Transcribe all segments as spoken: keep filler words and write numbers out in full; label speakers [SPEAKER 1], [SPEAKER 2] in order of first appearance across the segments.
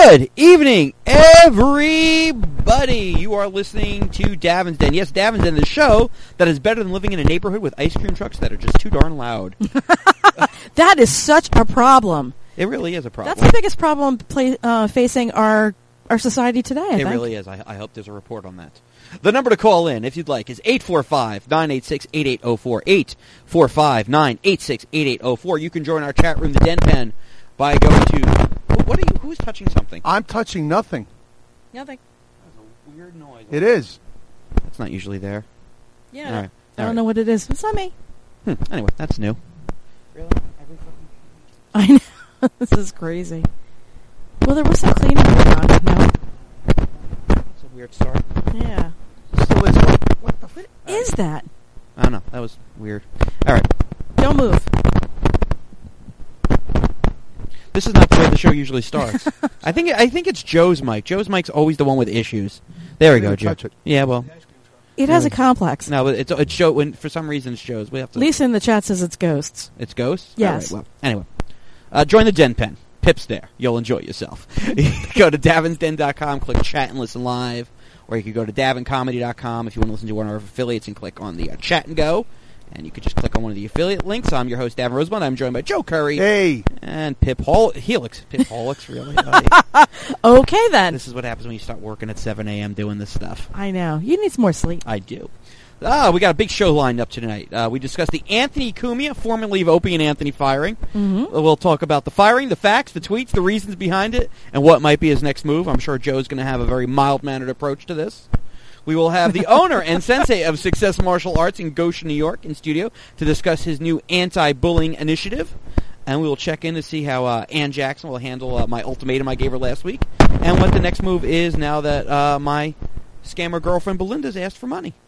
[SPEAKER 1] Good evening, everybody. You are listening to Davin's Den. Yes, Davin's Den, the show that is better than living in a neighborhood with ice cream trucks that are just too darn loud.
[SPEAKER 2] That is such a problem.
[SPEAKER 1] It really is a problem.
[SPEAKER 2] That's the biggest problem play, uh, facing our our society today, I
[SPEAKER 1] It
[SPEAKER 2] think.
[SPEAKER 1] really is. I, I hope there's a report on that. The number to call in, if you'd like, is eight four five, nine eight six, eight eight zero four, eight four five, nine eight six, eight eight zero four. You can join our chat room, the Den Pen, by going to... What are you? Who's touching something?
[SPEAKER 3] I'm touching nothing.
[SPEAKER 2] Nothing.
[SPEAKER 1] That's a weird noise.
[SPEAKER 3] It is.
[SPEAKER 1] It's not usually there.
[SPEAKER 2] Yeah.
[SPEAKER 1] All right.
[SPEAKER 2] I
[SPEAKER 1] All
[SPEAKER 2] don't
[SPEAKER 1] right.
[SPEAKER 2] know what it is. It's not me.
[SPEAKER 1] Hmm. Anyway, that's new. Really? Every fucking...
[SPEAKER 2] I know. This is crazy. Well, there was some cleaning going on. No?
[SPEAKER 1] That's a weird start.
[SPEAKER 2] Yeah.
[SPEAKER 3] Still is. What, what the f-
[SPEAKER 2] What is that?
[SPEAKER 1] I don't know. That was weird. All right.
[SPEAKER 2] Don't move.
[SPEAKER 1] This is not the way the show usually starts. I think I think it's Joe's mic. Joe's mic's always the one with issues. There we
[SPEAKER 3] I
[SPEAKER 1] go,
[SPEAKER 3] didn't
[SPEAKER 1] Joe.
[SPEAKER 3] touch it.
[SPEAKER 1] Yeah, well,
[SPEAKER 2] It has a complex.
[SPEAKER 1] no, but it's it's Joe. When for some reason it's Joe's. We have to.
[SPEAKER 2] Lisa in the chat says it's ghosts.
[SPEAKER 1] It's Ghosts.
[SPEAKER 2] Yes.
[SPEAKER 1] All right, well, anyway, uh, join the Den Pen. Pip's there. You'll enjoy yourself. Go to davins den dot com, click chat and listen live, or you could go to davin comedy dot com if you want to listen to one of our affiliates and click on the uh, chat and go. And you could just click on one of the affiliate links. I'm your host, Davin Rosemont. I'm joined by Joe Curry.
[SPEAKER 3] Hey.
[SPEAKER 1] And Pip Hol- Helix. Pip Helix, really? Oh,
[SPEAKER 2] Okay, then.
[SPEAKER 1] this is what happens when you start working at seven a.m. doing this stuff.
[SPEAKER 2] I know. You need some more sleep.
[SPEAKER 1] I do. Ah, we got a big show lined up tonight. Uh, we discussed the Anthony Cumia, formerly of Opie and Anthony firing.
[SPEAKER 2] Mm-hmm.
[SPEAKER 1] We'll talk about the firing, the facts, the tweets, the reasons behind it, and what might be his next move. I'm sure Joe's going to have a very mild-mannered approach to this. We will have the owner and sensei of Success Martial Arts in Goshen, New York, in studio to discuss his new anti-bullying initiative. And we will check in to see how uh, Ann Jackson will handle uh, my ultimatum I gave her last week, and what the next move is now that uh, my scammer girlfriend Belinda's asked for money.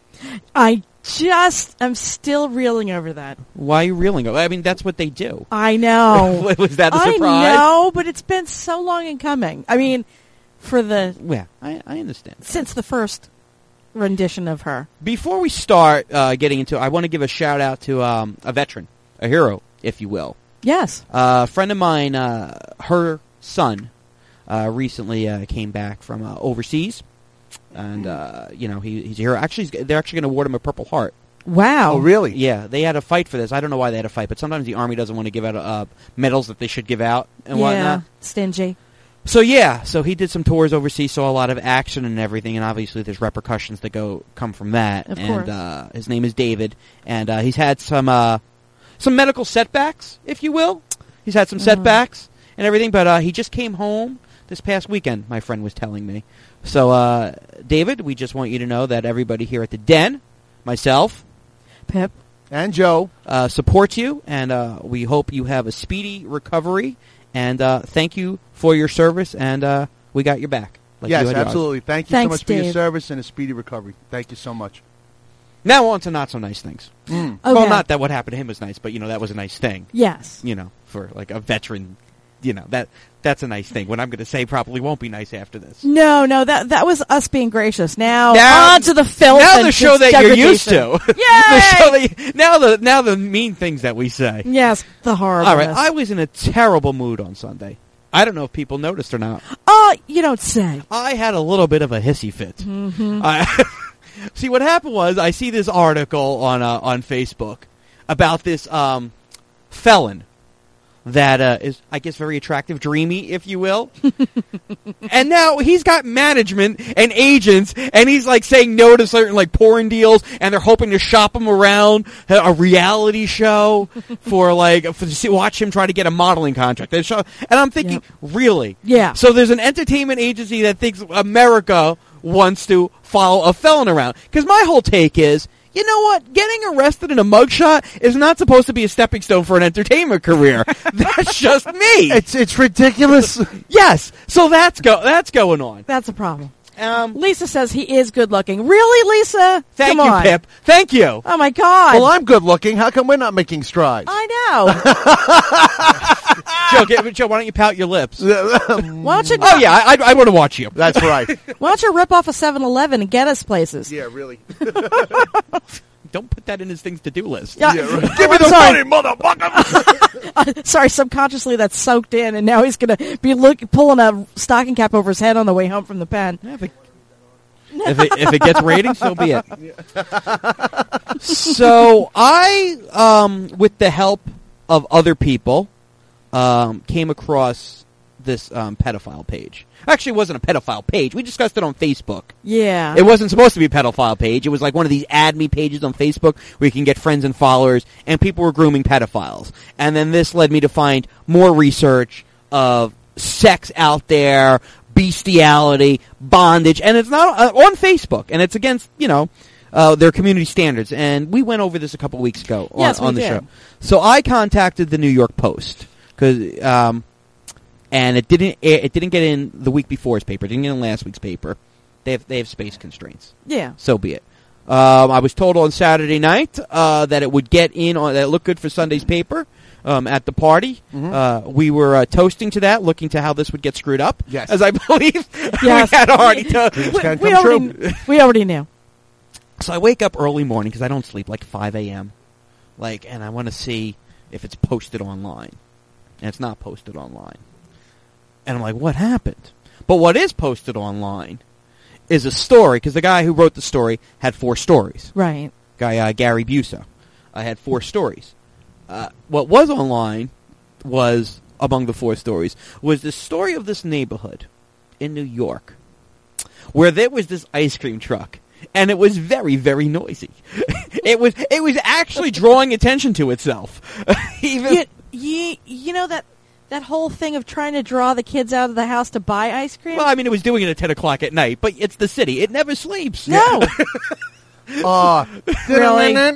[SPEAKER 2] I just am still reeling over that.
[SPEAKER 1] Why are you reeling? I mean, that's what they do.
[SPEAKER 2] I know.
[SPEAKER 1] Was that a
[SPEAKER 2] I
[SPEAKER 1] surprise?
[SPEAKER 2] know, but it's been so long in coming. I mean, for the
[SPEAKER 1] Yeah, I, I understand.
[SPEAKER 2] since the first rendition of her.
[SPEAKER 1] Before we start uh, getting into it, I want to give a shout-out to um, a veteran, a hero, if you will.
[SPEAKER 2] Yes.
[SPEAKER 1] Uh, a friend of mine, uh, her son, uh, recently uh, came back from uh, overseas. And, uh, you know, he, he's a hero. Actually, he's, they're actually going to award him a Purple Heart.
[SPEAKER 2] Wow.
[SPEAKER 3] Oh, really?
[SPEAKER 1] Yeah, they had a fight for this. I don't know why they had a fight, but sometimes the Army doesn't want to give out uh, medals that they should give out and
[SPEAKER 2] yeah.
[SPEAKER 1] whatnot.
[SPEAKER 2] Stingy.
[SPEAKER 1] So, yeah, so he did some tours overseas, saw a lot of action and everything, and obviously there's repercussions that go come from that.
[SPEAKER 2] Of
[SPEAKER 1] and
[SPEAKER 2] course.
[SPEAKER 1] Uh, his name is David, and uh, he's had some uh, some medical setbacks, if you will. He's had some
[SPEAKER 2] Mhm.
[SPEAKER 1] setbacks and everything, but uh, he just came home this past weekend, my friend was telling me. So, uh, David, we just want you to know that everybody here at the Den, myself,
[SPEAKER 2] Pip.
[SPEAKER 3] And Joe.
[SPEAKER 1] uh, supports you, and uh, we hope you have a speedy recovery. And uh, thank you for your service, and uh, we got your back. Like
[SPEAKER 3] yes,
[SPEAKER 1] you and yours.
[SPEAKER 3] absolutely. Thank you
[SPEAKER 2] Thanks,
[SPEAKER 3] so much for your
[SPEAKER 2] Dave.
[SPEAKER 3] service and a speedy recovery. Thank you so much.
[SPEAKER 1] Now on to not so nice things.
[SPEAKER 3] Mm.
[SPEAKER 2] Okay.
[SPEAKER 1] Well, not that what happened to him was nice, but you know that was a nice thing.
[SPEAKER 2] Yes.
[SPEAKER 1] You know, for like a veteran, you know that that's a nice thing. What I'm going to say probably won't be nice after this.
[SPEAKER 2] No, no, that that was us being gracious. Now,
[SPEAKER 1] Now-
[SPEAKER 2] on to the film.
[SPEAKER 1] Now the show that you're used to.
[SPEAKER 2] Yay!
[SPEAKER 1] the show that you, now the now the mean things that we say.
[SPEAKER 2] Yes, the horror.
[SPEAKER 1] All right, I was in a terrible mood on Sunday. I don't know if people noticed or not.
[SPEAKER 2] Oh, you don't say.
[SPEAKER 1] I had a little bit of a hissy fit.
[SPEAKER 2] Mm-hmm.
[SPEAKER 1] I, see, what happened was I see this article on uh, on Facebook about this um, felon that uh, is, I guess, very attractive, dreamy, if you will. And now he's got management and agents, and he's like saying no to certain like porn deals, and they're hoping to shop him around a a reality show for like for, to see, watch him try to get a modeling contract. And, show, and I'm thinking,
[SPEAKER 2] Yep.
[SPEAKER 1] really?
[SPEAKER 2] Yeah.
[SPEAKER 1] So there's an entertainment agency that thinks America wants to follow a felon around. Because my whole take is, you know what? Getting arrested in a mugshot is not supposed to be a stepping stone for an entertainment career. That's just me.
[SPEAKER 3] It's it's ridiculous.
[SPEAKER 1] Yes. So that's go that's going on.
[SPEAKER 2] That's a problem.
[SPEAKER 1] Um,
[SPEAKER 2] Lisa says he is good looking. Really, Lisa?
[SPEAKER 1] thank
[SPEAKER 2] Come
[SPEAKER 1] you,
[SPEAKER 2] on.
[SPEAKER 1] Pip. Thank you.
[SPEAKER 2] Oh my God.
[SPEAKER 3] Well, I'm good looking. How come we're not making strides?
[SPEAKER 2] I know.
[SPEAKER 1] Joe, get, Joe, why don't you pout your lips?
[SPEAKER 2] Why don't you?
[SPEAKER 1] Oh yeah, I, I, I want to watch you.
[SPEAKER 3] That's right.
[SPEAKER 2] Why don't you rip off a seven eleven and get us places?
[SPEAKER 3] Yeah, really.
[SPEAKER 1] Don't put that in his things to do list.
[SPEAKER 2] Yeah.
[SPEAKER 3] Yeah, right.
[SPEAKER 2] Give me the
[SPEAKER 3] money, motherfucker.
[SPEAKER 2] uh, sorry, subconsciously that's soaked in, and now he's going to be look, pulling a stocking cap over his head on the way home from the pen.
[SPEAKER 1] Yeah, if, it, if, it, if it gets ratings, so be it. So I, um, with the help of other people, um, came across this um, pedophile page. Actually, it wasn't a pedophile page. We discussed it on Facebook.
[SPEAKER 2] Yeah.
[SPEAKER 1] It wasn't supposed to be a pedophile page. It was like one of these add me pages on Facebook where you can get friends and followers, and people were grooming pedophiles. And then this led me to find more research of sex out there, bestiality, bondage, and it's not uh, on Facebook, and it's against, you know, uh, their community standards. And we went over this a couple weeks ago on,
[SPEAKER 2] Yes, we
[SPEAKER 1] on the
[SPEAKER 2] did.
[SPEAKER 1] show. So I contacted the New York Post because. Um, And it didn't. It didn't get in the week before's paper. It didn't get in last week's paper. They have they have space constraints.
[SPEAKER 2] Yeah.
[SPEAKER 1] So be it. Um, I was told on Saturday night uh, that it would get in on that it looked good for Sunday's paper um, at the party.
[SPEAKER 3] Mm-hmm.
[SPEAKER 1] Uh, we were uh, toasting to that, looking to how this would get screwed up.
[SPEAKER 3] Yes.
[SPEAKER 1] As I believe
[SPEAKER 2] Yes.
[SPEAKER 1] we had already toasted.
[SPEAKER 3] Dreams
[SPEAKER 2] We,
[SPEAKER 3] can
[SPEAKER 2] we
[SPEAKER 3] come
[SPEAKER 2] already,
[SPEAKER 3] true.
[SPEAKER 2] we already knew.
[SPEAKER 1] So I wake up early morning because I don't sleep, like five a.m. Like, and I want to see if it's posted online, and it's not posted online. And I'm like, what happened? But what is posted online is a story, because the guy who wrote the story had four stories.
[SPEAKER 2] Right.
[SPEAKER 1] Guy uh, Gary Busa uh, had four stories. Uh, what was online was, among the four stories, was the story of this neighborhood in New York where there was this ice cream truck. And it was very, very noisy. it was it was actually drawing attention to itself. Even
[SPEAKER 2] You, you, you know that... That whole thing of trying to draw the kids out of the house to buy ice cream?
[SPEAKER 1] Well, I mean, it was doing it at ten o'clock at night, but it's the city. It never sleeps.
[SPEAKER 2] No.
[SPEAKER 3] Uh,
[SPEAKER 2] Really?
[SPEAKER 3] Now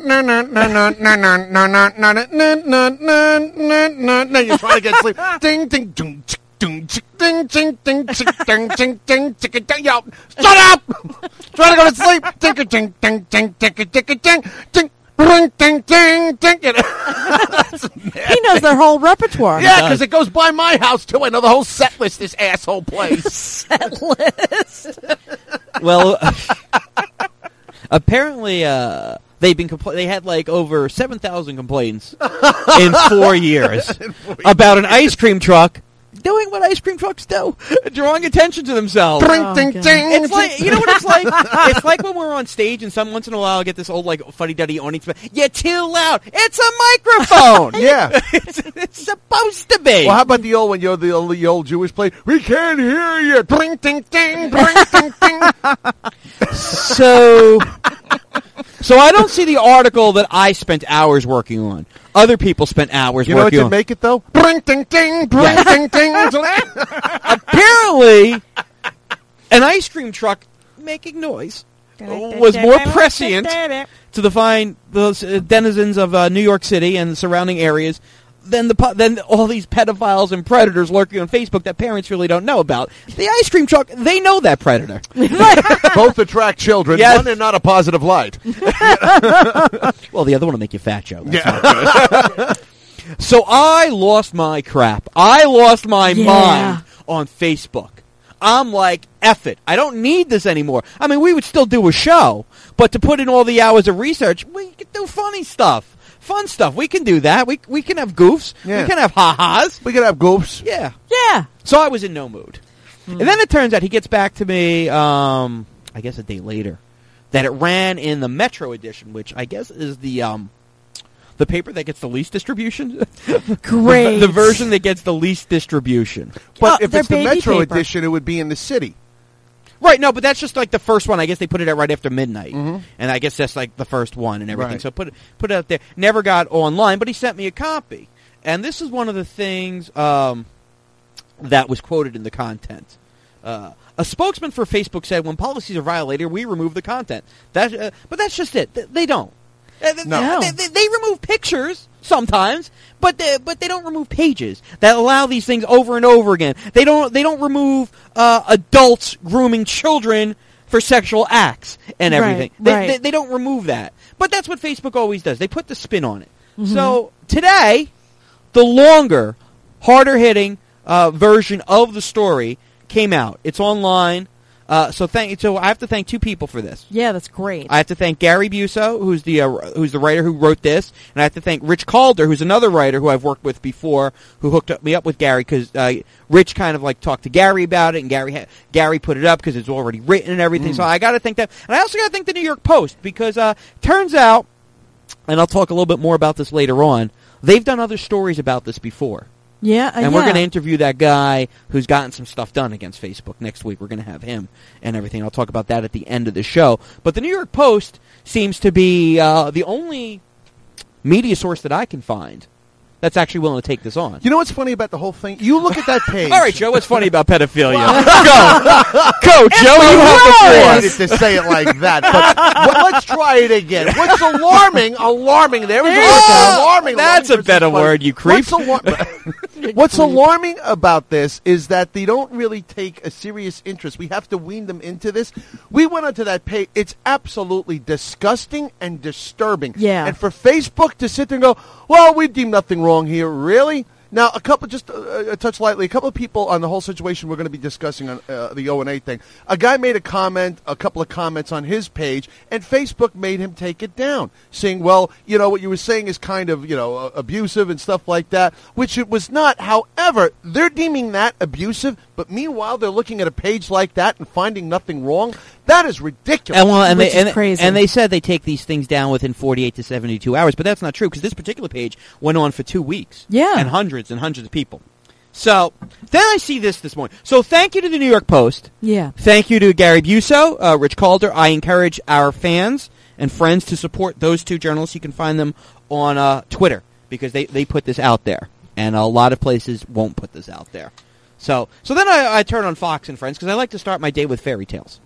[SPEAKER 3] you're trying to get sleep. Ding, ding, ding, chick, ding, chick, ding, ding, ding, chick, ding, ding, ding, chick, ding. Yo, shut up! Trying to go to sleep. Ding, ding, ding, ding, ding, ding, ding, ding. Ding, ding, ding, ding.
[SPEAKER 2] He knows their whole repertoire.
[SPEAKER 3] Yeah, because it goes by my house, too. I know the whole set list this asshole plays.
[SPEAKER 2] Set list.
[SPEAKER 1] Well, apparently, uh, they've been compl- they had like over seven thousand complaints in four years about an ice cream truck doing what ice cream trucks do, drawing attention to themselves.
[SPEAKER 3] Ding,
[SPEAKER 2] Oh,
[SPEAKER 3] ding,
[SPEAKER 2] God.
[SPEAKER 3] ding.
[SPEAKER 1] It's like, you know what it's like? It's like when we're on stage and some once in a while I get this old, like, fuddy-duddy audience, but you're too loud. It's a microphone.
[SPEAKER 3] Yeah.
[SPEAKER 1] it's, it's supposed to be.
[SPEAKER 3] Well, how about the old when you're the old, the old Jewish play? We can't hear you. Ding, ding, ding, ding, ding, ding.
[SPEAKER 1] So, so I don't see the article that I spent hours working on. Other people spent hours
[SPEAKER 3] You know what
[SPEAKER 1] working
[SPEAKER 3] you
[SPEAKER 1] on.
[SPEAKER 3] make it, though? Ding, ding, ding, ding,
[SPEAKER 1] Yeah.
[SPEAKER 3] ding, ding.
[SPEAKER 1] Apparently, an ice cream truck making noise was more prescient to the fine those uh, denizens of uh, New York City and the surrounding areas than the po- than all these pedophiles and predators lurking on Facebook that parents really don't know about. The ice cream truck, they know that predator.
[SPEAKER 3] Both attract children.
[SPEAKER 1] Yes.
[SPEAKER 3] One in not a positive light.
[SPEAKER 1] Well, the other one will make you fat, Joe. That's
[SPEAKER 3] Yeah.
[SPEAKER 1] not good. So I lost my crap. I lost my
[SPEAKER 2] Yeah.
[SPEAKER 1] mind on Facebook. I'm like, F it. I don't need this anymore. I mean, we would still do a show, but to put in all the hours of research, we could do funny stuff. Fun stuff. We can do that. We we can have goofs.
[SPEAKER 3] Yeah.
[SPEAKER 1] We can have ha-has.
[SPEAKER 3] We could have goofs.
[SPEAKER 1] Yeah.
[SPEAKER 2] Yeah.
[SPEAKER 1] So I was in no mood. And then it turns out he gets back to me, um, I guess a day later, that it ran in the Metro edition, which I guess is the um, the paper that gets the least distribution.
[SPEAKER 2] Great.
[SPEAKER 1] the, the version that gets the least distribution.
[SPEAKER 3] But
[SPEAKER 2] Oh,
[SPEAKER 3] if
[SPEAKER 2] they're
[SPEAKER 3] it's the
[SPEAKER 2] baby
[SPEAKER 3] Metro
[SPEAKER 2] paper.
[SPEAKER 3] edition, it would be in the city.
[SPEAKER 1] Right, no, but that's just like the first one. I guess they put it out right after midnight.
[SPEAKER 3] Mhm.
[SPEAKER 1] And I guess that's like the first one and everything.
[SPEAKER 3] Right.
[SPEAKER 1] So put it, put it out there. Never got online, but he sent me a copy. And this is one of the things um, that was quoted in the content. Uh, a spokesman for Facebook said, when policies are violated, we remove the content. That, uh, but that's just it. Th- They don't. Uh, th-
[SPEAKER 3] No.
[SPEAKER 1] They, they, they remove pictures sometimes, but they, but they don't remove pages that allow these things over and over again. They don't they don't remove uh, adults grooming children for sexual acts and
[SPEAKER 2] Right,
[SPEAKER 1] everything. They,
[SPEAKER 2] right.
[SPEAKER 1] they they don't remove that. But that's what Facebook always does. They put the spin on it. So today, the longer, harder hitting uh, version of the story came out. It's online. Uh, so thank. So I have to thank two people for this.
[SPEAKER 2] Yeah, that's great.
[SPEAKER 1] I have to thank Gary Busso, who's the uh, who's the writer who wrote this, and I have to thank Rich Calder, who's another writer who I've worked with before, who hooked up, me up with Gary because uh, Rich kind of like talked to Gary about it, and Gary ha- Gary put it up because it's already written and everything.
[SPEAKER 3] Mm.
[SPEAKER 1] So I got to thank that, and I also got to thank the New York Post because uh, turns out, and I'll talk a little bit more about this later on. They've done other stories about this before.
[SPEAKER 2] Yeah, uh,
[SPEAKER 1] and
[SPEAKER 2] yeah.
[SPEAKER 1] we're going to interview that guy who's gotten some stuff done against Facebook next week. We're going to have him and everything. I'll talk about that at the end of the show. But the New York Post seems to be uh, the only media source that I can find that's actually willing to take this on.
[SPEAKER 3] You know what's funny about the whole thing? You look at that page.
[SPEAKER 1] All right, Joe, what's funny about pedophilia? Go. Go, Joe, you have the
[SPEAKER 3] I
[SPEAKER 1] floor.
[SPEAKER 3] hated to say it like that, but well, let's try it again. What's alarming? Alarming. There we go.
[SPEAKER 1] Oh,
[SPEAKER 3] alarming.
[SPEAKER 1] that's
[SPEAKER 3] alarming
[SPEAKER 1] a better
[SPEAKER 3] versus
[SPEAKER 1] word, you creep.
[SPEAKER 3] What's, alar- What's alarming about this is that they don't really take a serious interest. We have to wean them into this. We went onto that page. It's absolutely disgusting and disturbing.
[SPEAKER 2] Yeah.
[SPEAKER 3] And for Facebook to sit there and go, well, we deem nothing wrong here. Really? Now, a couple, just a, a touch lightly, a couple of people on the whole situation we're going to be discussing on uh, the O and A thing. A guy made a comment, a couple of comments on his page, and Facebook made him take it down, saying, well, you know, what you were saying is kind of, you know, uh, abusive and stuff like that, which it was not. However, they're deeming that abusive, but meanwhile, they're looking at a page like that and finding nothing wrong. That is ridiculous.
[SPEAKER 1] And, well, and,
[SPEAKER 2] Which
[SPEAKER 1] they,
[SPEAKER 2] is
[SPEAKER 1] and,
[SPEAKER 2] crazy.
[SPEAKER 1] and they said they take these things down within forty-eight to seventy-two hours, but that's not true because this particular page went on for two weeks.
[SPEAKER 2] Yeah.
[SPEAKER 1] And hundreds and hundreds of people. So then I see this this morning. So thank you to the New York Post.
[SPEAKER 2] Yeah.
[SPEAKER 1] Thank you to Gary Busso, uh, Rich Calder. I encourage our fans and friends to support those two journalists. You can find them on uh, Twitter because they, they put this out there. And a lot of places won't put this out there. So so then I, I turn on Fox and Friends because I like to start my day with fairy tales.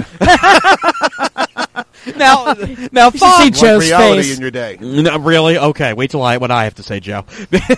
[SPEAKER 1] now, now,
[SPEAKER 2] You should
[SPEAKER 1] Fox,
[SPEAKER 2] see Joe's
[SPEAKER 3] reality
[SPEAKER 2] face.
[SPEAKER 3] in your day.
[SPEAKER 1] No, really? Okay, wait till I what I have to say, Joe.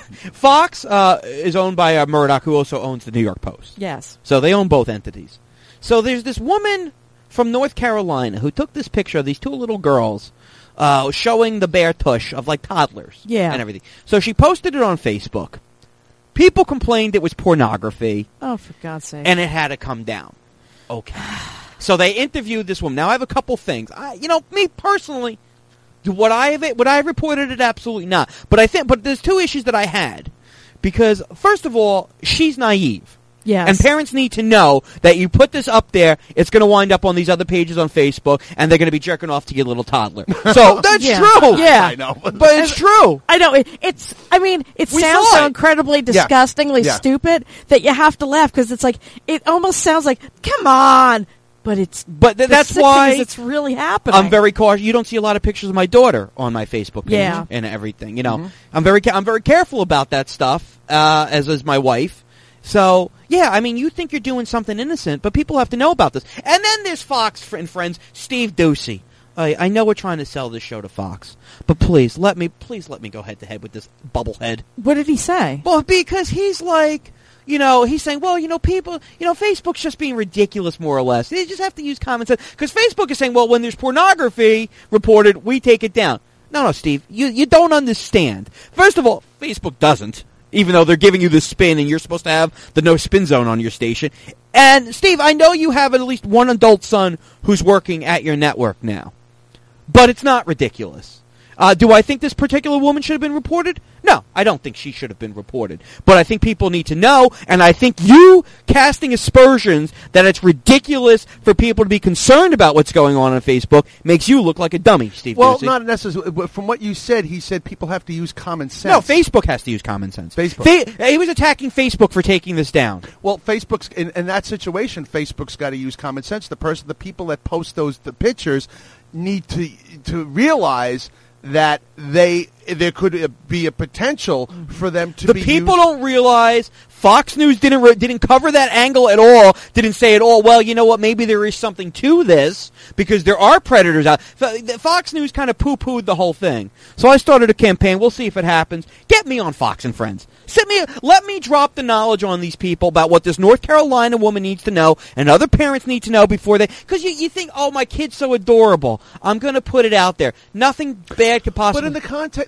[SPEAKER 1] Fox uh, is owned by uh, Murdoch, who also owns the New York Post.
[SPEAKER 2] Yes.
[SPEAKER 1] So they own both entities. So there's this woman from North Carolina who took this picture of these two little girls uh, showing the bare tush of like toddlers,
[SPEAKER 2] Yeah.
[SPEAKER 1] and everything. So she posted it on Facebook. People complained it was pornography,
[SPEAKER 2] Oh, for God's sake.
[SPEAKER 1] and it had to come down. Okay. So they interviewed this woman. Now I have a couple things. I, you know, me personally, would I have it? Would I have reported it? Absolutely not. But I think, but there's two issues that I had because first of all, she's naive.
[SPEAKER 2] Yes.
[SPEAKER 1] And parents need to know that you put this up there, it's going to wind up on these other pages on Facebook, and they're going to be jerking off to your little toddler. So that's
[SPEAKER 2] Yeah.
[SPEAKER 1] true.
[SPEAKER 2] Yeah.
[SPEAKER 3] I know.
[SPEAKER 1] But it's true.
[SPEAKER 2] I know it, it's. I mean, it
[SPEAKER 1] We
[SPEAKER 2] sounds
[SPEAKER 1] saw
[SPEAKER 2] so
[SPEAKER 1] it.
[SPEAKER 2] incredibly disgustingly
[SPEAKER 3] Yeah.
[SPEAKER 2] stupid that you have to laugh because it's like it almost sounds like, come on, but it's.
[SPEAKER 1] But th-
[SPEAKER 2] the
[SPEAKER 1] that's
[SPEAKER 2] sick thing
[SPEAKER 1] why
[SPEAKER 2] is it's really happening.
[SPEAKER 1] I'm very cautious. You don't see a lot of pictures of my daughter on my Facebook page
[SPEAKER 2] Yeah.
[SPEAKER 1] and everything. You know, I'm very ca- I'm very careful about that stuff. Uh, as is my wife. So yeah, I mean, you think you're doing something innocent, but people have to know about this. And then there's Fox and Friends, Steve Doocy. I, I know we're trying to sell this show to Fox, but please let me please let me go head to head with this bubblehead.
[SPEAKER 2] What did he say?
[SPEAKER 1] Well, because he's like, you know, he's saying, well, you know, people, you know, Facebook's just being ridiculous, more or less. They just have to use common sense. Because Facebook is saying, well, when there's pornography reported, we take it down. No, no, Steve, you, you don't understand. First of all, Facebook doesn't, even though they're giving you the spin and you're supposed to have the no spin zone on your station. And, Steve, I know you have at least one adult son who's working at your network now. But it's not ridiculous. Uh, do I think this particular woman should have been reported? No, I don't think she should have been reported. But I think people need to know, and I think you casting aspersions that it's ridiculous for people to be concerned about what's going on on Facebook makes you look like a dummy, Steve
[SPEAKER 3] Well,
[SPEAKER 1] Doocy.
[SPEAKER 3] not necessarily. From what you said, he said people have to use common sense.
[SPEAKER 1] No, Facebook has to use common sense.
[SPEAKER 3] Facebook.
[SPEAKER 1] Fa- he was attacking Facebook for taking this down.
[SPEAKER 3] Well, Facebook's in, in that situation. Facebook's got to use common sense. The person, the people that post those the pictures, need to to realize that they there could be a potential for them to
[SPEAKER 1] The
[SPEAKER 3] be
[SPEAKER 1] people
[SPEAKER 3] used.
[SPEAKER 1] don't realize Fox News didn't re- didn't cover that angle at all. Didn't say at all. Well, you know what? Maybe there is something to this because there are predators out. F- Fox News kind of poo-pooed the whole thing. So I started a campaign. We'll see if it happens. Get me on Fox and Friends. Send me. Let me drop the knowledge on these people about what this North Carolina woman needs to know and other parents need to know before they. Because you, you think, oh, my kid's so adorable. I'm going to put it out there. Nothing bad could possibly.
[SPEAKER 3] But in the context,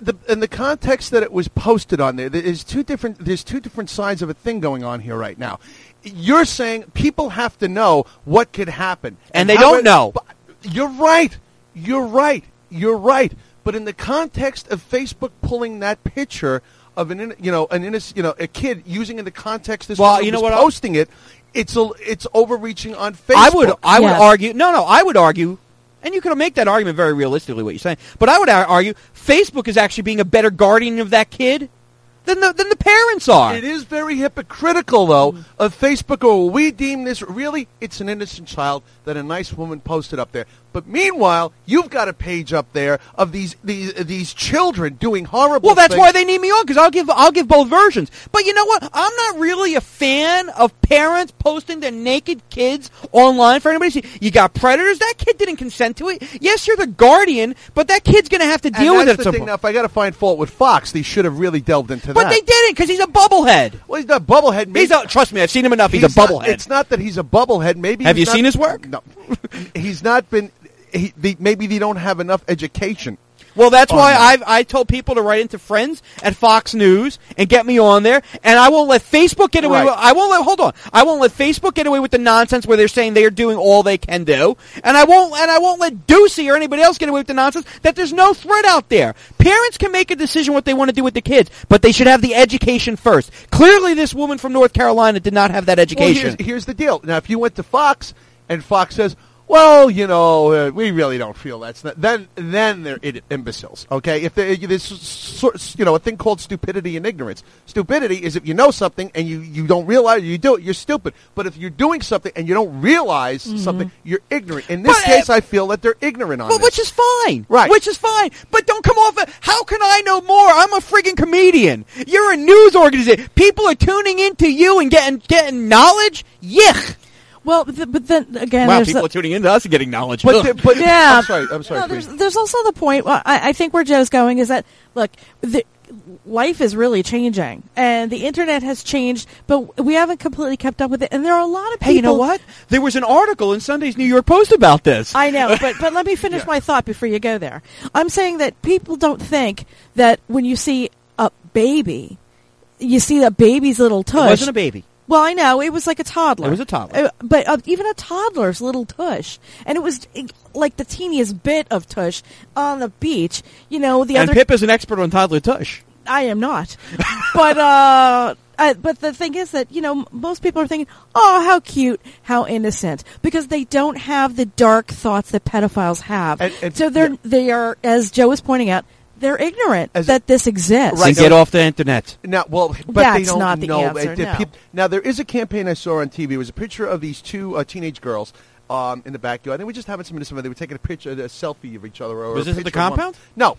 [SPEAKER 3] the in the context that it was posted on there, there's two different there's two different sides of a thing going on here right now. You're saying people have to know what could happen,
[SPEAKER 1] And they
[SPEAKER 3] how
[SPEAKER 1] don't
[SPEAKER 3] it-
[SPEAKER 1] know.
[SPEAKER 3] but- You're right. You're right. You're right. But in the context of Facebook pulling that picture of an, in- you know, an innocent, you know, a kid using in the context this
[SPEAKER 1] Well,
[SPEAKER 3] woman
[SPEAKER 1] you know
[SPEAKER 3] was
[SPEAKER 1] what, I'll-
[SPEAKER 3] posting it, it's a, it's overreaching on Facebook.
[SPEAKER 1] I would I would
[SPEAKER 2] Yes.
[SPEAKER 1] argue no no I would argue, and you can make that argument very realistically what you're saying, but I would ar- argue Facebook is actually being a better guardian of that kid than the than the parents are.
[SPEAKER 3] It is very hypocritical, though, of Facebook. Or we deem this really? It's an innocent child that a nice woman posted up there. But meanwhile, you've got a page up there of these these these children doing horrible.
[SPEAKER 1] Well, that's
[SPEAKER 3] things.
[SPEAKER 1] why they need me on, because I'll give I'll give both versions. But you know what? I'm not really a fan of parents posting their naked kids online for anybody to see. You got predators. That kid didn't consent to it. Yes, you're the guardian, but that kid's going to have to
[SPEAKER 3] And
[SPEAKER 1] deal with
[SPEAKER 3] that's
[SPEAKER 1] it.
[SPEAKER 3] the
[SPEAKER 1] at some
[SPEAKER 3] thing.
[SPEAKER 1] point.
[SPEAKER 3] Now, if I got to find fault with Fox, they should have really delved into
[SPEAKER 1] But
[SPEAKER 3] that.
[SPEAKER 1] they didn't, because he's a bubblehead.
[SPEAKER 3] Well, he's not bubblehead. Maybe,
[SPEAKER 1] He's a, trust me, I've seen him enough. He's, a
[SPEAKER 3] not-
[SPEAKER 1] bubblehead.
[SPEAKER 3] It's not that he's a bubblehead. Maybe
[SPEAKER 1] Have
[SPEAKER 3] he's
[SPEAKER 1] you
[SPEAKER 3] not-
[SPEAKER 1] seen his work?
[SPEAKER 3] No, he's not been. He, they, maybe they don't have enough education.
[SPEAKER 1] Well, that's
[SPEAKER 3] on
[SPEAKER 1] why
[SPEAKER 3] that.
[SPEAKER 1] I've I told people to write into friends at Fox News and get me on there, and I won't let Facebook get away.
[SPEAKER 3] Right.
[SPEAKER 1] with I won't let hold on. I won't let Facebook get away with the nonsense where they're saying they are doing all they can do, and I won't and I won't let Ducey or anybody else get away with the nonsense that there's no threat out there. Parents can make a decision what they want to do with the kids, but they should have the education first. Clearly, this woman from North Carolina did not have that
[SPEAKER 3] Well,
[SPEAKER 1] education.
[SPEAKER 3] here's, here's the deal. Now, if you went to Fox and Fox says, "Well, you know, uh, we really don't feel that's not," then then they're id- imbeciles. Okay, if they, there's sort you know a thing called stupidity and ignorance. Stupidity is if you know something and you, you don't realize you do it, you're stupid. But if you're doing something and you don't realize something, you're ignorant. In this
[SPEAKER 1] But, uh,
[SPEAKER 3] case, I feel that they're ignorant on
[SPEAKER 1] Well,
[SPEAKER 3] this.
[SPEAKER 1] which is fine.
[SPEAKER 3] Right.
[SPEAKER 1] Which is fine. But don't come off. How can I know more? I'm a friggin' comedian. You're a news organization. People are tuning into you and getting getting knowledge. Yuck.
[SPEAKER 2] Well, but, th- but then again,
[SPEAKER 1] Wow,
[SPEAKER 2] there's
[SPEAKER 1] people
[SPEAKER 2] the,
[SPEAKER 1] are tuning into us and getting knowledge.
[SPEAKER 3] But,
[SPEAKER 1] Ugh.
[SPEAKER 3] the, but
[SPEAKER 2] Yeah.
[SPEAKER 3] I'm sorry. I'm sorry.
[SPEAKER 2] no,
[SPEAKER 3] please.
[SPEAKER 2] there's, there's also the point. Well, I, I think where Joe's going is that look, the, life is really changing, and the internet has changed, but we haven't completely kept up with it. And there are a lot of people.
[SPEAKER 1] Hey, you know what? There was an article in Sunday's New York Post about this.
[SPEAKER 2] I know, but but let me finish
[SPEAKER 3] Yeah.
[SPEAKER 2] my thought before you go there. I'm saying that people don't think that when you see a baby, you see a baby's little
[SPEAKER 1] It
[SPEAKER 2] tush.
[SPEAKER 1] wasn't a baby.
[SPEAKER 2] Well, I know it was like a toddler.
[SPEAKER 1] It was a toddler.
[SPEAKER 2] Uh, but uh, even a toddler's little tush, and it was uh, like the teeniest bit of tush on the beach. You know, the
[SPEAKER 1] And
[SPEAKER 2] other.
[SPEAKER 1] Pip is an expert on toddler tush.
[SPEAKER 2] I am not, but uh, I, but the thing is that you know m- most people are thinking, oh, how cute, how innocent, because they don't have the dark thoughts that pedophiles have.
[SPEAKER 3] And- and-
[SPEAKER 2] so they're
[SPEAKER 3] yeah.
[SPEAKER 2] they are, as Joe was pointing out, they're ignorant
[SPEAKER 3] As-
[SPEAKER 2] that this exists.
[SPEAKER 1] Right.
[SPEAKER 3] Right.
[SPEAKER 1] Get off the internet.
[SPEAKER 3] Now, well, but
[SPEAKER 2] That's
[SPEAKER 3] they don't
[SPEAKER 2] not the
[SPEAKER 3] know.
[SPEAKER 2] answer,
[SPEAKER 3] Uh, the
[SPEAKER 2] no.
[SPEAKER 3] peop- now, there is a campaign I saw on T V. It was a picture of these two uh, teenage girls um, in the backyard. They were just having some medicine. They were taking a picture, a selfie of each other. Or
[SPEAKER 1] Was
[SPEAKER 3] a
[SPEAKER 1] this at the
[SPEAKER 3] picture of one-
[SPEAKER 1] compound?
[SPEAKER 3] No.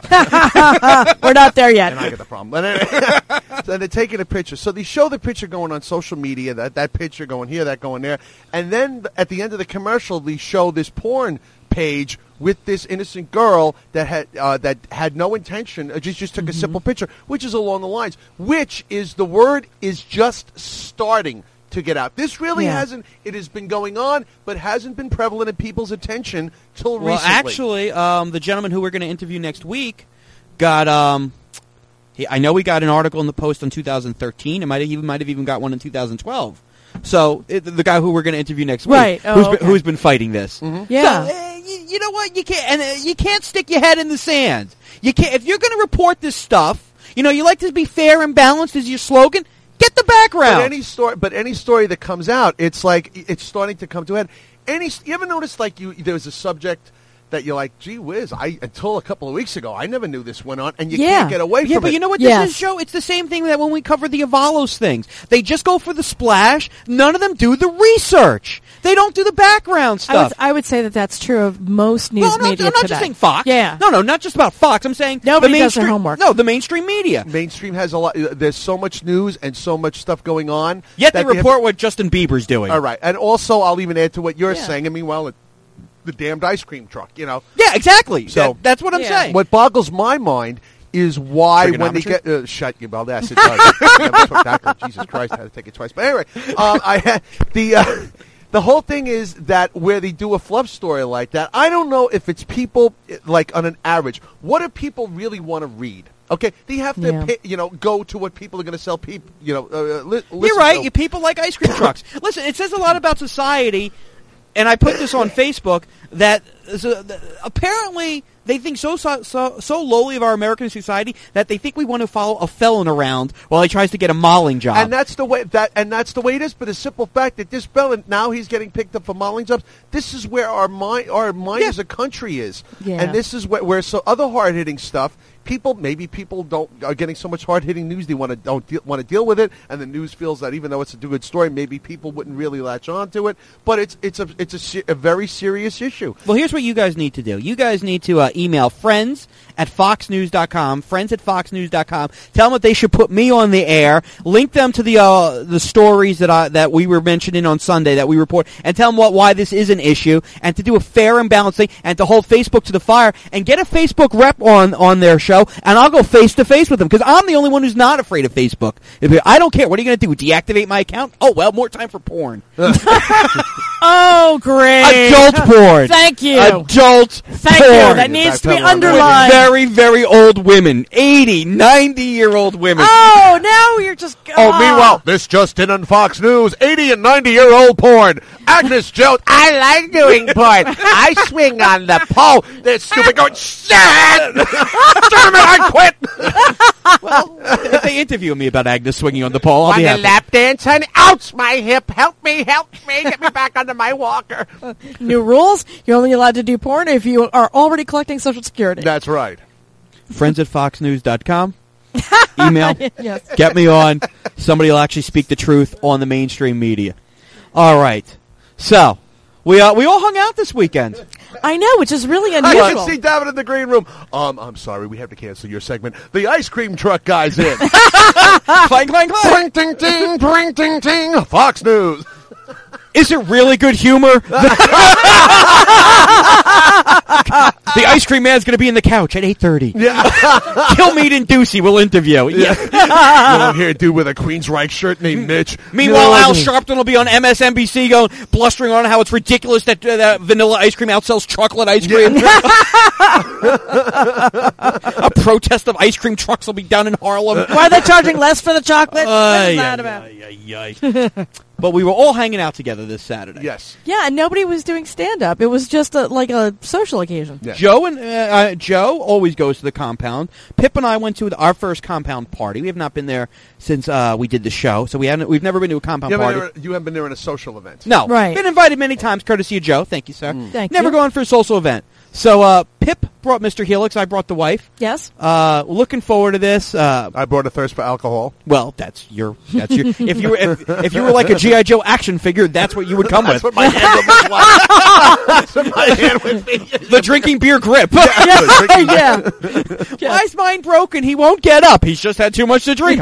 [SPEAKER 2] We're not there yet.
[SPEAKER 3] And I get the problem. And then- so they're taking a picture. So they show the picture going on social media, that, that picture going here, that going there. And then at the end of the commercial, they show this porn page with this innocent girl that had uh, that had no intention, uh, just just took a simple picture, which is along the lines, which is the word is just starting to get out. This really
[SPEAKER 2] Yeah.
[SPEAKER 3] hasn't. It has been going on, but hasn't been prevalent in people's attention till
[SPEAKER 1] Well,
[SPEAKER 3] recently.
[SPEAKER 1] actually, um, the gentleman who we're going to interview next week got. Um, he, I know he got an article in the Post in two thousand thirteen. It might have even might have even got one in two thousand twelve. So it, the guy who we're going to interview next week,
[SPEAKER 2] Right. Oh,
[SPEAKER 1] who's,
[SPEAKER 2] okay.
[SPEAKER 1] been, who's been fighting this.
[SPEAKER 2] Yeah.
[SPEAKER 1] So, uh, you, you know what? You can't, and uh, you can't stick your head in the sand. You can't if you're going to report this stuff. You know, you like to be fair and balanced is your slogan. Get the background.
[SPEAKER 3] But any story, but any story that comes out, it's like it's starting to come to an end. Any, you ever notice like you there was a subject that you're like, gee whiz, I until a couple of weeks ago, I never knew this went on, and you
[SPEAKER 2] Yeah.
[SPEAKER 3] can't get away
[SPEAKER 1] Yeah,
[SPEAKER 3] from
[SPEAKER 1] but
[SPEAKER 3] it.
[SPEAKER 1] you know what
[SPEAKER 2] Yes.
[SPEAKER 1] this is, Joe? It's the same thing that when we cover the Avalos things. They just go for the splash. None of them do the research. They don't do the background
[SPEAKER 2] I would,
[SPEAKER 1] stuff.
[SPEAKER 2] I would say that that's true of most news
[SPEAKER 1] no, no,
[SPEAKER 2] media
[SPEAKER 1] I'm not
[SPEAKER 2] today.
[SPEAKER 1] just saying Fox.
[SPEAKER 2] Yeah.
[SPEAKER 1] No, no, not just about Fox. I'm saying
[SPEAKER 2] Nobody
[SPEAKER 1] the
[SPEAKER 2] does their
[SPEAKER 1] mainstream,
[SPEAKER 2] homework.
[SPEAKER 1] No, the mainstream media.
[SPEAKER 3] Mainstream has a lot. There's so much news and so much stuff going on.
[SPEAKER 1] Yet they
[SPEAKER 3] that have-
[SPEAKER 1] report what Justin Bieber's doing.
[SPEAKER 3] all right, and also I'll even add to what you're
[SPEAKER 2] Yeah.
[SPEAKER 3] saying. I mean, well, it, the damned ice cream truck. You know,
[SPEAKER 1] Yeah, exactly.
[SPEAKER 3] So-
[SPEAKER 1] That- that's what I'm
[SPEAKER 2] Yeah.
[SPEAKER 1] saying.
[SPEAKER 3] what boggles my mind is why when they
[SPEAKER 1] Trigonometry?
[SPEAKER 3] get uh, shut you about that. It does. Never took that one. Jesus Christ, I had to take it twice. But anyway, um, I had the uh, the whole thing is that where they do a fluff story like that, I don't know if it's people, like, on an average. What do people really want to read? Okay, they have to,
[SPEAKER 2] Yeah.
[SPEAKER 3] pay, you know, go to what people are going to sell people, you know, uh, li-
[SPEAKER 1] You're
[SPEAKER 3] listen
[SPEAKER 1] right.
[SPEAKER 3] to.
[SPEAKER 1] You people like ice cream trucks. Listen, it says a lot about society, and I put this on Facebook, that so, th- apparently they think so, so so so lowly of our American society that they think we want to follow a felon around while he tries to get a mauling job.
[SPEAKER 3] And that's the way that, and that's the way it is. But the simple fact that this felon now he's getting picked up for mauling jobs. This is where our mind, our mind
[SPEAKER 1] Yeah.
[SPEAKER 3] as a country is,
[SPEAKER 2] Yeah.
[SPEAKER 3] and this is where, where so other hard hitting stuff. People maybe people don't are getting so much hard hitting news they want to don't de- want to deal with it, and the news feels that even though it's a good story, maybe people wouldn't really latch on to it. But it's it's a it's a, se- a very serious issue.
[SPEAKER 1] Well, here's what you guys need to do. You guys need to uh, email friends at fox news dot com, friends at fox news dot com. Tell them that they should put me on the air. Link them to the uh, the stories that I, that we were mentioning on Sunday that we report, and tell them what why this is an issue, and to do a fair and balanced thing, and to hold Facebook to the fire, and get a Facebook rep on, on their show, and I'll go face to face with them, because I'm the only one who's not afraid of Facebook. If you- I don't care. What are you going to do? Deactivate my account? Oh, well, more time for porn.
[SPEAKER 2] Oh, great.
[SPEAKER 1] Adult porn.
[SPEAKER 2] Thank you.
[SPEAKER 1] Adult
[SPEAKER 2] Thank
[SPEAKER 1] porn.
[SPEAKER 2] you. That needs to be
[SPEAKER 3] With
[SPEAKER 2] underlined.
[SPEAKER 1] Very, very old women. eighty, ninety-year-old women.
[SPEAKER 2] Oh, now you're just.
[SPEAKER 3] Oh,
[SPEAKER 2] ah.
[SPEAKER 3] meanwhile, this just in on Fox News: eighty and ninety year old porn. Agnes Jones. I like doing porn. I swing on the pole. This stupid going. Shit! Damn it! I quit.
[SPEAKER 1] Well, if they interview me about Agnes swinging on the pole, I'll
[SPEAKER 3] On
[SPEAKER 1] be
[SPEAKER 3] the
[SPEAKER 1] happy.
[SPEAKER 3] lap dance, honey. Ouch! My hip. Help me! Help me! Get me back onto my walker.
[SPEAKER 2] New rules. You're only allowed to do porn if you are already collecting Social Security.
[SPEAKER 3] That's right.
[SPEAKER 1] Friends at fox news dot com. Email.
[SPEAKER 2] Yes.
[SPEAKER 1] Get me on. Somebody will actually speak the truth on the mainstream media. All right. So, we uh, we all hung out this weekend.
[SPEAKER 2] I know, which is really
[SPEAKER 3] I
[SPEAKER 2] unusual.
[SPEAKER 3] can see David in the green room. Um, I'm sorry, we have to cancel your segment. The ice cream truck guy's in.
[SPEAKER 1] Clang, clang, clang.
[SPEAKER 3] Bring, ting, ting, bring, ting, ting. Fox News.
[SPEAKER 1] Is it really good humor? The ice cream man's going to be in the couch at eight thirty.
[SPEAKER 3] Yeah.
[SPEAKER 1] Kilmeade and Ducey will interview. Yeah.
[SPEAKER 3] You don't hear a dude with a Queensryche shirt named Mitch.
[SPEAKER 1] Meanwhile,
[SPEAKER 3] No,
[SPEAKER 1] Al
[SPEAKER 3] no.
[SPEAKER 1] Sharpton will be on M S N B C going, blustering on how it's ridiculous that, uh, that vanilla ice cream outsells chocolate ice cream. A protest of ice cream trucks will be down in Harlem.
[SPEAKER 2] Why are they charging less for the chocolate? what
[SPEAKER 1] Ay,
[SPEAKER 2] is that
[SPEAKER 1] ay,
[SPEAKER 2] about?
[SPEAKER 1] ay, ay, ay. But we were all hanging out together this Saturday.
[SPEAKER 3] Yes.
[SPEAKER 2] Yeah, and nobody was doing stand-up. It was just a, like a social occasion.
[SPEAKER 3] Yeah.
[SPEAKER 1] Joe and uh, uh, Joe always goes to the compound. Pip and I went to our first compound party. We have not been there since uh, we did the show, so we haven't. We've never been to a compound
[SPEAKER 3] You haven't,
[SPEAKER 1] party.
[SPEAKER 3] been there, you haven't been there in a social event.
[SPEAKER 1] No,
[SPEAKER 2] Right.
[SPEAKER 1] Been invited many times, courtesy of Joe. Thank you, sir.
[SPEAKER 2] Thank
[SPEAKER 1] Never
[SPEAKER 2] you.
[SPEAKER 1] gone for a social event. So uh, Pip brought Mister Helix. I brought the wife.
[SPEAKER 2] Yes?
[SPEAKER 1] Uh, looking forward to this. Uh,
[SPEAKER 3] I brought a thirst for alcohol.
[SPEAKER 1] well, that's your. That's your. If you were, if, if you were like a G I Joe action figure, that's what you would come
[SPEAKER 3] That's
[SPEAKER 1] with.
[SPEAKER 3] what my hand would look like. That's what my hand would be.
[SPEAKER 1] The drinking beer grip.
[SPEAKER 2] yeah.
[SPEAKER 1] Why is mine broken? He won't get up. He's just had too much to drink.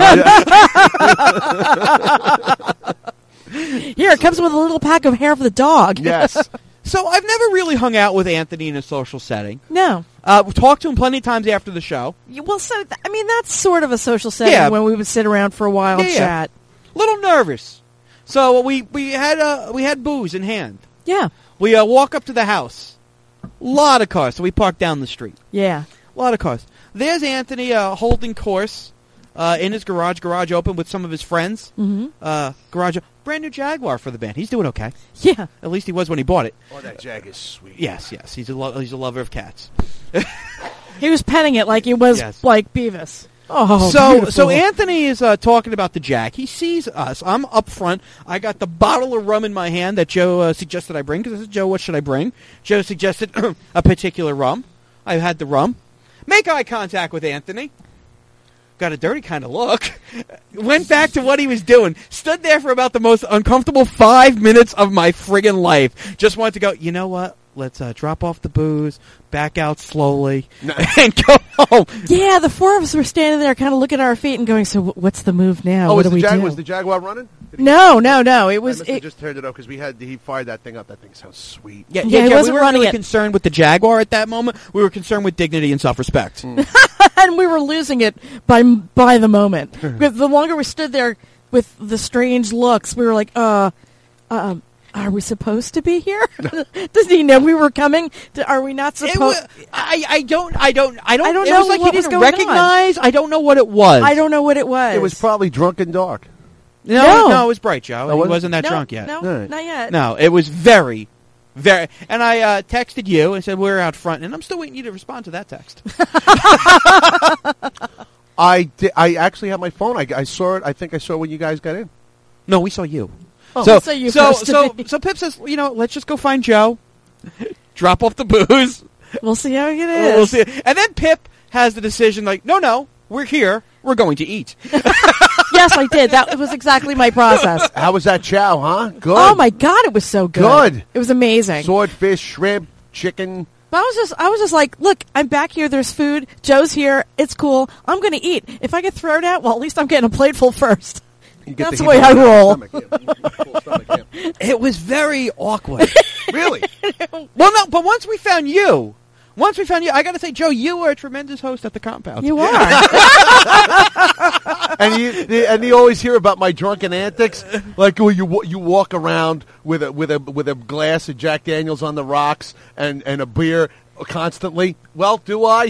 [SPEAKER 2] Here, it comes with a little pack of hair for the dog.
[SPEAKER 3] Yes.
[SPEAKER 1] So I've never really hung out with Anthony in a social setting.
[SPEAKER 2] No.
[SPEAKER 1] Uh, we talked to him plenty of times after the show.
[SPEAKER 2] You- Well, so, th- I mean, that's sort of a social setting
[SPEAKER 1] Yeah.
[SPEAKER 2] when we would sit around for a while and
[SPEAKER 1] Yeah, yeah.
[SPEAKER 2] chat.
[SPEAKER 1] Little nervous. So we we had uh, we had booze in hand.
[SPEAKER 2] Yeah.
[SPEAKER 1] We uh, walk up to the house. Lot of cars. So we park down the street.
[SPEAKER 2] Yeah.
[SPEAKER 1] A lot of cars. There's Anthony uh, holding course uh, in his garage. Garage open with some of his friends.
[SPEAKER 2] Mm-hmm.
[SPEAKER 1] Uh, garage. Brand new Jaguar for the band. He's doing okay.
[SPEAKER 2] Yeah.
[SPEAKER 1] At least he was when he bought it.
[SPEAKER 3] Oh, that Jag is sweet.
[SPEAKER 1] Yes, yes. He's a lo- he's a lover of cats.
[SPEAKER 2] He was petting it like it was
[SPEAKER 1] Yes.
[SPEAKER 2] like Beavis. Oh,
[SPEAKER 1] so
[SPEAKER 2] beautiful.
[SPEAKER 1] so Anthony is uh, talking about the Jag. He sees us. I'm up front. I got the bottle of rum in my hand that Joe uh, suggested I bring. Because I said, Joe, what should I bring? Joe suggested a particular rum. I had the rum. Make eye contact with Anthony. Got a dirty kind of look. Went back to what he was doing. Stood there for about the most uncomfortable five minutes of my friggin' life. Just wanted to go, you know what? Let's uh, drop off the booze, back out slowly, and go home.
[SPEAKER 2] Yeah, the four of us were standing there kind of looking at our feet and going, so wh- what's the move now?
[SPEAKER 3] Oh,
[SPEAKER 2] what
[SPEAKER 3] was
[SPEAKER 2] do
[SPEAKER 3] the,
[SPEAKER 2] we
[SPEAKER 3] Jag-
[SPEAKER 2] do?
[SPEAKER 3] was the Jaguar running? Did he-
[SPEAKER 2] No, no, no. It
[SPEAKER 3] I
[SPEAKER 2] was...
[SPEAKER 3] must have
[SPEAKER 2] It,
[SPEAKER 3] just turned it off because we had he fired that thing up. That thing sounds sweet.
[SPEAKER 1] Yeah,
[SPEAKER 2] Yeah, he
[SPEAKER 1] yeah,
[SPEAKER 2] wasn't
[SPEAKER 1] we weren't
[SPEAKER 2] running
[SPEAKER 1] really
[SPEAKER 2] it.
[SPEAKER 1] concerned with the Jaguar at that moment. We were concerned with dignity and self-respect.
[SPEAKER 2] and we were losing it by by the moment. Because the longer we stood there with the strange looks, we were like, uh... uh Are we supposed to be here? Does he know we were coming? Do- Are we not
[SPEAKER 1] It
[SPEAKER 2] supposed?
[SPEAKER 1] wa- I, I don't I don't I don't
[SPEAKER 2] I don't
[SPEAKER 1] it
[SPEAKER 2] know
[SPEAKER 1] was like
[SPEAKER 2] what
[SPEAKER 1] he
[SPEAKER 2] was
[SPEAKER 1] didn't
[SPEAKER 2] going on.
[SPEAKER 1] recognize. I don't know what it was.
[SPEAKER 2] I don't know what it was.
[SPEAKER 3] It was probably drunk and dark.
[SPEAKER 1] No,
[SPEAKER 2] No.
[SPEAKER 1] no, it was bright, Joe.
[SPEAKER 3] Oh,
[SPEAKER 1] he
[SPEAKER 3] was it?
[SPEAKER 1] wasn't that
[SPEAKER 2] no,
[SPEAKER 1] drunk yet.
[SPEAKER 2] No,
[SPEAKER 3] All right.
[SPEAKER 2] not yet.
[SPEAKER 1] No, it was very, very. And I uh, texted you and said we're out front, and I'm still waiting you to respond to that text.
[SPEAKER 3] I di- I actually have my phone. I, I saw it. I think I saw it when you guys got in.
[SPEAKER 1] No, we saw you.
[SPEAKER 3] Oh.
[SPEAKER 1] so,
[SPEAKER 2] We saw you
[SPEAKER 1] so,
[SPEAKER 2] first to
[SPEAKER 1] so,
[SPEAKER 2] me.
[SPEAKER 1] so Pip says, you know, let's just go find Joe, drop off the booze.
[SPEAKER 2] We'll see how it is.
[SPEAKER 1] We'll see. And then Pip has the decision, like, no, no, we're here. We're going to eat.
[SPEAKER 2] Yes, I did. That was exactly my process.
[SPEAKER 3] How was that chow, huh? Good.
[SPEAKER 2] Oh my God, it was so good.
[SPEAKER 3] Good.
[SPEAKER 2] It was amazing.
[SPEAKER 3] Swordfish, shrimp, chicken.
[SPEAKER 2] But I was just, I was just like, look, I'm back here. There's food. Joe's here. It's cool. I'm going to eat. If I get thrown out, well, at least I'm getting a plateful first.
[SPEAKER 3] You get
[SPEAKER 2] That's
[SPEAKER 3] the
[SPEAKER 2] the way
[SPEAKER 3] heat
[SPEAKER 2] I
[SPEAKER 3] on your
[SPEAKER 2] roll.
[SPEAKER 3] stomach, yeah. Full stomach, yeah.
[SPEAKER 1] It was very awkward.
[SPEAKER 3] Really?
[SPEAKER 1] Well, no, but once we found you, once we found you, I got to say, Joe, you were a tremendous host at the compound.
[SPEAKER 2] You are.
[SPEAKER 3] and you and you always hear about my drunken antics, like oh, you wa- you walk around with a with a with a glass of Jack Daniels on the rocks and, and a beer constantly. Well, do I?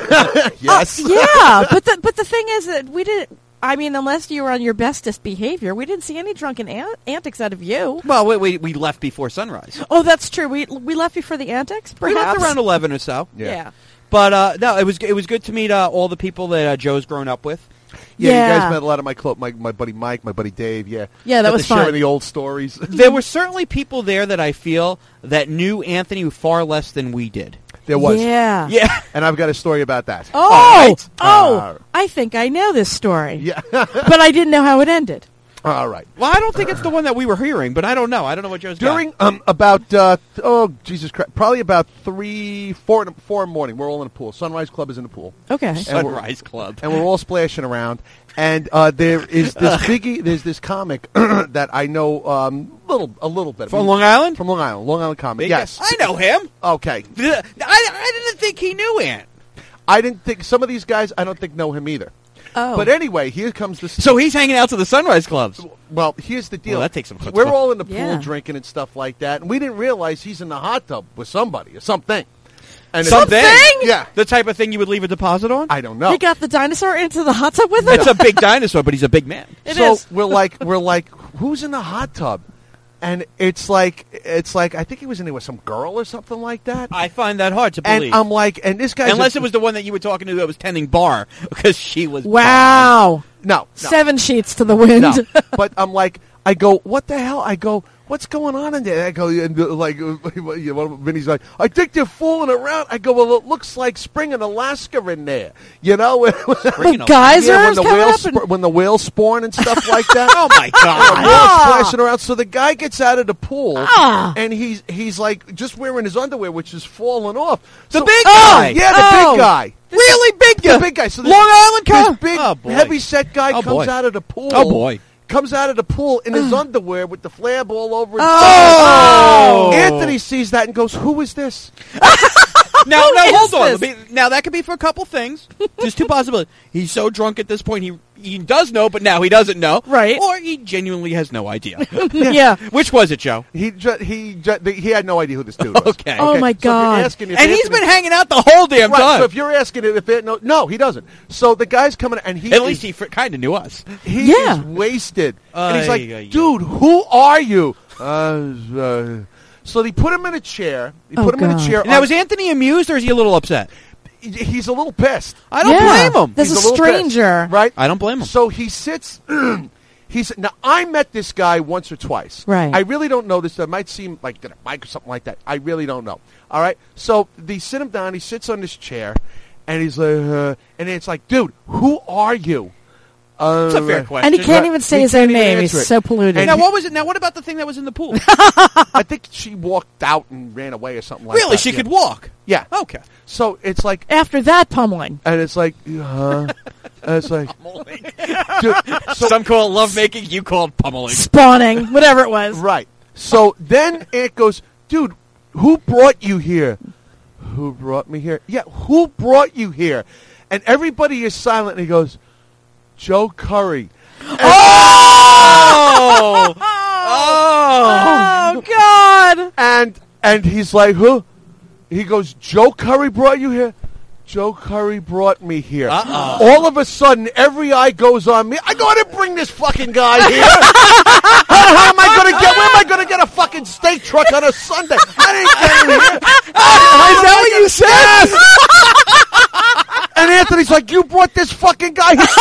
[SPEAKER 3] Yes.
[SPEAKER 2] Uh, yeah, but the but the thing is that we didn't. I mean, unless you were on your bestest behavior, we didn't see any drunken an- antics out of you.
[SPEAKER 1] Well, we, we we left before sunrise.
[SPEAKER 2] Oh, that's true. We we left before the antics.
[SPEAKER 1] We left
[SPEAKER 2] Perhaps
[SPEAKER 1] around eleven or so.
[SPEAKER 3] Yeah.
[SPEAKER 2] Yeah.
[SPEAKER 1] But uh, no, it was it was good to meet uh, all the people that uh, Joe's grown up with.
[SPEAKER 3] Yeah, you
[SPEAKER 2] Yeah.
[SPEAKER 3] guys met a lot of my clo- my my buddy Mike, my buddy Dave. Yeah,
[SPEAKER 2] Yeah, that
[SPEAKER 3] Got
[SPEAKER 2] was
[SPEAKER 3] to share
[SPEAKER 2] fun.
[SPEAKER 3] the old stories.
[SPEAKER 1] There were certainly people there that I feel that knew Anthony far less than we did.
[SPEAKER 3] There was,
[SPEAKER 2] Yeah.
[SPEAKER 1] Yeah.
[SPEAKER 3] and I've got a story about that.
[SPEAKER 2] Oh,
[SPEAKER 1] All right.
[SPEAKER 2] oh!
[SPEAKER 3] Uh,
[SPEAKER 2] I think I know this story.
[SPEAKER 3] Yeah.
[SPEAKER 2] But I didn't know how it ended.
[SPEAKER 3] All right.
[SPEAKER 1] Well, I don't think it's the one that we were hearing, but I don't know. I don't know what Joe's got.
[SPEAKER 3] During um about uh th- oh Jesus Christ, probably about three four in the, four in the morning. We're all in the pool. Sunrise Club is in the pool,
[SPEAKER 2] Okay.
[SPEAKER 3] and we're-
[SPEAKER 1] Sunrise Club.
[SPEAKER 3] and we're all splashing around. And uh, there is this biggie. There's this comic that I know um little a little bit
[SPEAKER 1] From Long Island?
[SPEAKER 3] From Long Island, Long Island comic.
[SPEAKER 1] Big-
[SPEAKER 3] Yes.
[SPEAKER 1] I know him.
[SPEAKER 3] Okay.
[SPEAKER 1] I, I didn't think he knew Ant.
[SPEAKER 3] I didn't think some of these guys. I don't think know him either.
[SPEAKER 2] Oh.
[SPEAKER 3] But anyway, here comes the.
[SPEAKER 1] So he's hanging out to the Sunrise Clubs.
[SPEAKER 3] Well, here's the deal.
[SPEAKER 1] Well, that takes some chutzpah.
[SPEAKER 3] We're all in the pool
[SPEAKER 2] Yeah.
[SPEAKER 3] drinking and stuff like that, and we didn't realize he's in the hot tub with somebody or something. And
[SPEAKER 1] Something?
[SPEAKER 3] Yeah.
[SPEAKER 1] The type of thing you would leave a deposit on?
[SPEAKER 3] I don't know.
[SPEAKER 2] He got the dinosaur into the hot tub with him?
[SPEAKER 1] It's a big dinosaur, but he's a big man.
[SPEAKER 2] It
[SPEAKER 3] so
[SPEAKER 2] is.
[SPEAKER 3] we're like, we're like, who's in the hot tub? And it's like, it's like, I think he was in there with some girl or something like that.
[SPEAKER 1] I find that hard to
[SPEAKER 3] and
[SPEAKER 1] believe.
[SPEAKER 3] I'm like, and this guy,
[SPEAKER 1] Unless it was the one that you were talking to that was tending bar, because she was
[SPEAKER 2] Wow.
[SPEAKER 3] no, no,
[SPEAKER 2] Seven sheets to the wind.
[SPEAKER 3] no. But I'm like, I go, what the hell? I go, what's going on in there? I go, and uh, like, uh, you know, Vinny's like, I think they're fooling around. I go, well, it looks like spring in Alaska in there, you know?
[SPEAKER 1] Freaking
[SPEAKER 2] The geysers
[SPEAKER 3] Yeah, when the
[SPEAKER 2] coming
[SPEAKER 3] whales
[SPEAKER 2] up and-
[SPEAKER 3] sp- when the whales spawn and stuff like that.
[SPEAKER 1] Oh, my God.
[SPEAKER 3] The whales splashing around. So the guy gets out of the pool
[SPEAKER 2] Ah.
[SPEAKER 3] and he's he's like just wearing his underwear, which is falling off.
[SPEAKER 1] The
[SPEAKER 3] So-
[SPEAKER 1] big
[SPEAKER 3] Oh,
[SPEAKER 1] guy?
[SPEAKER 3] yeah, the
[SPEAKER 2] Oh.
[SPEAKER 3] big guy.
[SPEAKER 1] Really big guy?
[SPEAKER 3] The big guy. So this,
[SPEAKER 1] Long Island
[SPEAKER 3] this
[SPEAKER 1] guy?
[SPEAKER 3] big,
[SPEAKER 1] Oh, boy.
[SPEAKER 3] heavy set guy
[SPEAKER 1] Oh,
[SPEAKER 3] comes
[SPEAKER 1] boy.
[SPEAKER 3] out of the pool.
[SPEAKER 1] Oh, boy.
[SPEAKER 3] Comes out of the pool in his underwear with the flab all over his
[SPEAKER 1] Oh.
[SPEAKER 3] body. Anthony sees that and goes, "Who is this?"
[SPEAKER 1] Now,
[SPEAKER 2] Who
[SPEAKER 1] now
[SPEAKER 2] is
[SPEAKER 1] hold on.
[SPEAKER 2] this?
[SPEAKER 1] Let me- Now, that could be for a couple things. There's two possibilities. He's so drunk at this point, he he does know, but now he doesn't know.
[SPEAKER 2] Right.
[SPEAKER 1] Or he genuinely has no idea.
[SPEAKER 2] Yeah.
[SPEAKER 1] Which was it, Joe?
[SPEAKER 3] He ju- he ju- he had no idea who this dude was.
[SPEAKER 1] Okay.
[SPEAKER 2] Oh, my
[SPEAKER 3] So if
[SPEAKER 2] God.
[SPEAKER 3] you're asking if
[SPEAKER 1] And he's
[SPEAKER 3] Anthony-
[SPEAKER 1] been hanging out the whole damn
[SPEAKER 3] Right,
[SPEAKER 1] time.
[SPEAKER 3] so if you're asking if it, no, no, he doesn't. So the guy's coming, and he
[SPEAKER 1] At
[SPEAKER 3] is,
[SPEAKER 1] least he kind of knew us.
[SPEAKER 3] he
[SPEAKER 2] Yeah.
[SPEAKER 3] is wasted, and he's
[SPEAKER 1] Ay,
[SPEAKER 3] like,
[SPEAKER 1] ay, ay.
[SPEAKER 3] "Dude, who are you?" Uh, uh, so they put him in a chair. They
[SPEAKER 2] Oh,
[SPEAKER 3] put him in a
[SPEAKER 2] God.
[SPEAKER 3] chair.
[SPEAKER 1] Now,
[SPEAKER 3] on-
[SPEAKER 1] is Anthony amused or is he a little upset?
[SPEAKER 3] he- he's a little pissed,
[SPEAKER 1] I don't
[SPEAKER 2] Yeah.
[SPEAKER 1] blame him.
[SPEAKER 2] This
[SPEAKER 3] He's
[SPEAKER 2] is
[SPEAKER 3] a little pissed,
[SPEAKER 2] stranger.
[SPEAKER 3] right?
[SPEAKER 1] I don't blame him.
[SPEAKER 3] So he sits. He's now. I met this guy once or twice.
[SPEAKER 2] Right.
[SPEAKER 3] I really don't know this. It might seem like did a bike or something like that. I really don't know. All right. So they sit him down. He sits on this chair, and he's like, uh, and it's like, dude, who are you? Uh,
[SPEAKER 1] That's a fair question.
[SPEAKER 2] And he can't
[SPEAKER 3] Right.
[SPEAKER 2] even say
[SPEAKER 3] He
[SPEAKER 2] his
[SPEAKER 3] can't
[SPEAKER 2] own
[SPEAKER 3] even
[SPEAKER 2] name.
[SPEAKER 3] answer
[SPEAKER 2] He's
[SPEAKER 3] it.
[SPEAKER 2] so polluted.
[SPEAKER 3] And
[SPEAKER 1] Now,
[SPEAKER 3] he-
[SPEAKER 1] what was it? Now, what about the thing that was in the pool?
[SPEAKER 3] I think she walked out and ran away or something like that.
[SPEAKER 1] Really? She
[SPEAKER 3] yeah.
[SPEAKER 1] could walk?
[SPEAKER 3] Yeah.
[SPEAKER 1] Okay.
[SPEAKER 3] So it's like,
[SPEAKER 2] After that pummeling.
[SPEAKER 3] and it's like, uh, and it's like, dude, so
[SPEAKER 1] Some call it lovemaking, you call it pummeling.
[SPEAKER 2] Spawning. Whatever it was.
[SPEAKER 3] right. So then Ant goes, dude, who brought you here? Who brought me here? Yeah, who brought you here? And everybody is silent, and he goes, Joe Curry.
[SPEAKER 1] Oh! Oh!
[SPEAKER 2] Oh, God.
[SPEAKER 3] And and he's like, huh? He goes, Joe Curry brought you here? Joe Curry brought me here.
[SPEAKER 1] Uh-oh.
[SPEAKER 3] All of a sudden, every eye goes on me. I go, I didn't bring this fucking guy here. how, how am I going to get, where am I going to get a fucking steak truck on a Sunday? I didn't get him here.
[SPEAKER 1] Is that what you said?
[SPEAKER 3] And Anthony's like, you brought this fucking guy here.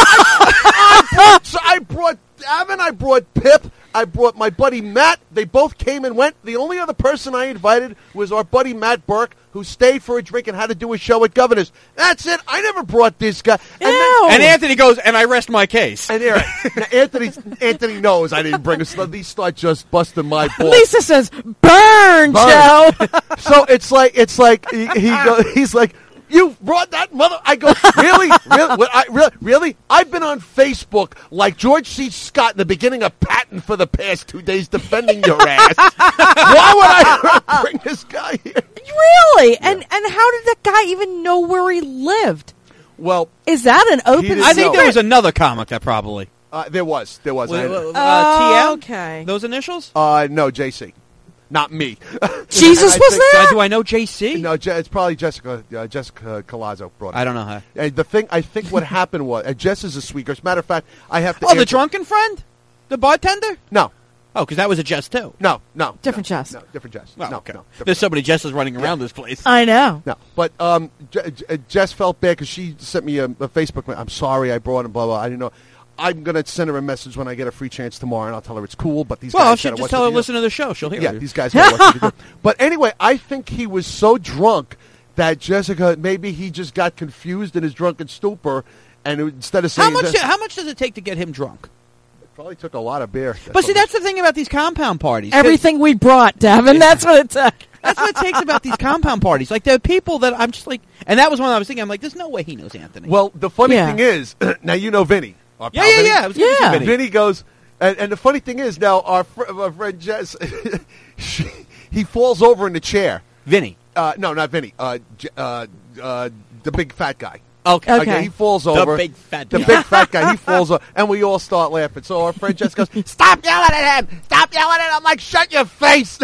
[SPEAKER 3] I, I, brought, so I brought Davin, I brought Pip, I brought my buddy Matt. They both came and went. The only other person I invited was our buddy Matt Burke, who stayed for a drink and had to do a show at Governor's. That's it. I never brought this guy. And, then,
[SPEAKER 1] And Anthony goes, and I rest my case.
[SPEAKER 3] and there, now Anthony, Anthony knows I didn't bring us. These start just busting my balls.
[SPEAKER 2] Lisa says, "Burn,
[SPEAKER 3] Burn.
[SPEAKER 2] Joe."
[SPEAKER 3] So it's like it's like he, he go, he's like, you brought that mother. I go, really, really, what, I, really, really. I've been on Facebook like George C. Scott in the beginning of Patton for the past two days defending your ass. Why would I bring this guy here?
[SPEAKER 2] Really? And and how did that guy even know where he lived?
[SPEAKER 3] Well,
[SPEAKER 2] Is that an open
[SPEAKER 3] didn't
[SPEAKER 1] I
[SPEAKER 2] secret?
[SPEAKER 1] think there was another comic that probably.
[SPEAKER 3] uh, there was, there was. I-
[SPEAKER 1] Uh,
[SPEAKER 2] Oh,
[SPEAKER 1] T M?
[SPEAKER 2] okay.
[SPEAKER 1] Those initials?
[SPEAKER 3] Uh, no, J C, not me.
[SPEAKER 2] Jesus
[SPEAKER 3] I
[SPEAKER 2] was
[SPEAKER 3] think-
[SPEAKER 1] Uh,
[SPEAKER 2] there?
[SPEAKER 1] do I know J C?
[SPEAKER 3] No, Je- it's probably Jessica. Uh, Jessica Colazzo brought it.
[SPEAKER 1] I don't know how.
[SPEAKER 3] And the thing, I think, what happened was, and Jess is a sweet girl. As a matter of fact, I have to.
[SPEAKER 1] Oh, the
[SPEAKER 3] answer-
[SPEAKER 1] drunken friend? The bartender?
[SPEAKER 3] No,
[SPEAKER 1] Oh, because that was a Jess, too.
[SPEAKER 3] no, no.
[SPEAKER 2] Different
[SPEAKER 3] no,
[SPEAKER 2] Jess.
[SPEAKER 3] No, different Jess.
[SPEAKER 1] Oh,
[SPEAKER 3] no,
[SPEAKER 1] okay.
[SPEAKER 3] no. different
[SPEAKER 1] There's so many Jesses running around this place.
[SPEAKER 2] I know.
[SPEAKER 3] No, but um, J- J- Jess felt bad because she sent me a, a Facebook. I'm sorry, I brought him. Blah blah. I didn't know. I'm gonna send her a message when I get a free chance tomorrow, and I'll tell her it's cool. But these
[SPEAKER 1] Well,
[SPEAKER 3] guys
[SPEAKER 1] she'll
[SPEAKER 3] gotta
[SPEAKER 1] just
[SPEAKER 3] watch
[SPEAKER 1] tell
[SPEAKER 3] the
[SPEAKER 1] her
[SPEAKER 3] video.
[SPEAKER 1] listen to the show. She'll hear
[SPEAKER 3] Yeah,
[SPEAKER 1] it.
[SPEAKER 3] these guys gotta watch the video. But anyway, I think he was so drunk that Jessica maybe he just got confused in his drunken stupor, and it- instead of saying
[SPEAKER 1] How much?
[SPEAKER 3] that-
[SPEAKER 1] How much does it take to get him drunk?
[SPEAKER 3] probably took a lot of beer.
[SPEAKER 1] But see, that's the thing about these compound parties. 'Cause
[SPEAKER 2] Everything we brought, Davin. That's what it took.
[SPEAKER 1] That's what it takes about these compound parties. Like, there are people that I'm just like, and that was one I was thinking. I'm like, there's no way he knows Anthony.
[SPEAKER 3] Well, the funny
[SPEAKER 2] Yeah.
[SPEAKER 3] thing is, now you know Vinny. Our
[SPEAKER 1] yeah,
[SPEAKER 3] pal
[SPEAKER 1] yeah,
[SPEAKER 3] Vinny.
[SPEAKER 1] yeah. I was gonna
[SPEAKER 2] Yeah.
[SPEAKER 1] say Vinny.
[SPEAKER 3] Vinny goes, and, and the funny thing is now our, fr- our friend Jess, she, he falls over in the chair.
[SPEAKER 1] Vinny.
[SPEAKER 3] Uh, no, not Vinny. Uh, J- uh, uh, the big fat guy.
[SPEAKER 1] Okay.
[SPEAKER 2] Okay.
[SPEAKER 3] he falls
[SPEAKER 1] The
[SPEAKER 3] over.
[SPEAKER 1] big fat
[SPEAKER 3] The
[SPEAKER 1] guy.
[SPEAKER 3] big fat guy. He falls over, and we all start laughing. So our friend Jess goes, "Stop yelling at him! Stop yelling at him!" I'm like, "Shut your face!"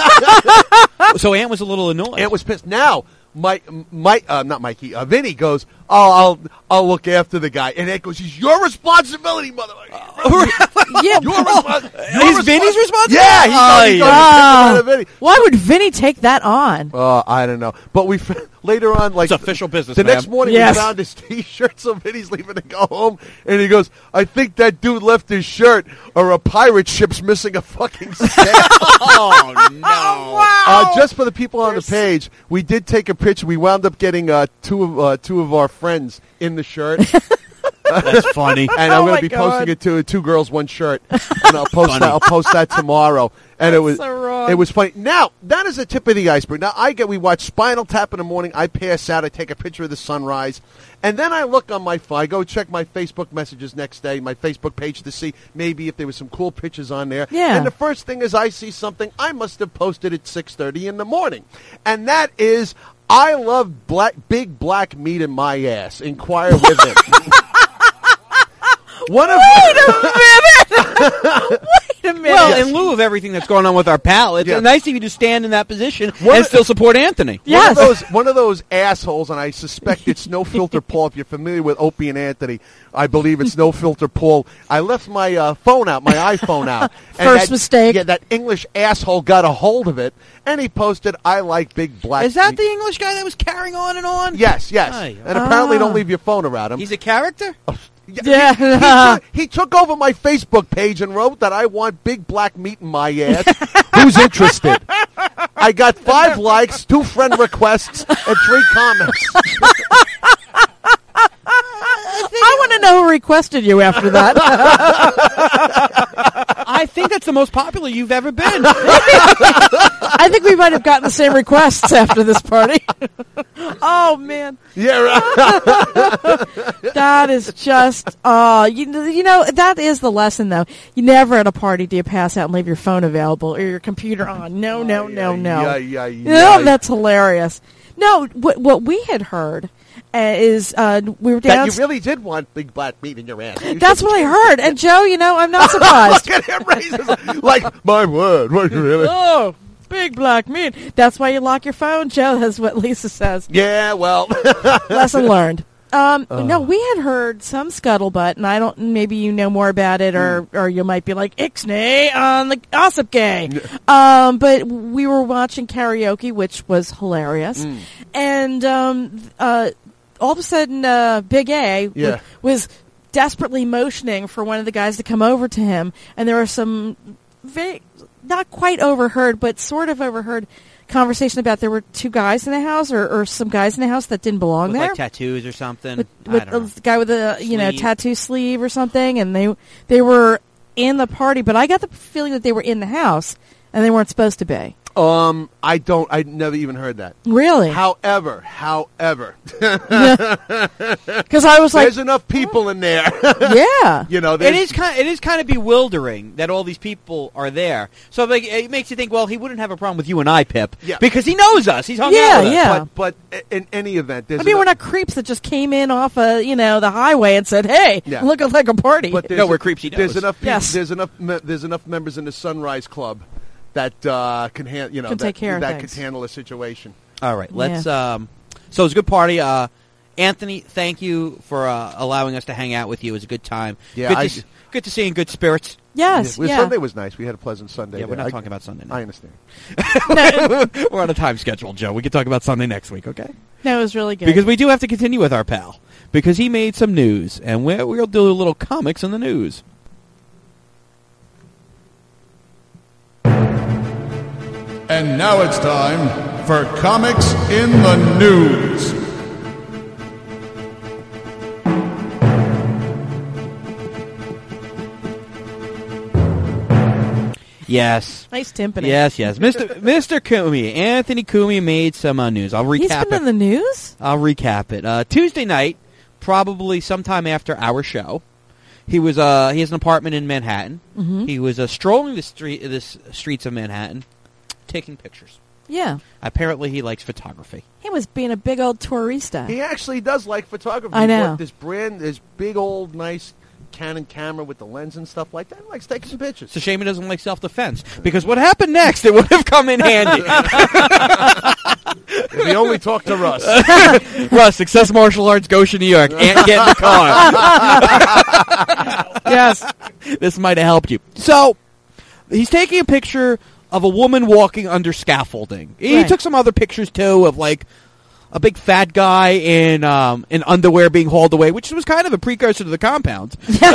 [SPEAKER 1] So Ant was a little annoyed.
[SPEAKER 3] Ant was pissed. Now, Mike, Mike, uh, not Mikey, uh, Vinny goes, "Oh, I'll, I'll look after the guy." And Ant goes, "It's your responsibility, mother."
[SPEAKER 2] Yeah.
[SPEAKER 3] Your respons- your
[SPEAKER 1] Is
[SPEAKER 3] respons-
[SPEAKER 1] Vinny's responsibility?
[SPEAKER 3] Yeah, he
[SPEAKER 1] Oh,
[SPEAKER 3] goes, he goes,
[SPEAKER 2] yeah.
[SPEAKER 3] "Take it out of Vinny."
[SPEAKER 2] Why would Vinny take that on?
[SPEAKER 3] Uh, I don't know, but we later on, like
[SPEAKER 1] It's official business,
[SPEAKER 3] The
[SPEAKER 1] ma'am.
[SPEAKER 3] next morning,
[SPEAKER 2] Yes.
[SPEAKER 3] we found his T-shirt. So Vinny's leaving to go home, and he goes, "I think that dude left his shirt, or a pirate ship's missing a fucking sail."
[SPEAKER 1] Oh no!
[SPEAKER 3] Uh, just for the people on the page, we did take a picture. We wound up getting uh, two of uh, two of our friends in the shirt,
[SPEAKER 1] That's funny.
[SPEAKER 3] and I'm
[SPEAKER 2] Oh
[SPEAKER 3] going
[SPEAKER 2] my
[SPEAKER 3] to be
[SPEAKER 2] God.
[SPEAKER 3] posting it to two girls, one shirt, and I'll post that. I'll post that tomorrow. And it was
[SPEAKER 2] so wrong.
[SPEAKER 3] it was funny. Now that is the tip of the iceberg. Now I get we watch Spinal Tap in the morning. I pass out. I take a picture of the sunrise, and then I look on my phone. I go check my Facebook messages next day, my Facebook page to see maybe if there was some cool pictures on there.
[SPEAKER 2] Yeah.
[SPEAKER 3] And the first thing is I see something I must have posted at six thirty in the morning, and that is I love black big black meat in my ass. Inquire with it. One of
[SPEAKER 2] Wait a minute. Wait a minute.
[SPEAKER 1] Well,
[SPEAKER 3] Yes.
[SPEAKER 1] in lieu of everything that's going on with our pal, it's
[SPEAKER 3] Yeah.
[SPEAKER 1] nice of you to stand in that position
[SPEAKER 3] One
[SPEAKER 1] and
[SPEAKER 3] of-
[SPEAKER 1] still support Anthony.
[SPEAKER 2] Yes.
[SPEAKER 3] One of those, one of those assholes, and I suspect it's No Filter Paul. If you're familiar with Opie and Anthony, I believe it's No Filter Paul. I left my uh, phone out, my iPhone out. and
[SPEAKER 2] First
[SPEAKER 3] that-
[SPEAKER 2] mistake.
[SPEAKER 3] Yeah, that English asshole got a hold of it, and he posted, "I like big black."
[SPEAKER 1] Is that
[SPEAKER 3] meat."
[SPEAKER 1] the English guy that was carrying on and on?
[SPEAKER 3] Yes, yes.
[SPEAKER 1] Aye.
[SPEAKER 3] And apparently,
[SPEAKER 2] Ah.
[SPEAKER 3] don't leave your phone around him.
[SPEAKER 1] He's a character?
[SPEAKER 2] Yeah.
[SPEAKER 3] He, he, took, he took over my Facebook page and wrote that I want big black meat in my ass. Who's interested? I got five likes, two friend requests, and three comments.
[SPEAKER 2] I want to know who requested you after that.
[SPEAKER 1] I think that's the most popular you've ever been.
[SPEAKER 2] I think we might have gotten the same requests after this party. Oh man,
[SPEAKER 3] Yeah, right.
[SPEAKER 2] that is just oh, you, you know that is the lesson though. You never at a party do you pass out and leave your phone available or your computer on. No, no, no, no.
[SPEAKER 3] Yeah, yeah, yeah.
[SPEAKER 2] No, that's hilarious. No, what what we had heard uh, is uh, we were
[SPEAKER 3] That
[SPEAKER 2] down.
[SPEAKER 3] you really did want big black meat in your ass. You
[SPEAKER 2] That's
[SPEAKER 3] should-
[SPEAKER 2] what I heard. And Joe, you know, I'm not surprised.
[SPEAKER 3] Look at him raises like my word. What really?
[SPEAKER 2] Oh, Big black meat. That's why you lock your phone, Joe. That's what Lisa says.
[SPEAKER 3] Yeah, well.
[SPEAKER 2] Lesson learned. Um, uh. No, we had heard some scuttlebutt, and I don't. Maybe you know more about it, or mm. or you might be like Ixnay on the Gossip Gang. um, but we were watching karaoke, which was hilarious, mm. and um, uh, all of a sudden, uh, Big A
[SPEAKER 3] yeah.
[SPEAKER 2] w- was desperately motioning for one of the guys to come over to him, and there were some very not quite overheard, but sort of overheard conversation about there were two guys in the house, or, or some guys in the house that didn't belong
[SPEAKER 1] with
[SPEAKER 2] there,
[SPEAKER 1] like tattoos or something.
[SPEAKER 2] With,
[SPEAKER 1] I
[SPEAKER 2] with
[SPEAKER 1] don't know.
[SPEAKER 2] a guy with a you
[SPEAKER 1] sleeve.
[SPEAKER 2] know tattoo sleeve or something, and they they were in the party, but I got the feeling that they were in the house and they weren't supposed to be.
[SPEAKER 3] Um, I don't. I never even heard that.
[SPEAKER 2] Really?
[SPEAKER 3] However, however,
[SPEAKER 2] because I was like,
[SPEAKER 3] there's enough people in there.
[SPEAKER 2] yeah,
[SPEAKER 3] you know,
[SPEAKER 1] it is kind. It is kind of bewildering that all these people are there. So like, it makes you think. Well, he wouldn't have a problem with you and I, Pip,
[SPEAKER 3] yeah.
[SPEAKER 1] because he knows us. He's hung
[SPEAKER 2] yeah,
[SPEAKER 1] out with us.
[SPEAKER 2] yeah.
[SPEAKER 3] But, but in any event, there's
[SPEAKER 2] I mean,
[SPEAKER 3] enough,
[SPEAKER 2] we're not creeps that just came in off a you know the highway and said, "Hey,
[SPEAKER 3] yeah.
[SPEAKER 2] look like a party."
[SPEAKER 3] But
[SPEAKER 1] no,
[SPEAKER 3] a,
[SPEAKER 1] we're creeps. He knows.
[SPEAKER 3] There's enough. People,
[SPEAKER 2] yes.
[SPEAKER 3] There's enough. Me- there's enough members in the Sunrise Club that uh, can hand, you know,
[SPEAKER 2] can
[SPEAKER 3] that,
[SPEAKER 2] take care
[SPEAKER 3] that
[SPEAKER 2] of things.
[SPEAKER 3] could handle a situation.
[SPEAKER 1] All right, let's.
[SPEAKER 2] Yeah.
[SPEAKER 1] Um, so it was a good party. Uh, Anthony, thank you for uh, allowing us to hang out with you. It was a good time.
[SPEAKER 3] Yeah,
[SPEAKER 1] good,
[SPEAKER 3] I,
[SPEAKER 1] to, good to see you in good spirits.
[SPEAKER 2] yes,
[SPEAKER 3] yeah, well,
[SPEAKER 2] yeah.
[SPEAKER 3] Sunday was nice. We had a pleasant Sunday.
[SPEAKER 1] Yeah, we're
[SPEAKER 3] there.
[SPEAKER 1] not
[SPEAKER 3] I,
[SPEAKER 1] talking about Sunday. Now.
[SPEAKER 3] I understand.
[SPEAKER 1] We're on a time schedule, Joe. We can talk about Sunday next week, okay?
[SPEAKER 2] No, it was really good
[SPEAKER 1] Because we do have to continue with our pal because he made some news, and we'll, we'll do a little comics in the news.
[SPEAKER 4] And now it's time for Comics in the News.
[SPEAKER 1] Yes.
[SPEAKER 2] nice timpani.
[SPEAKER 1] Yes, yes. Mister Mister Kumi, Anthony Kumi made some uh, news. I'll recap
[SPEAKER 2] He's been
[SPEAKER 1] it.
[SPEAKER 2] in the news.
[SPEAKER 1] I'll recap it. Uh, Tuesday night, probably sometime after our show, he was uh, he has an apartment in Manhattan.
[SPEAKER 2] Mm-hmm.
[SPEAKER 1] He was uh, strolling the street the s- streets of Manhattan, taking pictures.
[SPEAKER 2] Yeah,
[SPEAKER 1] Apparently, he likes photography.
[SPEAKER 2] he was being a big old tourista.
[SPEAKER 3] He actually does like photography.
[SPEAKER 2] I
[SPEAKER 3] He
[SPEAKER 2] know.
[SPEAKER 3] bought this brand, this big old nice Canon camera with the lens and stuff like that. He likes taking some pictures.
[SPEAKER 1] It's a shame he doesn't like self-defense, because what happened next, it would have come in handy.
[SPEAKER 3] If he only talked to Russ.
[SPEAKER 1] Russ, Success Martial Arts, Goshen, New York. Ant, get in the car.
[SPEAKER 2] Yes.
[SPEAKER 1] This might have helped you. So, he's taking a picture of a woman walking under scaffolding. He
[SPEAKER 2] Right.
[SPEAKER 1] took some other pictures, too, of, like, a big fat guy in um, in underwear being hauled away, which was kind of a precursor to the compound.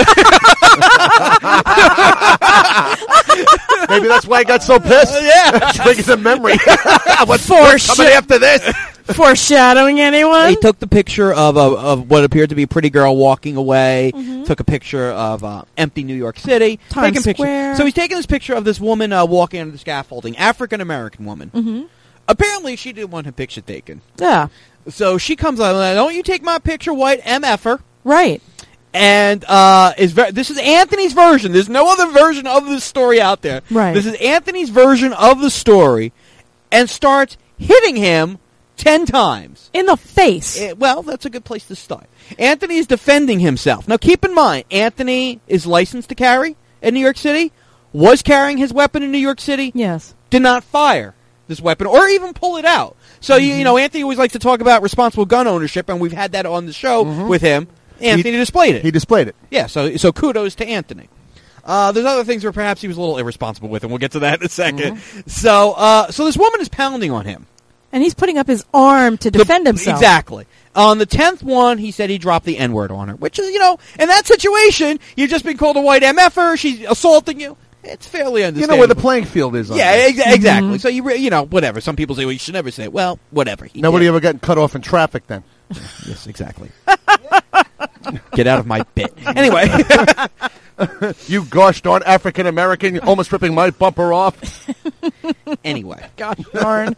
[SPEAKER 3] Maybe that's why he got so pissed.
[SPEAKER 1] Yeah.
[SPEAKER 3] Triggers a memory. What's
[SPEAKER 2] For
[SPEAKER 3] coming
[SPEAKER 2] sure.
[SPEAKER 3] after this?
[SPEAKER 2] Foreshadowing anyone?
[SPEAKER 1] He took the picture of a, of what appeared to be a pretty girl walking away.
[SPEAKER 2] Mhm.
[SPEAKER 1] Took a picture of uh, empty New York City.
[SPEAKER 2] Times
[SPEAKER 1] taking pictures.
[SPEAKER 2] Square.
[SPEAKER 1] So he's taking this picture of this woman uh, walking under the scaffolding, African American woman.
[SPEAKER 2] Mm-hmm.
[SPEAKER 1] Apparently, she didn't want her picture taken.
[SPEAKER 2] Yeah,
[SPEAKER 1] So she comes on, don't you take my picture, white M F er.
[SPEAKER 2] right.
[SPEAKER 1] And uh, is ver- this is Anthony's version. There's no other version of this story out there.
[SPEAKER 2] Right.
[SPEAKER 1] This is Anthony's version of the story, and starts hitting him ten times.
[SPEAKER 2] In the face.
[SPEAKER 1] Eh, well, that's a good place to start. Anthony is defending himself. Now, keep in mind, Anthony is licensed to carry in New York City, was carrying his weapon in New York City,
[SPEAKER 2] Yes.
[SPEAKER 1] did not fire this weapon or even pull it out. So,
[SPEAKER 3] Mm-hmm.
[SPEAKER 1] you, you know, Anthony always likes to talk about responsible gun ownership, and we've had that on the show
[SPEAKER 3] Mm-hmm.
[SPEAKER 1] with him. Anthony displayed it.
[SPEAKER 3] He displayed it.
[SPEAKER 1] Yeah, so so kudos to Anthony. Uh, there's other things where perhaps he was a little irresponsible with, and we'll get to that in a second.
[SPEAKER 3] Mm-hmm.
[SPEAKER 1] So, uh, so this woman is pounding on him.
[SPEAKER 2] And he's putting up his arm to defend
[SPEAKER 1] The-
[SPEAKER 2] himself.
[SPEAKER 1] Exactly. On the tenth one, he said he dropped the N-word on her, which is, you know, in that situation, you've just been called a white M F er, she's assaulting you. It's fairly
[SPEAKER 3] You
[SPEAKER 1] understandable.
[SPEAKER 3] know where the playing field is on
[SPEAKER 1] Yeah,
[SPEAKER 3] this.
[SPEAKER 1] ex- exactly. So, you re- you know, whatever. Some people say, well, you should never say it. Well, whatever. He
[SPEAKER 3] Nobody
[SPEAKER 1] did.
[SPEAKER 3] ever got cut off in traffic then.
[SPEAKER 1] Yes, exactly. Get out of my bit. Anyway.
[SPEAKER 3] You gosh darn African American, almost ripping my bumper off.
[SPEAKER 1] Anyway.
[SPEAKER 2] Gosh darn.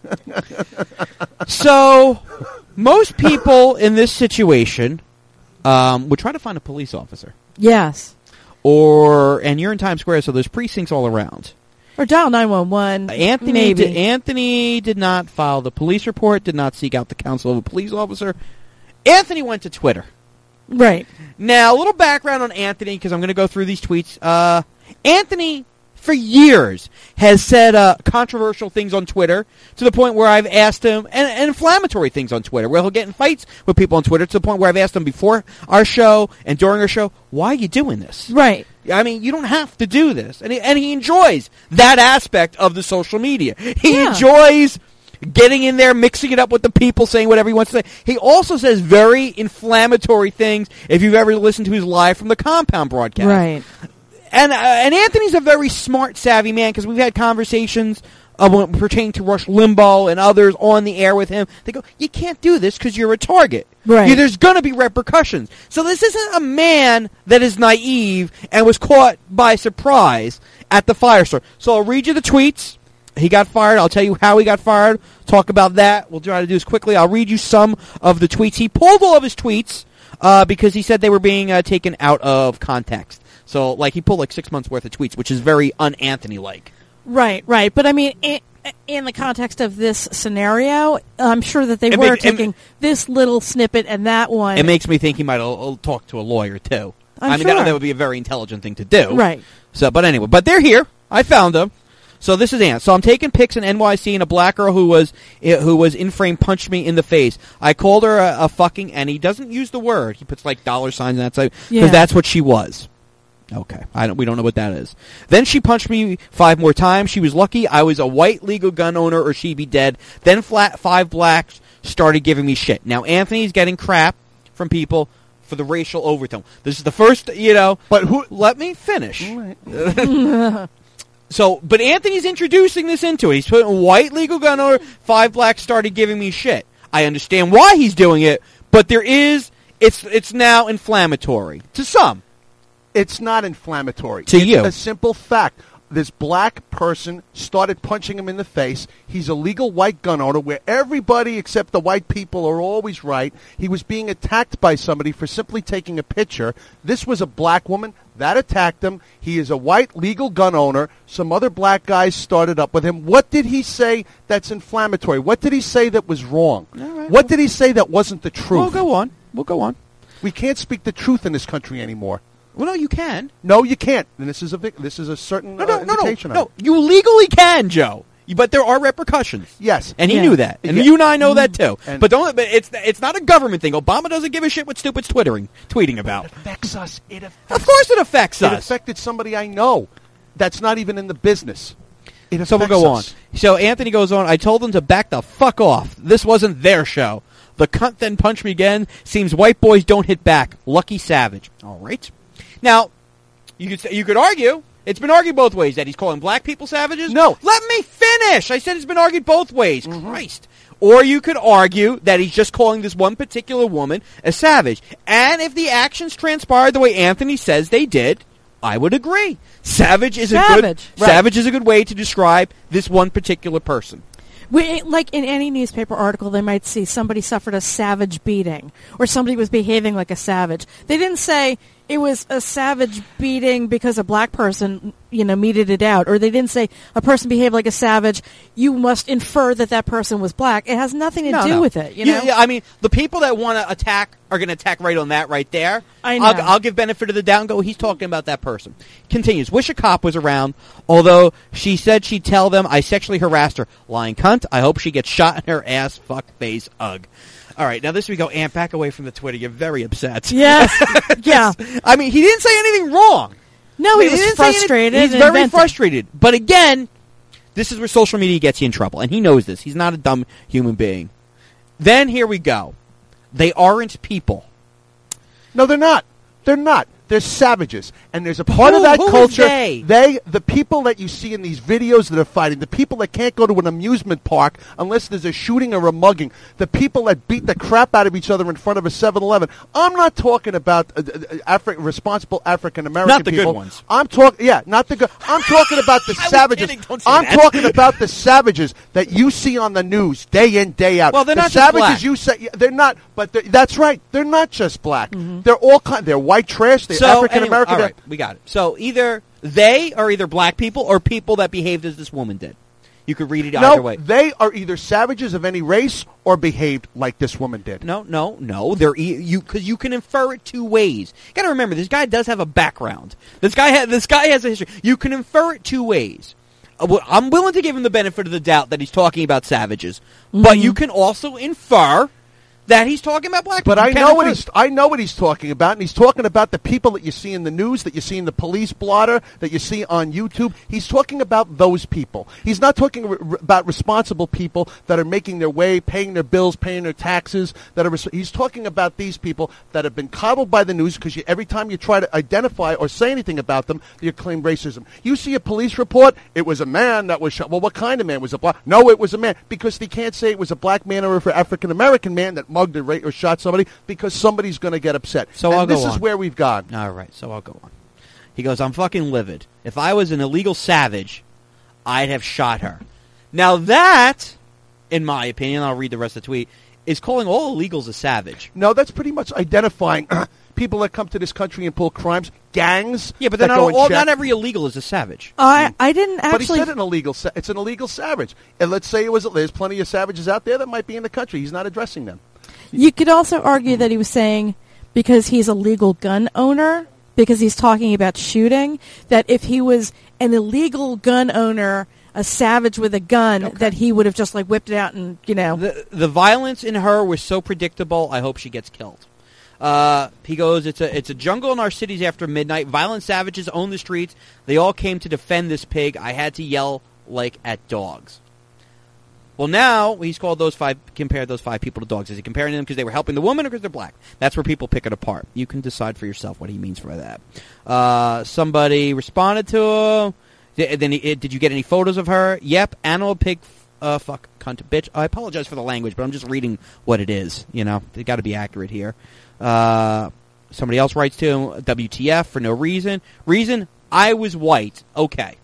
[SPEAKER 1] So, most people in this situation um, would try to find a police officer.
[SPEAKER 2] Yes.
[SPEAKER 1] Or, and you're in Times Square, so there's precincts all around.
[SPEAKER 2] Or dial nine one one.
[SPEAKER 1] Anthony
[SPEAKER 2] Maybe.
[SPEAKER 1] Did, Anthony did not file the police report, did not seek out the counsel of a police officer. Anthony went to Twitter.
[SPEAKER 2] Right.
[SPEAKER 1] Now, a little background on Anthony, because I'm going to go through these tweets. Uh, Anthony for years, has said uh, controversial things on Twitter to the point where I've asked him, and, and inflammatory things on Twitter, where he'll get in fights with people on Twitter to the point where I've asked him before our show and during our show, why are you doing this?
[SPEAKER 2] Right.
[SPEAKER 1] I mean, you don't have to do this. And he, and he enjoys that aspect of the social media. He
[SPEAKER 2] Yeah.
[SPEAKER 1] enjoys getting in there, mixing it up with the people, saying whatever he wants to say. He also says very inflammatory things if you've ever listened to his Live from the Compound broadcast.
[SPEAKER 2] Right.
[SPEAKER 1] And uh, and Anthony's a very smart, savvy man because we've had conversations uh, when- pertaining to Rush Limbaugh and others on the air with him. They go, you can't do this because you're a target.
[SPEAKER 2] Right.
[SPEAKER 1] You- there's going to be repercussions. So this isn't a man that is naive and was caught by surprise at the firestorm. So I'll read you the tweets. He got fired. I'll tell you how he got fired. Talk about that. We'll try to do this quickly. I'll read you some of the tweets. He pulled all of his tweets uh, because he said they were being uh, taken out of context. So, like, he pulled like six months' worth of tweets, which is very un-Anthony-like.
[SPEAKER 2] Right, right. But I mean, in, in the context of this scenario, I'm sure that they
[SPEAKER 1] It
[SPEAKER 2] were
[SPEAKER 1] make- it-
[SPEAKER 2] taking this little snippet and that one.
[SPEAKER 1] It makes me think he might have talked to a lawyer, too.
[SPEAKER 2] I'm
[SPEAKER 1] I mean, that,
[SPEAKER 2] sure.
[SPEAKER 1] that would be a very intelligent thing to do.
[SPEAKER 2] Right.
[SPEAKER 1] So, but anyway, but they're here. I found them. So this is Ant. So I'm taking pics in N Y C and a black girl who was uh, who was in frame punched me in the face. I called her a, a fucking, and he doesn't use the word. He puts like dollar signs on that side because
[SPEAKER 2] Yeah.
[SPEAKER 1] that's what she was. Okay, I don't. We don't know what that is. Then she punched me five more times. She was lucky I was a white legal gun owner, or she'd be dead. Then flat five blacks started giving me shit. Now Anthony's getting crap from people for the racial overtone. This is the first, you know.
[SPEAKER 3] But who?
[SPEAKER 1] Let me finish. So, but Anthony's introducing this into it. He's putting white legal gun owner, five blacks started giving me shit. I understand why he's doing it, but there is, it's it's now inflammatory to some.
[SPEAKER 3] It's not inflammatory.
[SPEAKER 1] To
[SPEAKER 3] it's
[SPEAKER 1] you.
[SPEAKER 3] a simple fact. This black person started punching him in the face. He's a legal white gun owner where everybody except the white people are always right. He was being attacked by somebody for simply taking a picture. This was a black woman that attacked him. He is a white legal gun owner. Some other black guys started up with him. What did he say that's inflammatory? What did he say that was wrong?
[SPEAKER 1] All right.
[SPEAKER 3] What did he say that wasn't the truth?
[SPEAKER 1] We'll go on. We'll go on.
[SPEAKER 3] We can't speak the truth in this country anymore.
[SPEAKER 1] Well, no, you can.
[SPEAKER 3] No, you can't. And this is a vic- this is a certain
[SPEAKER 1] No, no,
[SPEAKER 3] uh,
[SPEAKER 1] no, no,
[SPEAKER 3] indication of
[SPEAKER 1] no.
[SPEAKER 3] it.
[SPEAKER 1] You legally can, Joe. You- But there are repercussions.
[SPEAKER 3] Yes.
[SPEAKER 1] And he
[SPEAKER 2] Yeah.
[SPEAKER 1] knew that, and
[SPEAKER 3] Yeah.
[SPEAKER 1] you and I know that too.
[SPEAKER 3] And-
[SPEAKER 1] but don't. But it's it's not a government thing. Obama doesn't give a shit what stupid's twittering, tweeting about.
[SPEAKER 3] It affects us. It affects
[SPEAKER 1] Of course, it affects
[SPEAKER 3] It
[SPEAKER 1] us.
[SPEAKER 3] affected somebody I know that's not even in the business. It affects
[SPEAKER 1] So we'll go
[SPEAKER 3] us.
[SPEAKER 1] on. So Anthony goes on. I told them to back the fuck off. This wasn't their show. The cunt then punched me again. Seems white boys don't hit back. Lucky Savage. All right. Now, you could say, you could argue. It's been argued both ways that he's calling black people savages.
[SPEAKER 3] No.
[SPEAKER 1] Let me finish. I said it's been argued both ways.
[SPEAKER 3] Mm-hmm.
[SPEAKER 1] Christ. Or you could argue that he's just calling this one particular woman a savage. And if the actions transpired the way Anthony says they did, I would agree. Savage is a good
[SPEAKER 2] Savage.
[SPEAKER 3] Right.
[SPEAKER 1] savage is a good way to describe this one particular person.
[SPEAKER 2] We, like in any newspaper article, they might see somebody suffered a savage beating or somebody was behaving like a savage. They didn't say it was a savage beating because a black person, you know, meted it out. Or they didn't say a person behaved like a savage. You must infer that that person was black. It has nothing to
[SPEAKER 1] No,
[SPEAKER 2] do
[SPEAKER 1] no.
[SPEAKER 2] with it, you
[SPEAKER 1] Yeah,
[SPEAKER 2] know?
[SPEAKER 1] yeah, I mean, the people that want to attack are going to attack right on that right there.
[SPEAKER 2] I
[SPEAKER 1] I'll,
[SPEAKER 2] know.
[SPEAKER 1] I'll give benefit of the doubt and go, he's talking about that person. Continues. Wish a cop was around, although she said she'd tell them I sexually harassed her. Lying cunt. I hope she gets shot in her ass, fuck face, ugh. All right, now this we go, Aunt, back away from the Twitter. You're very upset.
[SPEAKER 2] Yes. Yeah.
[SPEAKER 1] I mean, he didn't say anything wrong.
[SPEAKER 2] No, he
[SPEAKER 1] He
[SPEAKER 2] was
[SPEAKER 1] didn't say anything-
[SPEAKER 2] frustrated.
[SPEAKER 1] He's
[SPEAKER 2] and
[SPEAKER 1] very
[SPEAKER 2] venting.
[SPEAKER 1] frustrated. But again, this is where social media gets you in trouble. And he knows this. He's not a dumb human being. Then here we go. They aren't people.
[SPEAKER 3] No, they're not. They're not. They're savages. And there's a part
[SPEAKER 1] Who-
[SPEAKER 3] of that
[SPEAKER 1] who is
[SPEAKER 3] culture.
[SPEAKER 1] they?
[SPEAKER 3] They, the people that you see in these videos that are fighting, the people that can't go to an amusement park unless there's a shooting or a mugging, the people that beat the crap out of each other in front of a seven eleven. I'm not talking about uh, uh, Afri- responsible African American
[SPEAKER 1] Not the good
[SPEAKER 3] people.
[SPEAKER 1] ones.
[SPEAKER 3] I'm talking, yeah, not the good. I'm talking about the
[SPEAKER 1] I was
[SPEAKER 3] savages.
[SPEAKER 1] kidding. Don't say
[SPEAKER 3] I'm
[SPEAKER 1] that.
[SPEAKER 3] talking about the savages that you see on the news day in, day out.
[SPEAKER 1] Well, they're
[SPEAKER 3] the
[SPEAKER 1] not just
[SPEAKER 3] savages
[SPEAKER 1] black.
[SPEAKER 3] you say, yeah, they're not, but they're, that's right. They're not just black. They're all kind. They're white trash. They're
[SPEAKER 1] So,
[SPEAKER 3] African
[SPEAKER 1] anyway,
[SPEAKER 3] American.
[SPEAKER 1] all right, we got it. So either they are either black people or people that behaved as this woman did. You could read it
[SPEAKER 3] No,
[SPEAKER 1] either way.
[SPEAKER 3] they are either savages of any race or behaved like this woman did.
[SPEAKER 1] No, no, no. They're e- you because you can infer it two ways. You got to remember, this guy does have a background. This guy ha- this guy has a history. You can infer it two ways. Uh, well, I'm willing to give him the benefit of the doubt that he's talking about savages, mm-hmm. but you can also infer that he's talking about black people.
[SPEAKER 3] But I
[SPEAKER 1] You
[SPEAKER 3] know
[SPEAKER 1] can't
[SPEAKER 3] what
[SPEAKER 1] infer-
[SPEAKER 3] he's I know what he's talking about, and he's talking about the people that you see in the news, that you see in the police blotter, that you see on YouTube. He's talking about those people. He's not talking r- r- about responsible people that are making their way, paying their bills, paying their taxes. That are res- he's talking about these people that have been coddled by the news because every time you try to identify or say anything about them, you claim racism. You see a police report, it was a man that was shot. Well, what kind of man was a black? No, it was a man, because they can't say it was a black man or an African American man that mugged or, ra- or shot somebody, because somebody's going to get upset.
[SPEAKER 1] So
[SPEAKER 3] and
[SPEAKER 1] I'll go
[SPEAKER 3] this is
[SPEAKER 1] on.
[SPEAKER 3] where we've gone.
[SPEAKER 1] All right, so I'll go on. He goes, I'm fucking livid. If I was an illegal savage, I'd have shot her. Now that, in my opinion, I'll read the rest of the tweet, is calling all illegals a savage.
[SPEAKER 3] No, that's pretty much identifying people that come to this country and pull crimes, gangs.
[SPEAKER 1] Yeah, but
[SPEAKER 3] that
[SPEAKER 1] then
[SPEAKER 3] go
[SPEAKER 1] not,
[SPEAKER 3] and
[SPEAKER 1] all,
[SPEAKER 3] check.
[SPEAKER 1] not every illegal is a savage.
[SPEAKER 2] I I didn't
[SPEAKER 3] But he
[SPEAKER 2] actually.
[SPEAKER 3] said an illegal. Sa- it's an illegal savage, and let's say it was. There's plenty of savages out there that might be in the country. He's not addressing them.
[SPEAKER 2] You could also argue that he was saying because he's a legal gun owner, because he's talking about shooting, that if he was an illegal gun owner, a savage with a gun,
[SPEAKER 1] Okay.
[SPEAKER 2] that he would have just like whipped it out and, you know.
[SPEAKER 1] The the violence in her was so predictable. I hope she gets killed. Uh, he goes, it's a it's a jungle in our cities after midnight. Violent savages own the streets. They all came to defend this pig. I had to yell like at dogs. Well, now he's called those five, compared those five people to dogs. Is he comparing them because they were helping the woman or because they're black? That's where people pick it apart. You can decide for yourself what he means by that. Uh, somebody responded to him. Th- Then he, did you get any photos of her? Yep, animal pig, uh, fuck, cunt, bitch. I apologize for the language, but I'm just reading what it is. You know, they got to be accurate here. Uh, somebody else writes to him, W T F for no reason. Reason, I was white. Okay.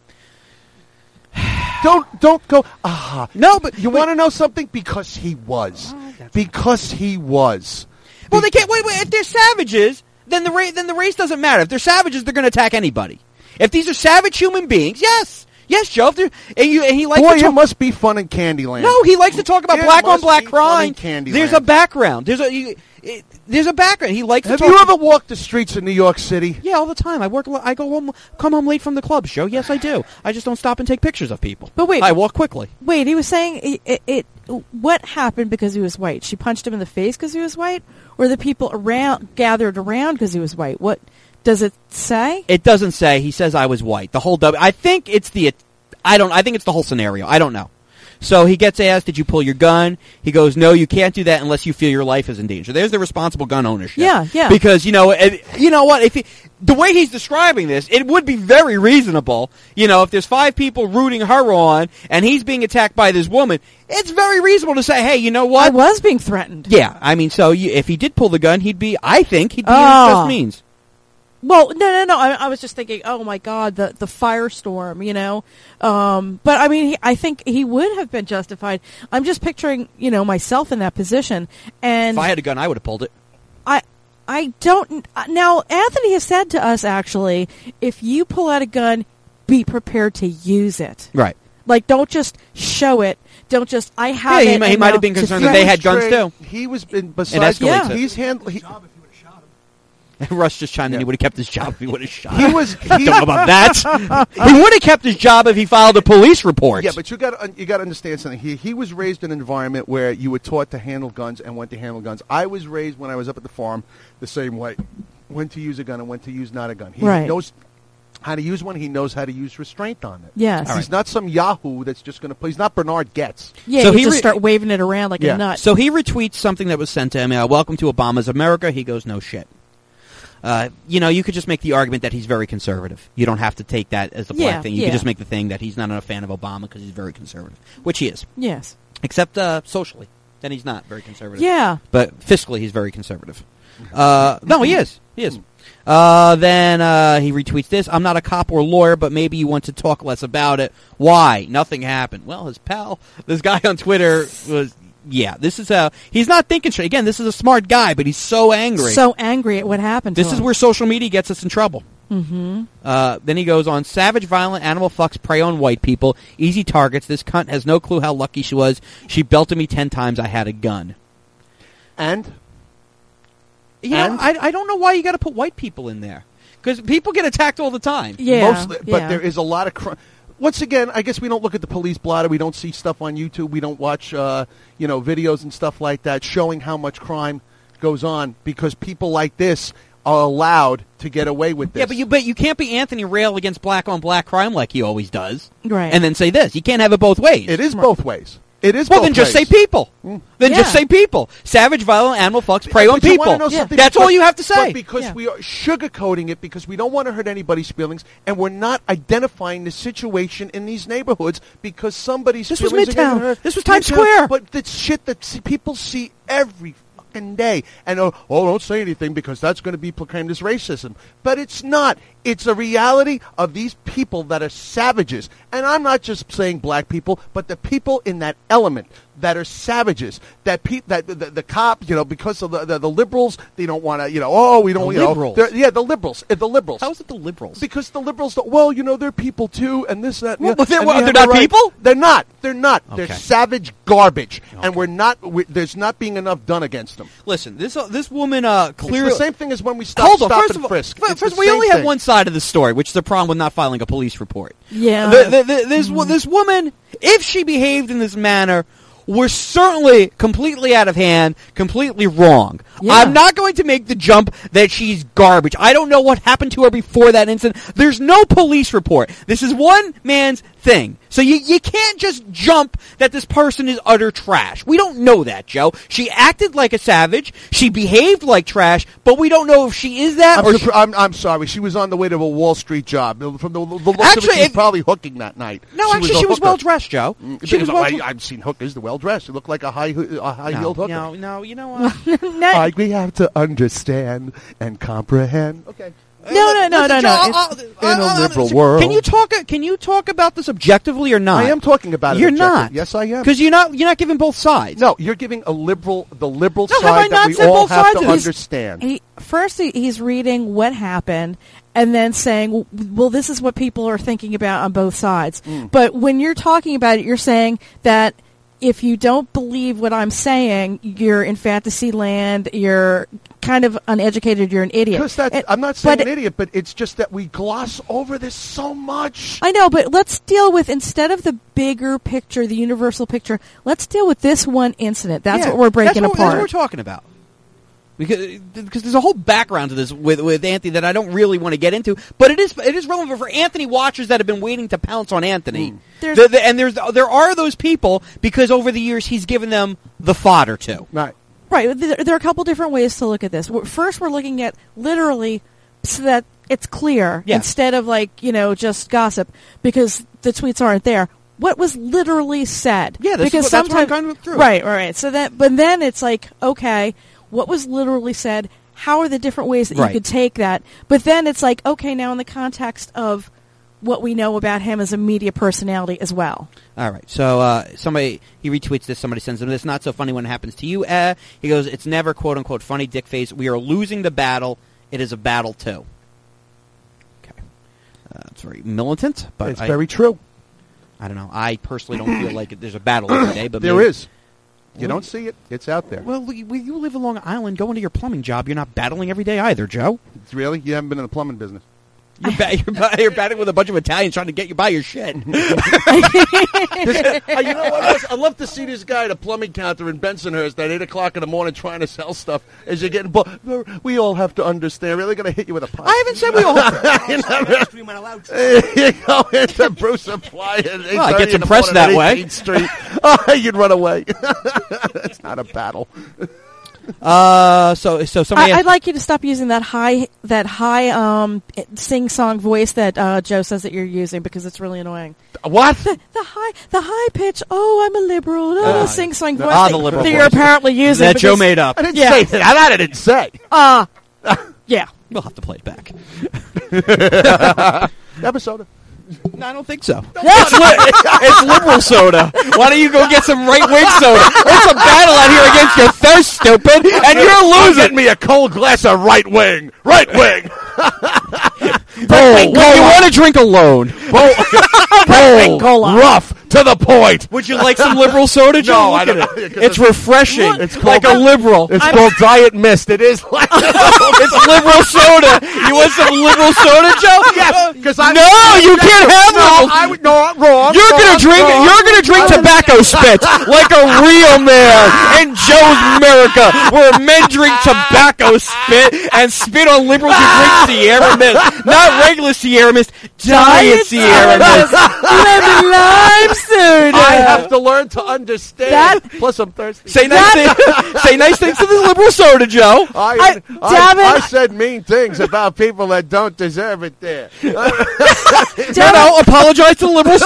[SPEAKER 3] Don't don't go. Ah,
[SPEAKER 1] No, but
[SPEAKER 3] you
[SPEAKER 1] but-
[SPEAKER 3] want to know something? Because he was.
[SPEAKER 1] Oh, that's-
[SPEAKER 3] Because he was.
[SPEAKER 1] Well, they can't. Wait, wait. If they're savages, then the ra- then the race doesn't matter. If they're savages, they're going to attack anybody. If these are savage human beings, yes, yes, Joe. If they're, and you and he likes
[SPEAKER 3] Boy,
[SPEAKER 1] to
[SPEAKER 3] it
[SPEAKER 1] talk.
[SPEAKER 3] must be fun in Candyland.
[SPEAKER 1] No, he likes to talk about
[SPEAKER 3] It
[SPEAKER 1] black on
[SPEAKER 3] must
[SPEAKER 1] black
[SPEAKER 3] be fun
[SPEAKER 1] crime.
[SPEAKER 3] in Candyland.
[SPEAKER 1] There's a background. There's a you, it, there's a background. He likes
[SPEAKER 3] Have
[SPEAKER 1] to talk.
[SPEAKER 3] you ever walked the streets of New York City?
[SPEAKER 1] Yeah, all the time. I work. I go home. Come home late from the clubs, Joe. Yes, I do. I just don't stop and take pictures of people.
[SPEAKER 2] But wait.
[SPEAKER 1] I walk quickly.
[SPEAKER 2] Wait, he was saying it, it, it. What happened because he was white? She punched him in the face because he was white, or the people around gathered around because he was white? What does it say?
[SPEAKER 1] It doesn't say. He says I was white. The whole W. I think it's the. I don't. I think it's the whole scenario. I don't know. So he gets asked, "Did you pull your gun?" He goes, "No, you can't do that unless you feel your life is in danger." There's the responsible gun ownership.
[SPEAKER 2] Yeah, yeah.
[SPEAKER 1] Because you know, eh, you know what? If he, the way he's describing this, it would be very reasonable. You know, if there's five people rooting her on and he's being attacked by this woman, it's very reasonable to say, "Hey, you know
[SPEAKER 2] I
[SPEAKER 1] what?"
[SPEAKER 2] was being threatened.
[SPEAKER 1] Yeah, I mean, so you, if he did pull the gun, he'd be. I think he'd be
[SPEAKER 2] Oh.
[SPEAKER 1] in just means.
[SPEAKER 2] Well, no, no, no. I, I was just thinking, oh my God, the the firestorm, you know. Um, but I mean, he, I think he would have been justified. I'm just picturing, you know, myself in that position, and
[SPEAKER 1] If I had a gun, I would have pulled it.
[SPEAKER 2] I, I don't. Now, Anthony has said to us actually, if you pull out a gun, be prepared to use it.
[SPEAKER 1] Right.
[SPEAKER 2] Like, don't just show it. Don't just I have
[SPEAKER 1] Yeah, he
[SPEAKER 2] it.
[SPEAKER 1] might- he
[SPEAKER 2] and
[SPEAKER 1] might have
[SPEAKER 2] now
[SPEAKER 1] been
[SPEAKER 2] to
[SPEAKER 1] concerned
[SPEAKER 2] threaten-
[SPEAKER 1] that they had guns
[SPEAKER 3] Trained-
[SPEAKER 1] too.
[SPEAKER 3] He was in, besides.
[SPEAKER 1] escalates
[SPEAKER 2] it.
[SPEAKER 3] He's handling. He,
[SPEAKER 1] Russ just chimed in.
[SPEAKER 3] Yeah.
[SPEAKER 1] He would have kept his job if he would have shot.
[SPEAKER 3] he was. He,
[SPEAKER 1] Don't know about that. He would have kept his job if he filed a police report.
[SPEAKER 3] Yeah, but you got you got to understand something. He he was raised in an environment where you were taught to handle guns and when to handle guns. I was raised when I was up at the farm the same way, when to use a gun and when to use not a gun. He
[SPEAKER 2] Right.
[SPEAKER 3] knows how to use one. He knows how to use restraint on it.
[SPEAKER 2] Yes.
[SPEAKER 3] He's not some yahoo that's just going to play. He's not Bernard Getz.
[SPEAKER 2] Yeah,
[SPEAKER 1] So
[SPEAKER 2] you
[SPEAKER 1] he
[SPEAKER 2] just
[SPEAKER 1] re-
[SPEAKER 2] start waving it around like
[SPEAKER 3] Yeah.
[SPEAKER 2] a nut.
[SPEAKER 1] So he retweets something that was sent to him. Uh, Welcome to Obama's America. He goes, no shit. Uh, you know, you could just make the argument that he's very conservative. You don't have to take that as the black
[SPEAKER 2] Yeah,
[SPEAKER 1] thing. You
[SPEAKER 2] yeah.
[SPEAKER 1] could just make the thing that he's not a fan of Obama because he's very conservative, which he is.
[SPEAKER 2] Yes.
[SPEAKER 1] Except uh, socially. Then he's not very conservative.
[SPEAKER 2] Yeah.
[SPEAKER 1] But fiscally, he's very conservative. Uh, no, he is. He is. Uh, then uh, he retweets this. I'm not a cop or lawyer, but maybe you want to talk less about it. Why? Nothing happened. Well, his pal, this guy on Twitter was, yeah, this is how, he's not thinking straight. Again, this is a smart guy, but he's so angry.
[SPEAKER 2] So angry at what happened to
[SPEAKER 1] this is
[SPEAKER 2] him.
[SPEAKER 1] where social media gets us in trouble.
[SPEAKER 2] Mm-hmm.
[SPEAKER 1] Uh, then he goes on, savage, violent, animal fucks prey on white people. Easy targets. This cunt has no clue how lucky she was. She belted me ten times. I had a gun.
[SPEAKER 3] And?
[SPEAKER 1] You
[SPEAKER 3] And?
[SPEAKER 1] know, I, I don't know why you got to put white people in there. Because people get attacked all the time.
[SPEAKER 2] Yeah,
[SPEAKER 3] Mostly, but
[SPEAKER 2] yeah.
[SPEAKER 3] there is a lot of crime. Once again, I guess we don't look at the police blotter. We don't see stuff on YouTube. We don't watch, uh, you know, videos and stuff like that showing how much crime goes on because people like this are allowed to get away with this.
[SPEAKER 1] Yeah, but you but you can't be Anthony Rail against black on black crime like he always does.
[SPEAKER 2] Right.
[SPEAKER 1] And then say this. You can't have it both ways.
[SPEAKER 3] It is both ways. It is
[SPEAKER 1] Well,
[SPEAKER 3] both
[SPEAKER 1] then just
[SPEAKER 3] ways.
[SPEAKER 1] say people.
[SPEAKER 3] Mm.
[SPEAKER 1] Then
[SPEAKER 2] Yeah.
[SPEAKER 1] just say people. Savage, violent, animal fucks prey
[SPEAKER 3] But
[SPEAKER 1] on
[SPEAKER 3] you
[SPEAKER 1] people.
[SPEAKER 3] wanna know
[SPEAKER 2] Yeah.
[SPEAKER 3] something?
[SPEAKER 1] That's
[SPEAKER 3] But-
[SPEAKER 1] all you have to say.
[SPEAKER 3] But because
[SPEAKER 2] Yeah.
[SPEAKER 3] we are sugarcoating it, because we don't want to hurt anybody's feelings, and we're not identifying the situation in these neighborhoods because somebody's
[SPEAKER 1] This was
[SPEAKER 3] feelings are getting
[SPEAKER 1] Midtown.
[SPEAKER 3] hurt.
[SPEAKER 1] This was Times
[SPEAKER 3] Midtown.
[SPEAKER 1] Square.
[SPEAKER 3] But the shit that see, people see every fucking day, and oh, oh, don't say anything because that's going to be proclaimed as racism. But it's not. It's a reality of these people that are savages. And I'm not just saying black people, but the people in that element that are savages. That pe- that the, the, the cops, you know, because of the the, the liberals, they don't want to, you know, oh, we don't,
[SPEAKER 1] The
[SPEAKER 3] you know,
[SPEAKER 1] liberals.
[SPEAKER 3] they're- yeah, the liberals, uh, the liberals.
[SPEAKER 1] How is it the liberals?
[SPEAKER 3] Because the liberals, don't, well, you know, they're people too, and this, that, and
[SPEAKER 1] Well,
[SPEAKER 3] the
[SPEAKER 1] they're-
[SPEAKER 3] and
[SPEAKER 1] what,
[SPEAKER 3] we
[SPEAKER 1] they're
[SPEAKER 3] have a
[SPEAKER 1] not
[SPEAKER 3] right-
[SPEAKER 1] people?
[SPEAKER 3] They're not. They're not. They're
[SPEAKER 1] Okay.
[SPEAKER 3] savage garbage, and we're not. we there's not being enough done against them.
[SPEAKER 1] Listen, this uh, this woman uh, clearly...
[SPEAKER 3] It's the same thing as when we stop,
[SPEAKER 1] Hold on,
[SPEAKER 3] stop
[SPEAKER 1] first
[SPEAKER 3] and
[SPEAKER 1] of all,
[SPEAKER 3] frisk.
[SPEAKER 1] fir-
[SPEAKER 3] It's
[SPEAKER 1] first
[SPEAKER 3] the
[SPEAKER 1] we
[SPEAKER 3] same
[SPEAKER 1] only have
[SPEAKER 3] thing.
[SPEAKER 1] one side of the story, which is the problem with not filing a police report.
[SPEAKER 2] Yeah.
[SPEAKER 1] The, the, the, this wo- this woman, if she behaved in this manner, was certainly completely out of hand, completely wrong.
[SPEAKER 2] Yeah.
[SPEAKER 1] I'm not going to make the jump that she's garbage. I don't know what happened to her before that incident. There's no police report. This is one man's thing. So you you can't just jump that this person is utter trash. We don't know that, Joe. She acted like a savage. She behaved like trash, but we don't know if she is that
[SPEAKER 3] I'm,
[SPEAKER 1] or
[SPEAKER 3] surpri-
[SPEAKER 1] she-
[SPEAKER 3] I'm, I'm sorry. She was on the way to a Wall Street job. From the, the looks of it,
[SPEAKER 1] Actually,
[SPEAKER 3] she was
[SPEAKER 1] it-
[SPEAKER 3] probably hooking that night.
[SPEAKER 1] No,
[SPEAKER 3] She
[SPEAKER 1] actually,
[SPEAKER 3] a
[SPEAKER 1] she was
[SPEAKER 3] hooker.
[SPEAKER 1] well dressed, Joe.
[SPEAKER 3] Mm,
[SPEAKER 1] She
[SPEAKER 3] because
[SPEAKER 1] was well.
[SPEAKER 3] I, I've seen hookers. They're well dressed. They look like a high a high
[SPEAKER 1] no,
[SPEAKER 3] heeled hooker.
[SPEAKER 1] no, no. You know what?
[SPEAKER 2] no,
[SPEAKER 3] I, we have to understand and comprehend. Okay.
[SPEAKER 2] no, no, no,
[SPEAKER 1] Listen,
[SPEAKER 2] no,
[SPEAKER 1] Joe,
[SPEAKER 2] no.
[SPEAKER 1] I'll-
[SPEAKER 2] It's-
[SPEAKER 1] I'll-
[SPEAKER 3] in a
[SPEAKER 1] I'll-
[SPEAKER 3] liberal
[SPEAKER 1] Can
[SPEAKER 3] world.
[SPEAKER 1] you talk? Can you talk about this objectively or not?
[SPEAKER 3] I am talking about it.
[SPEAKER 1] You're
[SPEAKER 3] objectively.
[SPEAKER 1] not.
[SPEAKER 3] Yes, I am.
[SPEAKER 1] Because you're not. You're not giving both sides.
[SPEAKER 3] No, you're giving a liberal, the liberal
[SPEAKER 1] No, have I
[SPEAKER 3] side
[SPEAKER 1] not
[SPEAKER 3] that we
[SPEAKER 1] said
[SPEAKER 3] all
[SPEAKER 1] both
[SPEAKER 3] have
[SPEAKER 1] sides
[SPEAKER 3] to
[SPEAKER 1] of this?
[SPEAKER 3] understand.
[SPEAKER 2] He, first, he, he's reading what happened, and then saying, "Well, this is what people are thinking about on both sides."
[SPEAKER 3] Mm.
[SPEAKER 2] But when you're talking about it, you're saying that if you don't believe what I'm saying, you're in fantasy land. You're kind of uneducated. You're an idiot.
[SPEAKER 3] Because that's,
[SPEAKER 2] And-
[SPEAKER 3] I'm not saying
[SPEAKER 2] but
[SPEAKER 3] an idiot, but it's just that we gloss over this so much.
[SPEAKER 2] I know, but let's deal with, instead of the bigger picture, the universal picture, let's deal with this one incident. That's
[SPEAKER 1] Yeah,
[SPEAKER 2] what we're breaking
[SPEAKER 1] that's what,
[SPEAKER 2] apart.
[SPEAKER 1] That's what we're talking about. Because, because there's a whole background to this with with Anthony that I don't really want to get into, but it is it is relevant for Anthony watchers that have been waiting to pounce on Anthony.
[SPEAKER 2] There's-
[SPEAKER 1] The- the- and there's there are those people because over the years he's given them the fodder to.
[SPEAKER 3] Right.
[SPEAKER 2] Right. There there are a couple different ways to look at this. We're- First, we're looking at literally so that it's clear
[SPEAKER 1] Yeah.
[SPEAKER 2] instead of like, you know, just gossip because the tweets aren't there. What was literally said?
[SPEAKER 1] Yeah, this is
[SPEAKER 2] because
[SPEAKER 1] what- that's what I'm
[SPEAKER 2] sometimes
[SPEAKER 1] going through.
[SPEAKER 2] right, right. So that, but then it's like, okay, what was literally said? How are the different ways that
[SPEAKER 1] Right.
[SPEAKER 2] you could take that? But then it's like, okay, now in the context of what we know about him as a media personality as well.
[SPEAKER 1] All right. So uh, somebody he retweets this. Somebody sends him this. Not so funny when it happens to you. Uh, he goes, "It's never quote unquote funny, dick face. We are losing the battle. It is a battle too." Okay. Uh, it's very militant, but
[SPEAKER 3] It's
[SPEAKER 1] I,
[SPEAKER 3] very true.
[SPEAKER 1] I don't know. I personally don't feel like there's a battle every day, but
[SPEAKER 3] There
[SPEAKER 1] maybe-
[SPEAKER 3] is. You don't see it. It's out there.
[SPEAKER 1] Well, we, we, you live in Long Island. Go into your plumbing job. You're not battling every day either, Joe.
[SPEAKER 3] It's really? You haven't been in the plumbing business.
[SPEAKER 1] You're, ba- you're, ba- you're battling with a bunch of Italians trying to get you by your shit.
[SPEAKER 3] Uh, you know what? else? I'd love to see this guy at a plumbing counter in Bensonhurst at eight o'clock in the morning trying to sell stuff as you're getting... Bu- we all have to understand. Really going to hit you with a pipe.
[SPEAKER 1] I haven't said we all.
[SPEAKER 3] You go into Bruce Supply at eight thirty
[SPEAKER 1] Well, it gets
[SPEAKER 3] in the
[SPEAKER 1] impressed
[SPEAKER 3] morning
[SPEAKER 1] that
[SPEAKER 3] at
[SPEAKER 1] way.
[SPEAKER 3] eighteenth Street. Oh, you'd run away. It's not a battle.
[SPEAKER 1] Uh, so so somebody.
[SPEAKER 2] I,
[SPEAKER 1] asked-
[SPEAKER 2] I'd like you to stop using that high, that high um, sing song voice that uh, Joe says that you're using because it's really annoying.
[SPEAKER 3] What?
[SPEAKER 2] The, the high, the high pitch. Oh, I'm a liberal. Oh,
[SPEAKER 1] Uh,
[SPEAKER 2] sing song voice
[SPEAKER 1] ah,
[SPEAKER 2] that,
[SPEAKER 1] the liberal
[SPEAKER 2] that you're
[SPEAKER 1] voice.
[SPEAKER 2] apparently using.
[SPEAKER 1] that Joe
[SPEAKER 2] because-
[SPEAKER 1] made up.
[SPEAKER 3] I didn't
[SPEAKER 2] Yeah.
[SPEAKER 3] say that. That I didn't say.
[SPEAKER 2] Uh, yeah.
[SPEAKER 1] We'll have to play it back.
[SPEAKER 3] Episode.
[SPEAKER 1] No, I don't think so. It's, li- it's liberal soda. Why don't you go get some right wing soda? It's a battle out here against your thirst, stupid, and you're
[SPEAKER 3] Get
[SPEAKER 1] losing.
[SPEAKER 3] me a cold glass of right wing. Right wing.
[SPEAKER 1] Bold. Well, you want to drink alone.
[SPEAKER 3] Bold, bold,
[SPEAKER 2] Cola.
[SPEAKER 3] rough, to the point.
[SPEAKER 1] Would you like some liberal soda, Joe?
[SPEAKER 3] No,
[SPEAKER 1] Look
[SPEAKER 3] I don't
[SPEAKER 1] at
[SPEAKER 3] know,
[SPEAKER 1] it.
[SPEAKER 3] 'cause
[SPEAKER 1] It's
[SPEAKER 3] it's-
[SPEAKER 1] refreshing.
[SPEAKER 3] It's
[SPEAKER 1] like
[SPEAKER 3] called-
[SPEAKER 1] a liberal.
[SPEAKER 3] It's
[SPEAKER 2] I'm-
[SPEAKER 3] called Diet Mist. It is like
[SPEAKER 1] It's liberal soda. You want some liberal soda, Joe?
[SPEAKER 3] yes, because I
[SPEAKER 1] No, you can't have
[SPEAKER 3] no,
[SPEAKER 1] liberal.
[SPEAKER 3] I would no wrong.
[SPEAKER 1] You're
[SPEAKER 3] wrong,
[SPEAKER 1] gonna drink.
[SPEAKER 3] wrong.
[SPEAKER 1] You're gonna drink tobacco spit like a real man in Joe's America, where men drink tobacco spit and spit on liberals who drink Sierra Mist, not regular Sierra Mist, Diet Sierra Mist.
[SPEAKER 2] Lemon lime soda.
[SPEAKER 3] I have to learn to understand.
[SPEAKER 2] That-
[SPEAKER 3] Plus, I'm thirsty.
[SPEAKER 1] Say nice, things, say nice things to the liberal soda, Joe.
[SPEAKER 3] I,
[SPEAKER 2] I-
[SPEAKER 3] I,
[SPEAKER 2] damn
[SPEAKER 3] I,
[SPEAKER 2] it.
[SPEAKER 3] said mean things about people that don't deserve it there.
[SPEAKER 1] No, no, apologize to the liberal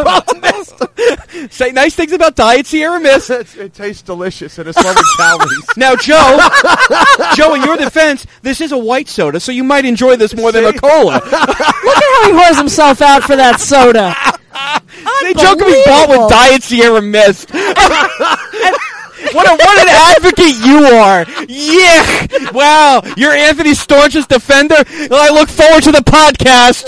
[SPEAKER 1] soda. Say nice things about Diet Sierra Mist.
[SPEAKER 3] It's, it tastes delicious and it's low in calories.
[SPEAKER 1] Now, Joe, Joe, in your defense, this is a white soda, so you might enjoy this more than a
[SPEAKER 3] See?
[SPEAKER 1] cola.
[SPEAKER 2] Look at how he whores himself out for that soda.
[SPEAKER 1] See, Joe can be bought with Diet Sierra Mist. What a what an advocate you are! Yeah, wow, you're Anthony Staunch's defender. Well, I look forward to the podcast.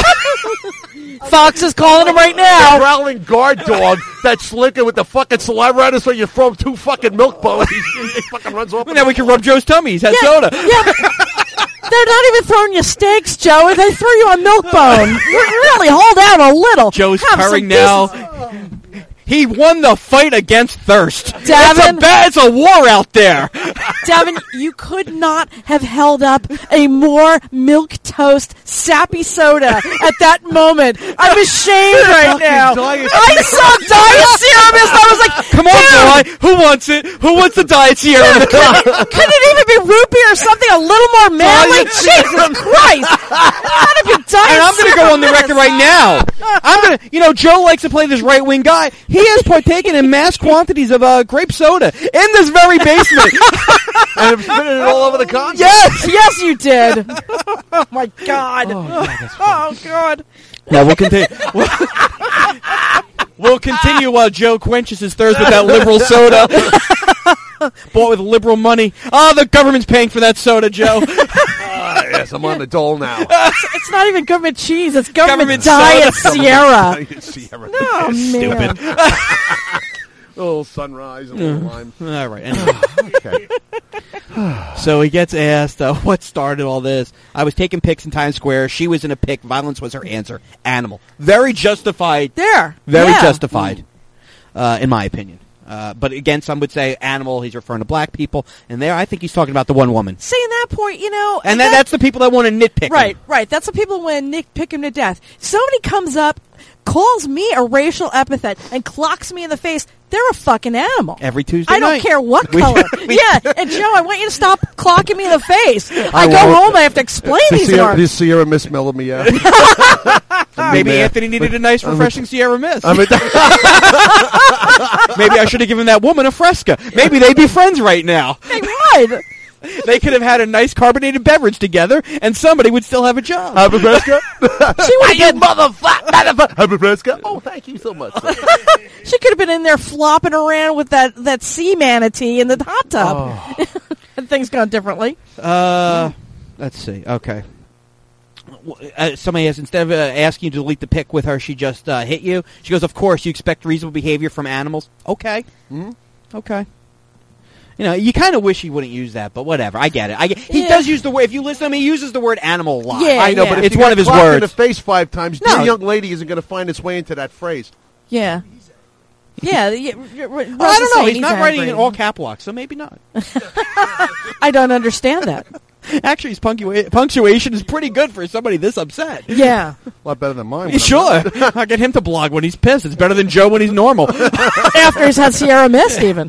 [SPEAKER 2] Fox is calling him right
[SPEAKER 3] A
[SPEAKER 2] now.
[SPEAKER 3] growling guard dog that's slicking with the fucking saliva at us when you throw him two fucking milk bones. He, he fucking runs off.
[SPEAKER 1] Well, now we can rub Joe's tummy. He's had
[SPEAKER 2] Yeah,
[SPEAKER 1] soda.
[SPEAKER 2] yeah, but they're not even throwing you steaks, Joe. They throw you a milk bone. Really, hold out a little.
[SPEAKER 1] Joe's
[SPEAKER 2] Have some
[SPEAKER 1] purring now.
[SPEAKER 2] decency.
[SPEAKER 1] He won the fight against thirst. It's a
[SPEAKER 2] Davin.
[SPEAKER 1] bad, it's a war out there.
[SPEAKER 2] Devin, you could not have held up a more milk toast sappy soda at that moment. I'm ashamed right now.
[SPEAKER 3] Diet-
[SPEAKER 2] I saw Diet Sierra Mist. I was like,
[SPEAKER 1] Come on,
[SPEAKER 2] dude,
[SPEAKER 1] boy. Who wants it? Who wants the Diet Sierra Mist?
[SPEAKER 2] Could it even be root beer or something a little more manly? Jesus Christ! None of your Diet
[SPEAKER 1] And I'm going to go on the
[SPEAKER 2] Sierra
[SPEAKER 1] record right now. I'm going to, you know, Joe likes to play this right wing guy. He has partaken in mass quantities of uh, grape soda in this very basement.
[SPEAKER 3] and I'm spitting it all over the console.
[SPEAKER 2] Yes, yes, you did. Oh my God! Oh God!
[SPEAKER 1] Now we'll continue. We'll, we'll continue while Joe quenches his thirst with that liberal soda. Bought with liberal money. Oh, the government's paying for that soda, Joe.
[SPEAKER 3] Ah, yes, I'm on the dole now.
[SPEAKER 2] It's, it's not even government cheese. It's government,
[SPEAKER 1] Government
[SPEAKER 2] Diet
[SPEAKER 1] soda.
[SPEAKER 2] Sierra.
[SPEAKER 3] Sierra.
[SPEAKER 2] Oh man!
[SPEAKER 3] A little sunrise, a little lime.
[SPEAKER 1] All right. Anyway.
[SPEAKER 3] Okay.
[SPEAKER 1] So he gets asked, uh, what started all this? I was taking pics in Times Square. She was in a pic. Violence was her answer. Animal. Very justified.
[SPEAKER 2] There.
[SPEAKER 1] Very
[SPEAKER 2] yeah.
[SPEAKER 1] justified, uh, in my opinion. Uh, but again, some would say animal. He's referring to black people. And there, I think he's talking about the one woman.
[SPEAKER 2] Saying that point, you know,
[SPEAKER 1] And that, that's the people that want to nitpick him.
[SPEAKER 2] right, right. That's the people when Nick pick him to death. Somebody comes up, calls me a racial epithet, and clocks me in the face. They're a fucking animal.
[SPEAKER 1] Every Tuesday
[SPEAKER 2] I don't
[SPEAKER 1] night.
[SPEAKER 2] care what
[SPEAKER 1] We-
[SPEAKER 2] color.
[SPEAKER 1] we-
[SPEAKER 2] yeah, and Joe, I want you to stop clocking me in the face. I,
[SPEAKER 3] I
[SPEAKER 2] go
[SPEAKER 3] won't.
[SPEAKER 2] home, I have to explain
[SPEAKER 3] This
[SPEAKER 2] these
[SPEAKER 3] Sierra,
[SPEAKER 2] remarks.
[SPEAKER 3] this Sierra Miss mellowed me out.
[SPEAKER 1] Maybe
[SPEAKER 3] man.
[SPEAKER 1] Anthony needed a nice, refreshing Sierra Mist.
[SPEAKER 3] I mean,
[SPEAKER 1] Maybe I should have given that woman a Fresca. Maybe they'd be friends right now.
[SPEAKER 2] Hey, right.
[SPEAKER 1] They could have had a nice carbonated beverage together, and somebody would still have a job.
[SPEAKER 3] Have a Fresca?
[SPEAKER 2] She would have been,
[SPEAKER 3] motherfucker! Motherfucker! Have a Fresca? Oh, thank you so much.
[SPEAKER 2] she could have been in there flopping around with that, that sea manatee in the hot tub.
[SPEAKER 3] Oh.
[SPEAKER 2] And things gone differently.
[SPEAKER 1] Uh, let's see. Okay. Uh, somebody has, instead of uh, asking you to delete the pic with her, she just uh, hit you. She goes, of course, you expect reasonable behavior from animals. Okay.
[SPEAKER 3] Mm-hmm.
[SPEAKER 1] Okay. You know, you kind of wish he wouldn't use that, but whatever. I get it. I get, he
[SPEAKER 2] Yeah.
[SPEAKER 1] does use the word, if you listen to him, he uses the word animal a lot.
[SPEAKER 2] Yeah.
[SPEAKER 3] I know, but if
[SPEAKER 1] It's
[SPEAKER 3] you
[SPEAKER 1] one
[SPEAKER 3] get
[SPEAKER 1] of his
[SPEAKER 3] clocked in the
[SPEAKER 1] words.
[SPEAKER 3] face five times,
[SPEAKER 1] No.
[SPEAKER 3] dear young lady isn't going to find its way into that phrase.
[SPEAKER 2] Yeah. Yeah. yeah r- r-
[SPEAKER 1] Well, I don't know.
[SPEAKER 2] saying
[SPEAKER 1] He's not writing
[SPEAKER 2] angry.
[SPEAKER 1] in all cap lock, so maybe not.
[SPEAKER 2] I don't understand that.
[SPEAKER 1] Actually, his punctua- punctuation is pretty good for somebody this upset.
[SPEAKER 2] Yeah.
[SPEAKER 3] A lot better than mine.
[SPEAKER 1] Yeah, sure. I'll get him to blog when he's pissed. It's better than Joe when he's normal.
[SPEAKER 2] After he's had Sierra Mist, even.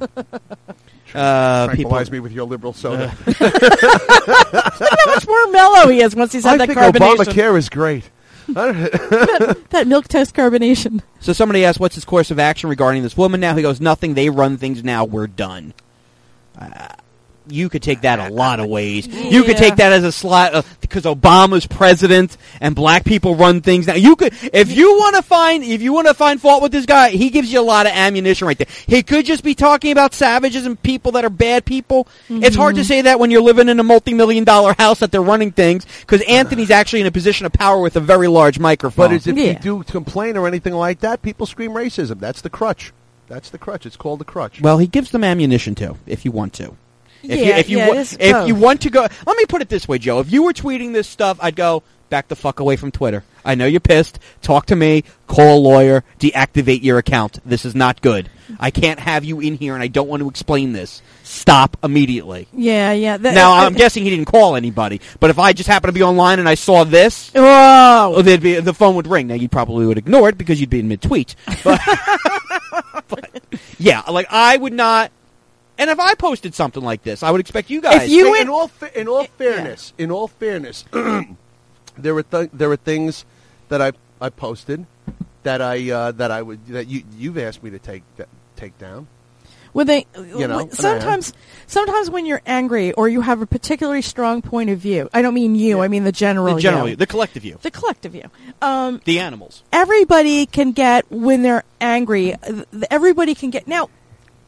[SPEAKER 1] Uh, people,
[SPEAKER 3] Tranquilize me with your liberal soda.
[SPEAKER 2] Look how much more mellow he is once he's had
[SPEAKER 3] I
[SPEAKER 2] that
[SPEAKER 3] think
[SPEAKER 2] carbonation.
[SPEAKER 3] Obamacare is great. I don't-
[SPEAKER 2] That milk toast carbonation.
[SPEAKER 1] So somebody asked, what's his course of action regarding this woman now? He goes, nothing. They run things now. We're done. Uh, you could take that a lot of ways. You could
[SPEAKER 2] Yeah.
[SPEAKER 1] take that as a slot uh, because Obama's president and black people run things now. You could, if you want to find, if you want to find fault with this guy, he gives you a lot of ammunition right there. He could just be talking about savages and people that are bad people. Mm-hmm. It's hard to say that when you're living in a multi-million dollar house that they're running things, because Anthony's actually in a position of power with a very large microphone.
[SPEAKER 3] But as if
[SPEAKER 2] Yeah.
[SPEAKER 3] you do complain or anything like that, people scream racism. That's the crutch. That's the crutch. It's called the crutch.
[SPEAKER 1] Well, he gives them ammunition too, if you want to. If you,
[SPEAKER 2] Yeah,
[SPEAKER 1] if you,
[SPEAKER 2] yeah,
[SPEAKER 1] wa-
[SPEAKER 2] it is
[SPEAKER 1] if
[SPEAKER 2] both.
[SPEAKER 1] you want to go, let me put it this way, Joe. If you were tweeting this stuff, I'd go back the fuck away from Twitter. I know you're pissed. Talk to me. Call a lawyer. Deactivate your account. This is not good. I can't have you in here, and I don't want to explain this. Stop immediately.
[SPEAKER 2] Yeah, yeah. That,
[SPEAKER 1] Now,
[SPEAKER 2] uh,
[SPEAKER 1] I'm guessing he didn't call anybody, but if I just happened to be online and I saw this,
[SPEAKER 2] Whoa.
[SPEAKER 1] oh, there'd be, the phone would ring. Now, you probably would ignore it because you'd be in mid-tweet. But, but, yeah, like, I would not... And if I posted something like this, I would expect you guys...
[SPEAKER 2] If you
[SPEAKER 3] Hey,
[SPEAKER 2] went-
[SPEAKER 3] in all fa- in all fairness, in all fairness, there were th- there were things that I I posted that I uh, that I would that you you've asked me to take that, take down.
[SPEAKER 2] When they,
[SPEAKER 3] You know,
[SPEAKER 2] when-
[SPEAKER 3] and I
[SPEAKER 2] sometimes, sometimes when you're angry or you have a particularly strong point of view, I don't mean you, I mean the general
[SPEAKER 1] the general,
[SPEAKER 2] you.
[SPEAKER 1] the collective you.
[SPEAKER 2] The collective you. Um,
[SPEAKER 1] The animals.
[SPEAKER 2] everybody can get when they're angry. uh, Everybody can get now.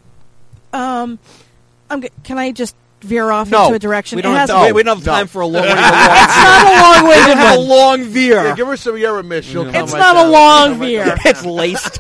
[SPEAKER 2] Um, I'm. g- Can I just veer off
[SPEAKER 1] No,
[SPEAKER 2] into a direction?
[SPEAKER 1] we don't,
[SPEAKER 2] It
[SPEAKER 1] have,
[SPEAKER 2] has-
[SPEAKER 1] to, we, we don't have
[SPEAKER 3] No.
[SPEAKER 1] time for a long, long, long
[SPEAKER 2] It's not a long-winded
[SPEAKER 1] We don't have a
[SPEAKER 2] one.
[SPEAKER 1] long veer.
[SPEAKER 3] Yeah, give her some Euramish. She'll come
[SPEAKER 2] It's
[SPEAKER 3] right
[SPEAKER 2] not a
[SPEAKER 3] down.
[SPEAKER 2] long
[SPEAKER 3] She'll come right
[SPEAKER 2] veer.
[SPEAKER 3] down.
[SPEAKER 1] It's laced.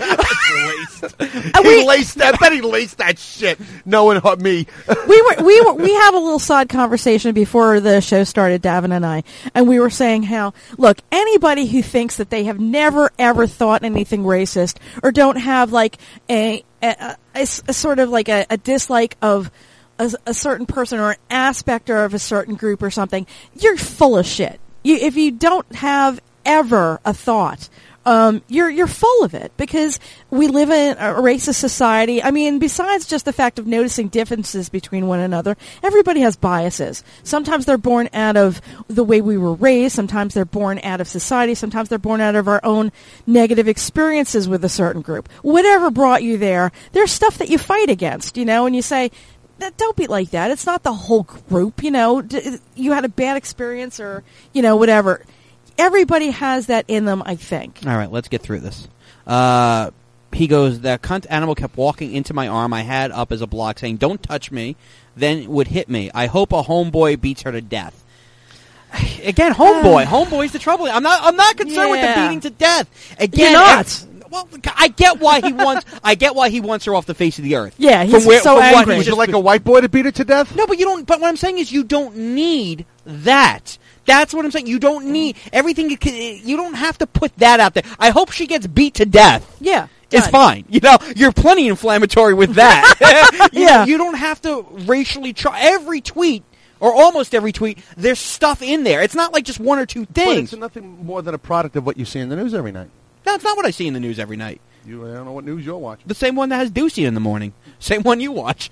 [SPEAKER 2] Uh,
[SPEAKER 3] He
[SPEAKER 2] we-
[SPEAKER 3] laced that. I bet he laced that shit. Knowing her- me.
[SPEAKER 2] we were we were we had a little side conversation before the show started, Davin and I, and we were saying how, look, anybody who thinks that they have never ever thought anything racist or don't have like a a, a- a s- a sort of like a, a dislike of a, a certain person or an aspect of a certain group or something, you're full of shit. You, if you don't have ever a thought, um, you're you're full of it, because we live in a racist society. I mean, besides just the fact of noticing differences between one another, everybody has biases. Sometimes they're born out of the way we were raised. Sometimes they're born out of society. Sometimes they're born out of our own negative experiences with a certain group. Whatever brought you there, there's stuff that you fight against, you know, and you say, that, don't be like that. It's not the whole group, you know. D- you had a bad experience or, you know, whatever. Everybody has that in them, I think.
[SPEAKER 1] All right, let's get through this. Uh, he goes, the cunt animal kept walking into my arm. I had up as a block saying, don't touch me, then would hit me. I hope a homeboy beats her to death. Again, homeboy. Homeboy's the trouble. I'm not I'm not concerned with the
[SPEAKER 2] Yeah.
[SPEAKER 1] beating to death. Again,
[SPEAKER 2] You're not.
[SPEAKER 1] ev- well, I get why he wants I get why he wants her off the face of the earth.
[SPEAKER 2] Yeah, he's so
[SPEAKER 1] from what
[SPEAKER 2] angry.
[SPEAKER 1] he
[SPEAKER 3] Would you
[SPEAKER 1] just-
[SPEAKER 3] like a white boy to beat her to death?
[SPEAKER 1] No, but you don't. But what I'm saying is, you don't need that. That's what I'm saying. You don't need everything. You, can, you don't have to put that out there. I hope she gets beat to death.
[SPEAKER 2] Yeah.
[SPEAKER 1] It's
[SPEAKER 2] done.
[SPEAKER 1] fine. You know, you're plenty inflammatory with that. you,
[SPEAKER 2] Yeah.
[SPEAKER 1] You don't have to racially try every tweet. Or almost every tweet, there's stuff in there. It's not like just one or two
[SPEAKER 3] But
[SPEAKER 1] things.
[SPEAKER 3] it's nothing more than a product of what you see in the news every night.
[SPEAKER 1] That's not what I see in the news every night.
[SPEAKER 3] You, I don't know what news you're watching.
[SPEAKER 1] The same one that has Ducey in the morning. Same one you watch.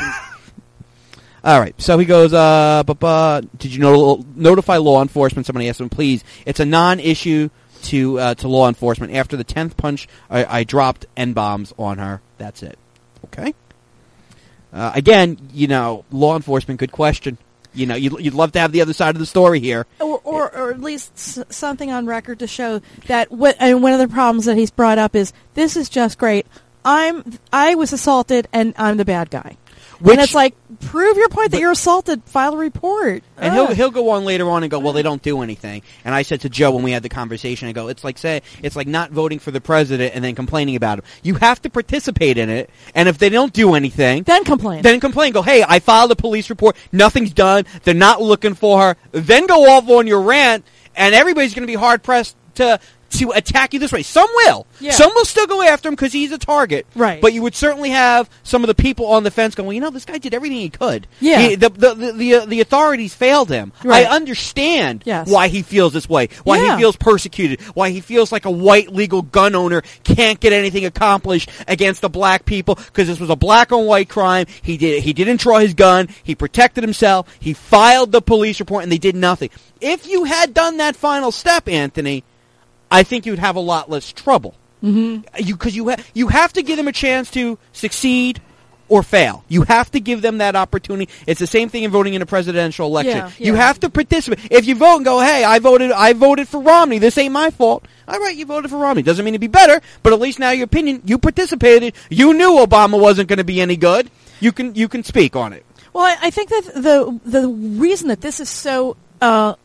[SPEAKER 1] All right. So he goes, uh, bu- bu- did you not- notify law enforcement? Somebody asked him, please. It's a non-issue to uh, to law enforcement. After the tenth punch, I, I dropped N-bombs on her. That's it. Okay. Uh, again, you know, law enforcement, good question. You know, you'd, you'd love to have the other side of the story here.
[SPEAKER 2] Or, or, or at least s- something on record to show that. What, and one of the problems that he's brought up is, this is just great. I'm I was assaulted and I'm the bad guy.
[SPEAKER 1] Which-
[SPEAKER 2] and it's like, prove your point that
[SPEAKER 1] but-
[SPEAKER 2] you're assaulted. File a report.
[SPEAKER 1] And
[SPEAKER 2] Ugh.
[SPEAKER 1] he'll he'll go on later on and go, well, they don't do anything. And I said to Joe when we had the conversation, I go, it's like say it's like not voting for the president and then complaining about him. You have to participate in it, and if they don't do anything,
[SPEAKER 2] Then complain.
[SPEAKER 1] then complain. Go, hey, I filed a police report. Nothing's done. They're not looking for her. Then go off on your rant, and everybody's going to be hard pressed to to attack you this way. Some will.
[SPEAKER 2] Yeah.
[SPEAKER 1] Some will still go after him because he's a target.
[SPEAKER 2] Right.
[SPEAKER 1] But you would certainly have some of the people on the fence going, well, you know, this guy did everything he could.
[SPEAKER 2] Yeah.
[SPEAKER 1] He, the, the, the, the, uh, the authorities failed him.
[SPEAKER 2] Right.
[SPEAKER 1] I understand
[SPEAKER 2] Yes.
[SPEAKER 1] why he feels this way, why
[SPEAKER 2] Yeah.
[SPEAKER 1] he feels persecuted, why he feels like a white legal gun owner can't get anything accomplished against the black people because this was a black on white crime. He did he didn't draw his gun. He protected himself. He filed the police report, and they did nothing. If you had done that final step, Anthony, I think you'd have a lot less trouble. Mm-hmm. You because you ha- you have to give them a chance to succeed or fail. You have to give them that opportunity. It's the same thing in voting in a presidential election.
[SPEAKER 2] Yeah, yeah.
[SPEAKER 1] You have to participate. If you vote and go, hey, I voted I voted for Romney, this ain't my fault. All right, you voted for Romney. Doesn't mean to be better, but at least now your opinion, you participated. You knew Obama wasn't going to be any good. You can you can speak on it.
[SPEAKER 2] Well, I, I think that the the reason that this is so uh,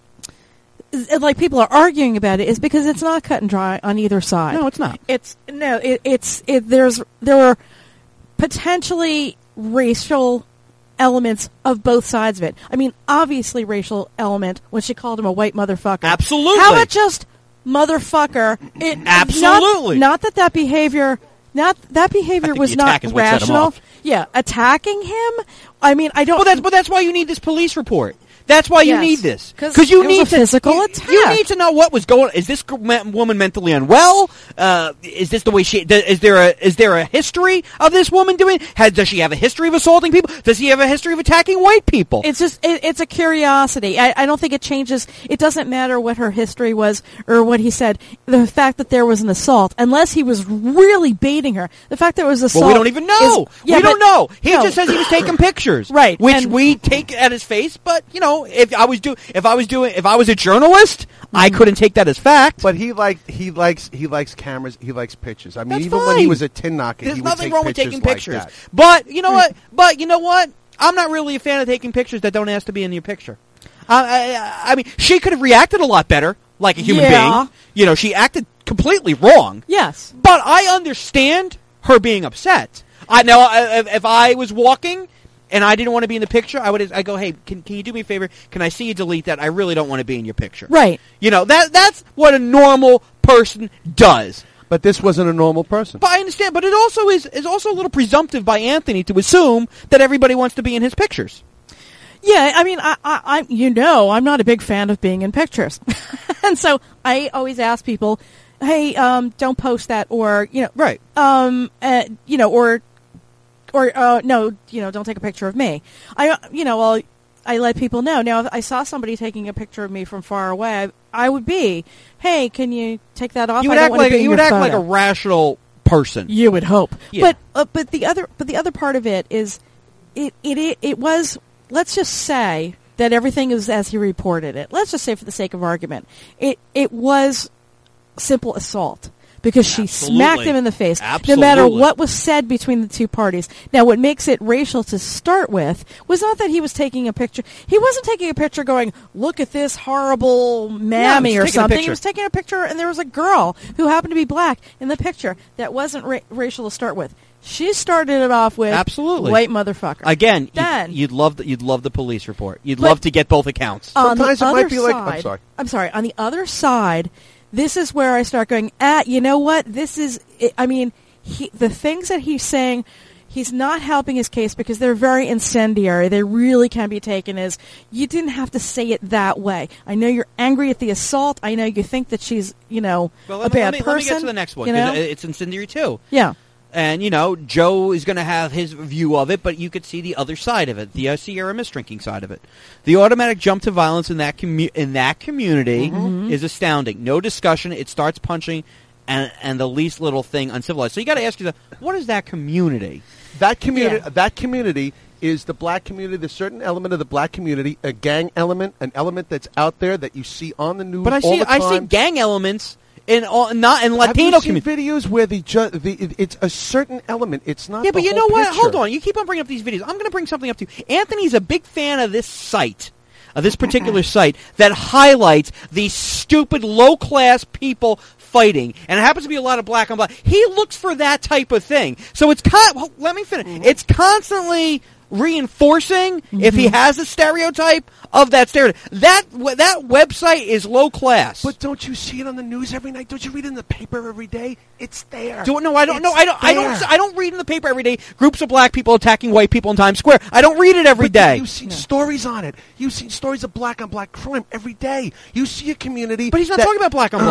[SPEAKER 2] is- like people are arguing about it is because it's not cut and dry on either side.
[SPEAKER 1] No, it's not.
[SPEAKER 2] It's no, it, it's it. There's there are potentially racial elements of both sides of it. I mean, obviously racial element when she called him a white motherfucker.
[SPEAKER 1] Absolutely.
[SPEAKER 2] How about just motherfucker? It,
[SPEAKER 1] Absolutely.
[SPEAKER 2] Not, not that that behavior. Not that behavior
[SPEAKER 1] I think
[SPEAKER 2] was
[SPEAKER 1] the
[SPEAKER 2] not
[SPEAKER 1] attack is what set him
[SPEAKER 2] rational.
[SPEAKER 1] off.
[SPEAKER 2] Yeah, attacking him. I mean, I don't.
[SPEAKER 1] Well, that's but that's why you need this police report. That's why you
[SPEAKER 2] Yes.
[SPEAKER 1] need this
[SPEAKER 2] 'Cause
[SPEAKER 1] you
[SPEAKER 2] it was
[SPEAKER 1] need
[SPEAKER 2] a
[SPEAKER 1] to,
[SPEAKER 2] physical
[SPEAKER 1] you,
[SPEAKER 2] attack.
[SPEAKER 1] You need to know what was going. Is this gr- ma- woman mentally unwell? Uh, is this the way she? th- Is there a is there a history of this woman doing? Has, does she have a history of assaulting people? Does he have a history of attacking white people?
[SPEAKER 2] It's just it, it's a curiosity. I, I don't think it changes. It doesn't matter what her history was or what he said. The fact that there was an assault, unless he was really baiting her, the fact that it was assault.
[SPEAKER 1] Well, we don't even know.
[SPEAKER 2] is- yeah,
[SPEAKER 1] we don't
[SPEAKER 2] but-
[SPEAKER 1] know. He
[SPEAKER 2] no.
[SPEAKER 1] just says he was taking pictures,
[SPEAKER 2] Right,
[SPEAKER 1] Which
[SPEAKER 2] and-
[SPEAKER 1] we take at his face. But you know, if I was do, if I was doing, if I was a journalist, I couldn't take that as fact.
[SPEAKER 3] But he like he likes he likes cameras. He likes pictures. I mean,
[SPEAKER 1] That's
[SPEAKER 3] even when he
[SPEAKER 1] fine.
[SPEAKER 3] was a tin knocker,
[SPEAKER 1] There's
[SPEAKER 3] he would
[SPEAKER 1] nothing
[SPEAKER 3] take
[SPEAKER 1] wrong with
[SPEAKER 3] pictures
[SPEAKER 1] taking
[SPEAKER 3] like
[SPEAKER 1] pictures.
[SPEAKER 3] that.
[SPEAKER 1] But you know what? But you know what? I'm not really a fan of taking pictures that don't ask to be in your picture. I, I, I mean, she could have reacted a lot better, like a human
[SPEAKER 2] Yeah.
[SPEAKER 1] being. You know, she acted completely wrong.
[SPEAKER 2] Yes.
[SPEAKER 1] But I understand her being upset. I know uh, if, if I was walking and I didn't want to be in the picture, I would I go, hey, can can you do me a favor? Can I see you delete that? I really don't want to be in your picture.
[SPEAKER 2] Right.
[SPEAKER 1] You know, that that's what a normal person does.
[SPEAKER 3] But this wasn't a normal person.
[SPEAKER 1] But I understand. But it also is is also a little presumptive by Anthony to assume that everybody wants to be in his pictures.
[SPEAKER 2] Yeah, I mean, I, I, I, you know, I'm not a big fan of being in pictures, and so I always ask people, "Hey, um, don't post that," or you know,
[SPEAKER 1] Right.
[SPEAKER 2] um, uh, you know, or, or uh, no, you know, don't take a picture of me. I, you know, I'll, I let people know. Now, if I saw somebody taking a picture of me from far away, I, I would be, "Hey, can you take that off?"
[SPEAKER 1] You would
[SPEAKER 2] I don't
[SPEAKER 1] act
[SPEAKER 2] wanna
[SPEAKER 1] like
[SPEAKER 2] be in
[SPEAKER 1] you would
[SPEAKER 2] your
[SPEAKER 1] act like a
[SPEAKER 2] photo."
[SPEAKER 1] rational person.
[SPEAKER 2] You would hope,
[SPEAKER 1] Yeah.
[SPEAKER 2] but uh, but the other but the other part of it is, it it it, it was. Let's just say that everything is as he reported it. Let's just say, for the sake of argument, it it was simple assault because she
[SPEAKER 1] Absolutely.
[SPEAKER 2] smacked him in the face.
[SPEAKER 1] Absolutely.
[SPEAKER 2] No matter what was said between the two parties. Now, what makes it racial to start with was not that he was taking a picture. He wasn't taking a picture going, "Look at this horrible mammy,"
[SPEAKER 1] No,
[SPEAKER 2] or
[SPEAKER 1] he was taking a
[SPEAKER 2] something. He
[SPEAKER 1] picture.
[SPEAKER 2] was taking a picture, and there was a girl who happened to be black in the picture. That wasn't ra- racial to start with. She started it off with
[SPEAKER 1] Absolutely.
[SPEAKER 2] white motherfucker.
[SPEAKER 1] Again, you'd-
[SPEAKER 2] Then-
[SPEAKER 1] you'd love the, you'd love the police report. You'd
[SPEAKER 2] But-
[SPEAKER 1] love to get both accounts.
[SPEAKER 2] on the
[SPEAKER 3] Sometimes it
[SPEAKER 2] other
[SPEAKER 3] might be like-
[SPEAKER 2] side,
[SPEAKER 3] I'm sorry.
[SPEAKER 2] I'm sorry. On the other side, this is where I start going, ah, you know what? This is, I mean, he, the things that he's saying, he's not helping his case because they're very incendiary. They really can be taken as, you didn't have to say it that way. I know you're angry at the assault. I know you think that she's, you know,
[SPEAKER 1] Well,
[SPEAKER 2] a
[SPEAKER 1] let, me,
[SPEAKER 2] bad
[SPEAKER 1] let, me,
[SPEAKER 2] person.
[SPEAKER 1] let me get to the next one
[SPEAKER 2] you
[SPEAKER 1] because
[SPEAKER 2] know?
[SPEAKER 1] it's incendiary too.
[SPEAKER 2] Yeah.
[SPEAKER 1] And, you know, Joe is going to have his view of it, but you could see the other side of it, the uh, Sierra Mist drinking side of it. The automatic jump to violence in that commu- in that community
[SPEAKER 2] Mm-hmm.
[SPEAKER 1] is astounding. No discussion. It starts punching and and the least little thing uncivilized. So you got to ask yourself, what is that community?
[SPEAKER 3] That community,
[SPEAKER 2] Yeah.
[SPEAKER 3] that community is the black community. There's a certain element of the black community, a gang element, an element that's out there that you see on the news
[SPEAKER 1] But I
[SPEAKER 3] all
[SPEAKER 1] see
[SPEAKER 3] the
[SPEAKER 1] I
[SPEAKER 3] time.
[SPEAKER 1] see gang elements in all, not in
[SPEAKER 3] Have
[SPEAKER 1] Latino
[SPEAKER 3] you seen
[SPEAKER 1] community.
[SPEAKER 3] videos where the, ju- the it, it's a certain element? It's not.
[SPEAKER 1] Yeah,
[SPEAKER 3] the
[SPEAKER 1] but you
[SPEAKER 3] whole
[SPEAKER 1] know what?
[SPEAKER 3] picture.
[SPEAKER 1] Hold on. You keep on bringing up these videos. I'm going to bring something up to you. Anthony's a big fan of this site, of this particular site, that highlights these stupid, low-class people fighting. And it happens to be a lot of black on black. He looks for that type of thing. So it's con- well, let me finish.
[SPEAKER 3] Mm-hmm.
[SPEAKER 1] It's constantly reinforcing, if he has a stereotype, of that stereotype. That, w- that website is low class.
[SPEAKER 3] But don't you see it on the news every night? Don't you read it in the paper every day? It's there.
[SPEAKER 1] Do, no, I don't.
[SPEAKER 3] It's
[SPEAKER 1] No, I don't. I don't.
[SPEAKER 3] there.
[SPEAKER 1] I don't read in the paper every day. Groups of black people attacking white people in Times Square. I don't read it every
[SPEAKER 3] But
[SPEAKER 1] day.
[SPEAKER 3] You've seen stories on it. You've seen stories of black on black crime every day. You see a community.
[SPEAKER 1] But he's not
[SPEAKER 3] that-
[SPEAKER 1] talking about black on
[SPEAKER 3] Ugh.
[SPEAKER 1] black.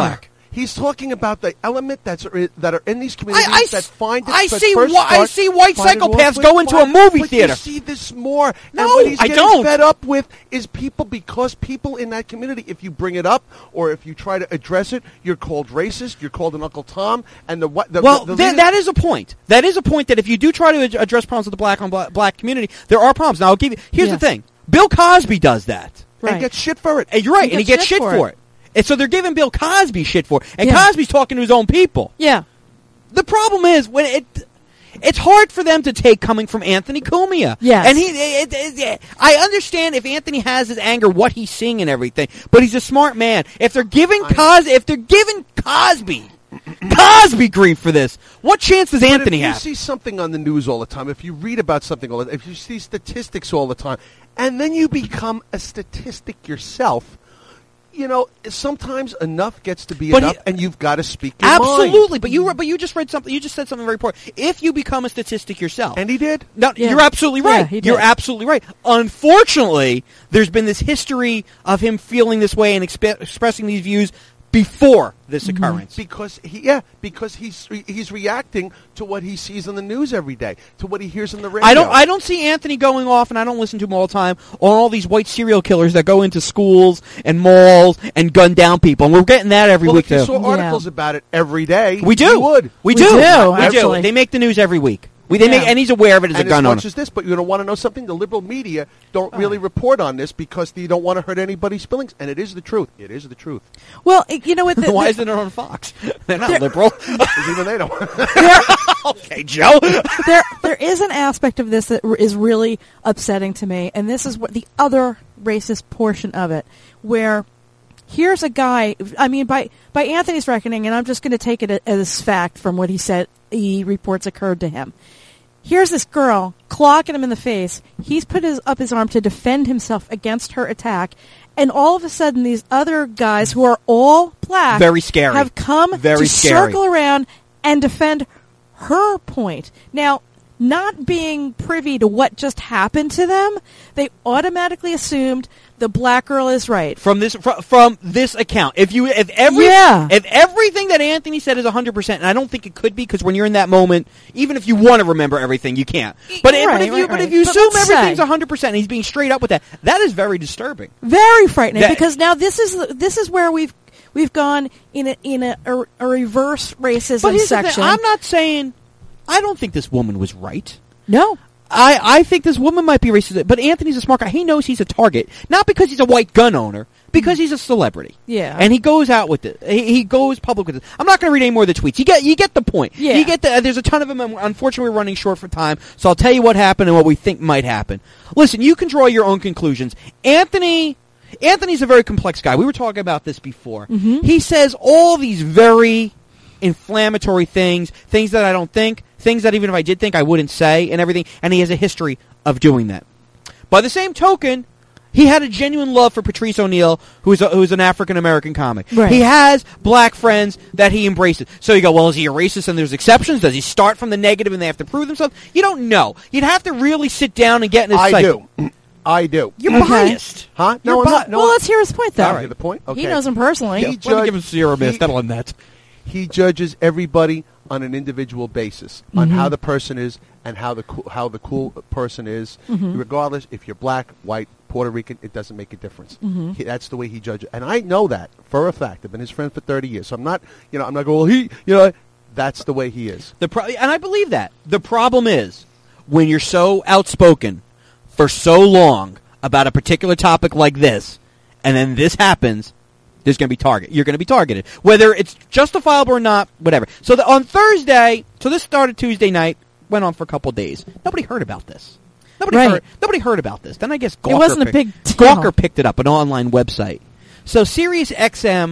[SPEAKER 3] He's talking about the element that's that are in these communities
[SPEAKER 1] I, I,
[SPEAKER 3] that find it.
[SPEAKER 1] I
[SPEAKER 3] that
[SPEAKER 1] see.
[SPEAKER 3] first
[SPEAKER 1] Wh- I
[SPEAKER 3] start,
[SPEAKER 1] see white
[SPEAKER 3] find it
[SPEAKER 1] psychopaths
[SPEAKER 3] awfully
[SPEAKER 1] go into a
[SPEAKER 3] fun,
[SPEAKER 1] movie
[SPEAKER 3] but
[SPEAKER 1] theater.
[SPEAKER 3] You see this more.
[SPEAKER 1] No,
[SPEAKER 3] and what he's
[SPEAKER 1] I
[SPEAKER 3] getting
[SPEAKER 1] don't.
[SPEAKER 3] fed up with is people because people in that community. If you bring it up or if you try to address it, you're called racist. You're called an Uncle Tom. And the what? The,
[SPEAKER 1] Well,
[SPEAKER 3] the, the
[SPEAKER 1] th-
[SPEAKER 3] leader-
[SPEAKER 1] that is a point. That is a point that if you do try to ad- address problems with the black on black, black community, there are problems. Now, I'll give you. Here's
[SPEAKER 2] Yes.
[SPEAKER 1] the thing: Bill Cosby does that.
[SPEAKER 2] Right.
[SPEAKER 3] and gets shit for it.
[SPEAKER 1] And you're right,
[SPEAKER 2] He
[SPEAKER 1] and he
[SPEAKER 2] gets
[SPEAKER 1] gets
[SPEAKER 2] shit
[SPEAKER 1] shit
[SPEAKER 2] for
[SPEAKER 1] for
[SPEAKER 2] it.
[SPEAKER 1] it. And so they're giving Bill Cosby shit for it. And
[SPEAKER 2] Yeah.
[SPEAKER 1] Cosby's talking to his own people.
[SPEAKER 2] Yeah.
[SPEAKER 1] The problem is when it. It's hard for them to take coming from Anthony Cumia.
[SPEAKER 2] Yes.
[SPEAKER 1] And he, it, it, it, I understand if Anthony has his anger, what he's seeing and everything, but he's a smart man. If they're giving Cos, if they're giving Cosby, Cosby grief for this, what chance does
[SPEAKER 3] But
[SPEAKER 1] Anthony
[SPEAKER 3] if you
[SPEAKER 1] have?
[SPEAKER 3] see something on the news all the time, if you read about something all the time, if you see statistics all the time, and then you become a statistic yourself, you know, sometimes enough gets to be
[SPEAKER 1] But
[SPEAKER 3] enough,
[SPEAKER 1] he-
[SPEAKER 3] and you've got to speak your mind.
[SPEAKER 1] Absolutely, but you re- but you just read something. You just said something very important. If you become a statistic yourself,
[SPEAKER 3] And he did.
[SPEAKER 1] no,
[SPEAKER 2] Yeah.
[SPEAKER 1] you're absolutely
[SPEAKER 2] Yeah,
[SPEAKER 1] right.
[SPEAKER 2] he did.
[SPEAKER 1] You're absolutely right. Unfortunately, there's been this history of him feeling this way and expe- expressing these views before this
[SPEAKER 2] Mm-hmm.
[SPEAKER 1] occurrence.
[SPEAKER 3] Because he, yeah, because he's he's reacting to what he sees on the news every day, to what he hears on the radio.
[SPEAKER 1] I don't. I don't see Anthony going off, and I don't listen to him all the time on all these white serial killers that go into schools and malls and gun down people. And we're getting that every
[SPEAKER 3] well,
[SPEAKER 1] week
[SPEAKER 3] if you
[SPEAKER 1] too.
[SPEAKER 3] saw articles
[SPEAKER 2] Yeah.
[SPEAKER 3] about it every day,
[SPEAKER 1] We do.
[SPEAKER 3] you would.
[SPEAKER 1] We
[SPEAKER 2] We
[SPEAKER 1] do.
[SPEAKER 2] do,
[SPEAKER 1] We
[SPEAKER 2] actually.
[SPEAKER 1] do. They make the news every week. We, they
[SPEAKER 2] Yeah.
[SPEAKER 1] make, and he's aware of it as
[SPEAKER 3] And
[SPEAKER 1] a gun
[SPEAKER 3] as
[SPEAKER 1] owner.
[SPEAKER 3] much as this, but you don't want to know something. The liberal media don't really report on this because they don't want to hurt anybody's feelings, and it is the truth. It is the truth.
[SPEAKER 2] Well, it- you know what? The,
[SPEAKER 1] Why
[SPEAKER 2] the-
[SPEAKER 1] isn't it on Fox? They're not liberal.
[SPEAKER 3] Because even they don't.
[SPEAKER 1] Okay, Joe.
[SPEAKER 2] there there is an aspect of this that r- is really upsetting to me, and this is what the other racist portion of it, where here's a guy. I mean, by by Anthony's reckoning, and I'm just going to take it a- as fact from what he said. He reports occurred to him. Here's this girl clocking him in the face. He's put his up his arm to defend himself against her attack, and all of a sudden, these other guys who are all black,
[SPEAKER 1] Very scary.
[SPEAKER 2] have come
[SPEAKER 1] Very
[SPEAKER 2] to
[SPEAKER 1] scary.
[SPEAKER 2] circle around and defend her point. Now, not being privy to what just happened to them, they automatically assumed the black girl is right.
[SPEAKER 1] From this from, from this account, if you if every
[SPEAKER 2] Yeah.
[SPEAKER 1] if everything that Anthony said is one hundred percent, and I don't think it could be because when you're in that moment, even if you want to remember everything, you can't. But, if- but
[SPEAKER 2] Right,
[SPEAKER 1] if you
[SPEAKER 2] right,
[SPEAKER 1] but
[SPEAKER 2] right.
[SPEAKER 1] if you
[SPEAKER 2] But
[SPEAKER 1] assume
[SPEAKER 2] let's
[SPEAKER 1] everything's
[SPEAKER 2] say-
[SPEAKER 1] one hundred percent, and he's being straight up with that, that is very disturbing.
[SPEAKER 2] Very frightening
[SPEAKER 1] That-
[SPEAKER 2] because now this is this is where we've we've gone in a in a, a, a reverse racism
[SPEAKER 1] But here's the thing,
[SPEAKER 2] section.
[SPEAKER 1] I'm not saying I don't think this woman was right.
[SPEAKER 2] no.
[SPEAKER 1] I, I think this woman might be racist, but Anthony's a smart guy. He knows he's a target, not because he's a white gun owner, because he's a celebrity.
[SPEAKER 2] Yeah.
[SPEAKER 1] And he goes out with it. He, he goes public with it. I'm not going to read any more of the tweets. You get you get the point.
[SPEAKER 2] Yeah.
[SPEAKER 1] You get the. There's a ton of them. And unfortunately, we're running short for time, so I'll tell you what happened and what we think might happen. Listen, you can draw your own conclusions. Anthony. Anthony's a very complex guy. We were talking about this before.
[SPEAKER 2] Mm-hmm.
[SPEAKER 1] He says all these very inflammatory things, things that I don't think, things that even if I did think I wouldn't say and everything, and he has a history of doing that. By the same token, he had a genuine love for Patrice O'Neill, who's a, who's an African-American comic.
[SPEAKER 2] Right.
[SPEAKER 1] He has black friends that he embraces. So you go, well, is he a racist and there's exceptions? Does he start from the negative and they have to prove themselves? You don't know. You'd have to really sit down and get in his
[SPEAKER 3] I
[SPEAKER 1] cycle.
[SPEAKER 3] do. I do.
[SPEAKER 1] You're
[SPEAKER 2] Okay.
[SPEAKER 1] biased.
[SPEAKER 3] Huh? No,
[SPEAKER 1] You're
[SPEAKER 3] I'm
[SPEAKER 1] bi-
[SPEAKER 3] not. No,
[SPEAKER 2] well,
[SPEAKER 3] I-
[SPEAKER 2] let's hear his point though.
[SPEAKER 3] All right, the point? Okay.
[SPEAKER 2] He knows him personally.
[SPEAKER 3] He
[SPEAKER 1] Let me
[SPEAKER 3] judge-
[SPEAKER 1] give him zero miss.
[SPEAKER 3] he-
[SPEAKER 1] That'll end that.
[SPEAKER 3] He judges everybody on an individual basis on how the person is and how the cool, how the cool person is, regardless if you're black, white, Puerto Rican. It doesn't make a difference. He, that's the way he judges, and I know that for a fact. I've been his friend for thirty years, so I'm not, you know, I'm not going. Well, he, you know, that's the way he is.
[SPEAKER 1] The pro- and I believe that. The problem is when you're so outspoken for so long about a particular topic like this, and then this happens, there's going to be target. You're going to be targeted, whether it's justifiable or not. Whatever. So the, on Thursday, so this started Tuesday night, went on for a couple days. Nobody heard about this. Nobody
[SPEAKER 2] Right.
[SPEAKER 1] heard. Nobody heard about this. Then I guess Gawker
[SPEAKER 2] wasn't a
[SPEAKER 1] picked,
[SPEAKER 2] big deal.
[SPEAKER 1] Gawker picked it up, an online website. So Sirius X M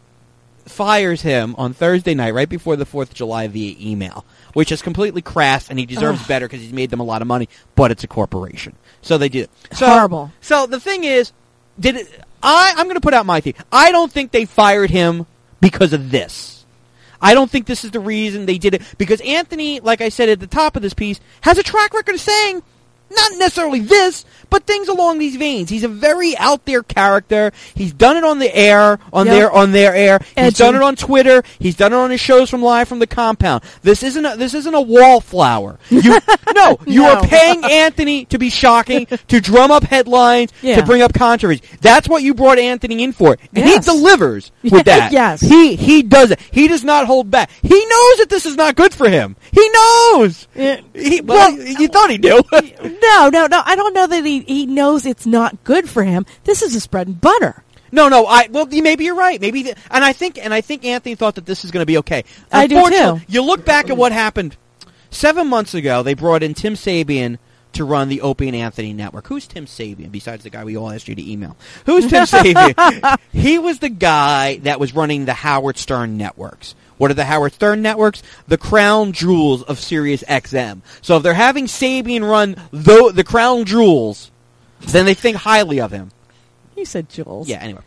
[SPEAKER 1] fires him on Thursday night, right before the fourth of July, via email, which is completely crass, and he deserves
[SPEAKER 2] Ugh.
[SPEAKER 1] better because he's made them a lot of money, but it's a corporation. So they did it. So,
[SPEAKER 2] Horrible.
[SPEAKER 1] So the thing is, did it, I, I'm going to put out my theory. I don't think they fired him because of this. I don't think this is the reason they did it, because Anthony, like I said at the top of this piece, has a track record of saying not necessarily this, but things along these veins. He's a very out there character. He's done it on the air, on
[SPEAKER 2] Yep.
[SPEAKER 1] their on their air. He's
[SPEAKER 2] Edgy.
[SPEAKER 1] done it on Twitter. He's done it on his shows from Live from the Compound. This isn't a, this isn't a wallflower. You, no, you
[SPEAKER 2] No.
[SPEAKER 1] are paying Anthony to be shocking, to drum up headlines,
[SPEAKER 2] Yeah.
[SPEAKER 1] to bring up controversy. That's what you brought Anthony in for, and
[SPEAKER 2] Yes.
[SPEAKER 1] he delivers with that.
[SPEAKER 2] Yes.
[SPEAKER 1] he he does it. He does not hold back. He knows that this is not good for him. He knows.
[SPEAKER 2] Yeah.
[SPEAKER 1] He, well, you thought he knew.
[SPEAKER 2] No, no, no. I don't know that he, he knows it's not good for him. This is his bread and butter.
[SPEAKER 1] No, no. I well, maybe you're right. Maybe, the, and I think, and I think Anthony thought that this is going to be okay.
[SPEAKER 2] I do,
[SPEAKER 1] Unfortunately,
[SPEAKER 2] too.
[SPEAKER 1] You look back at what happened seven months ago. They brought in Tim Sabian to run the Opie and Anthony Network. Who's Tim Sabian? Besides the guy we all asked you to email, who's Tim Sabian? He was the guy that was running the Howard Stern networks. What are the Howard Stern networks? The crown jewels of Sirius X M. So if they're having Sabian run the, the crown jewels, then they think highly of him.
[SPEAKER 2] You said Jules.
[SPEAKER 1] Yeah, anyway.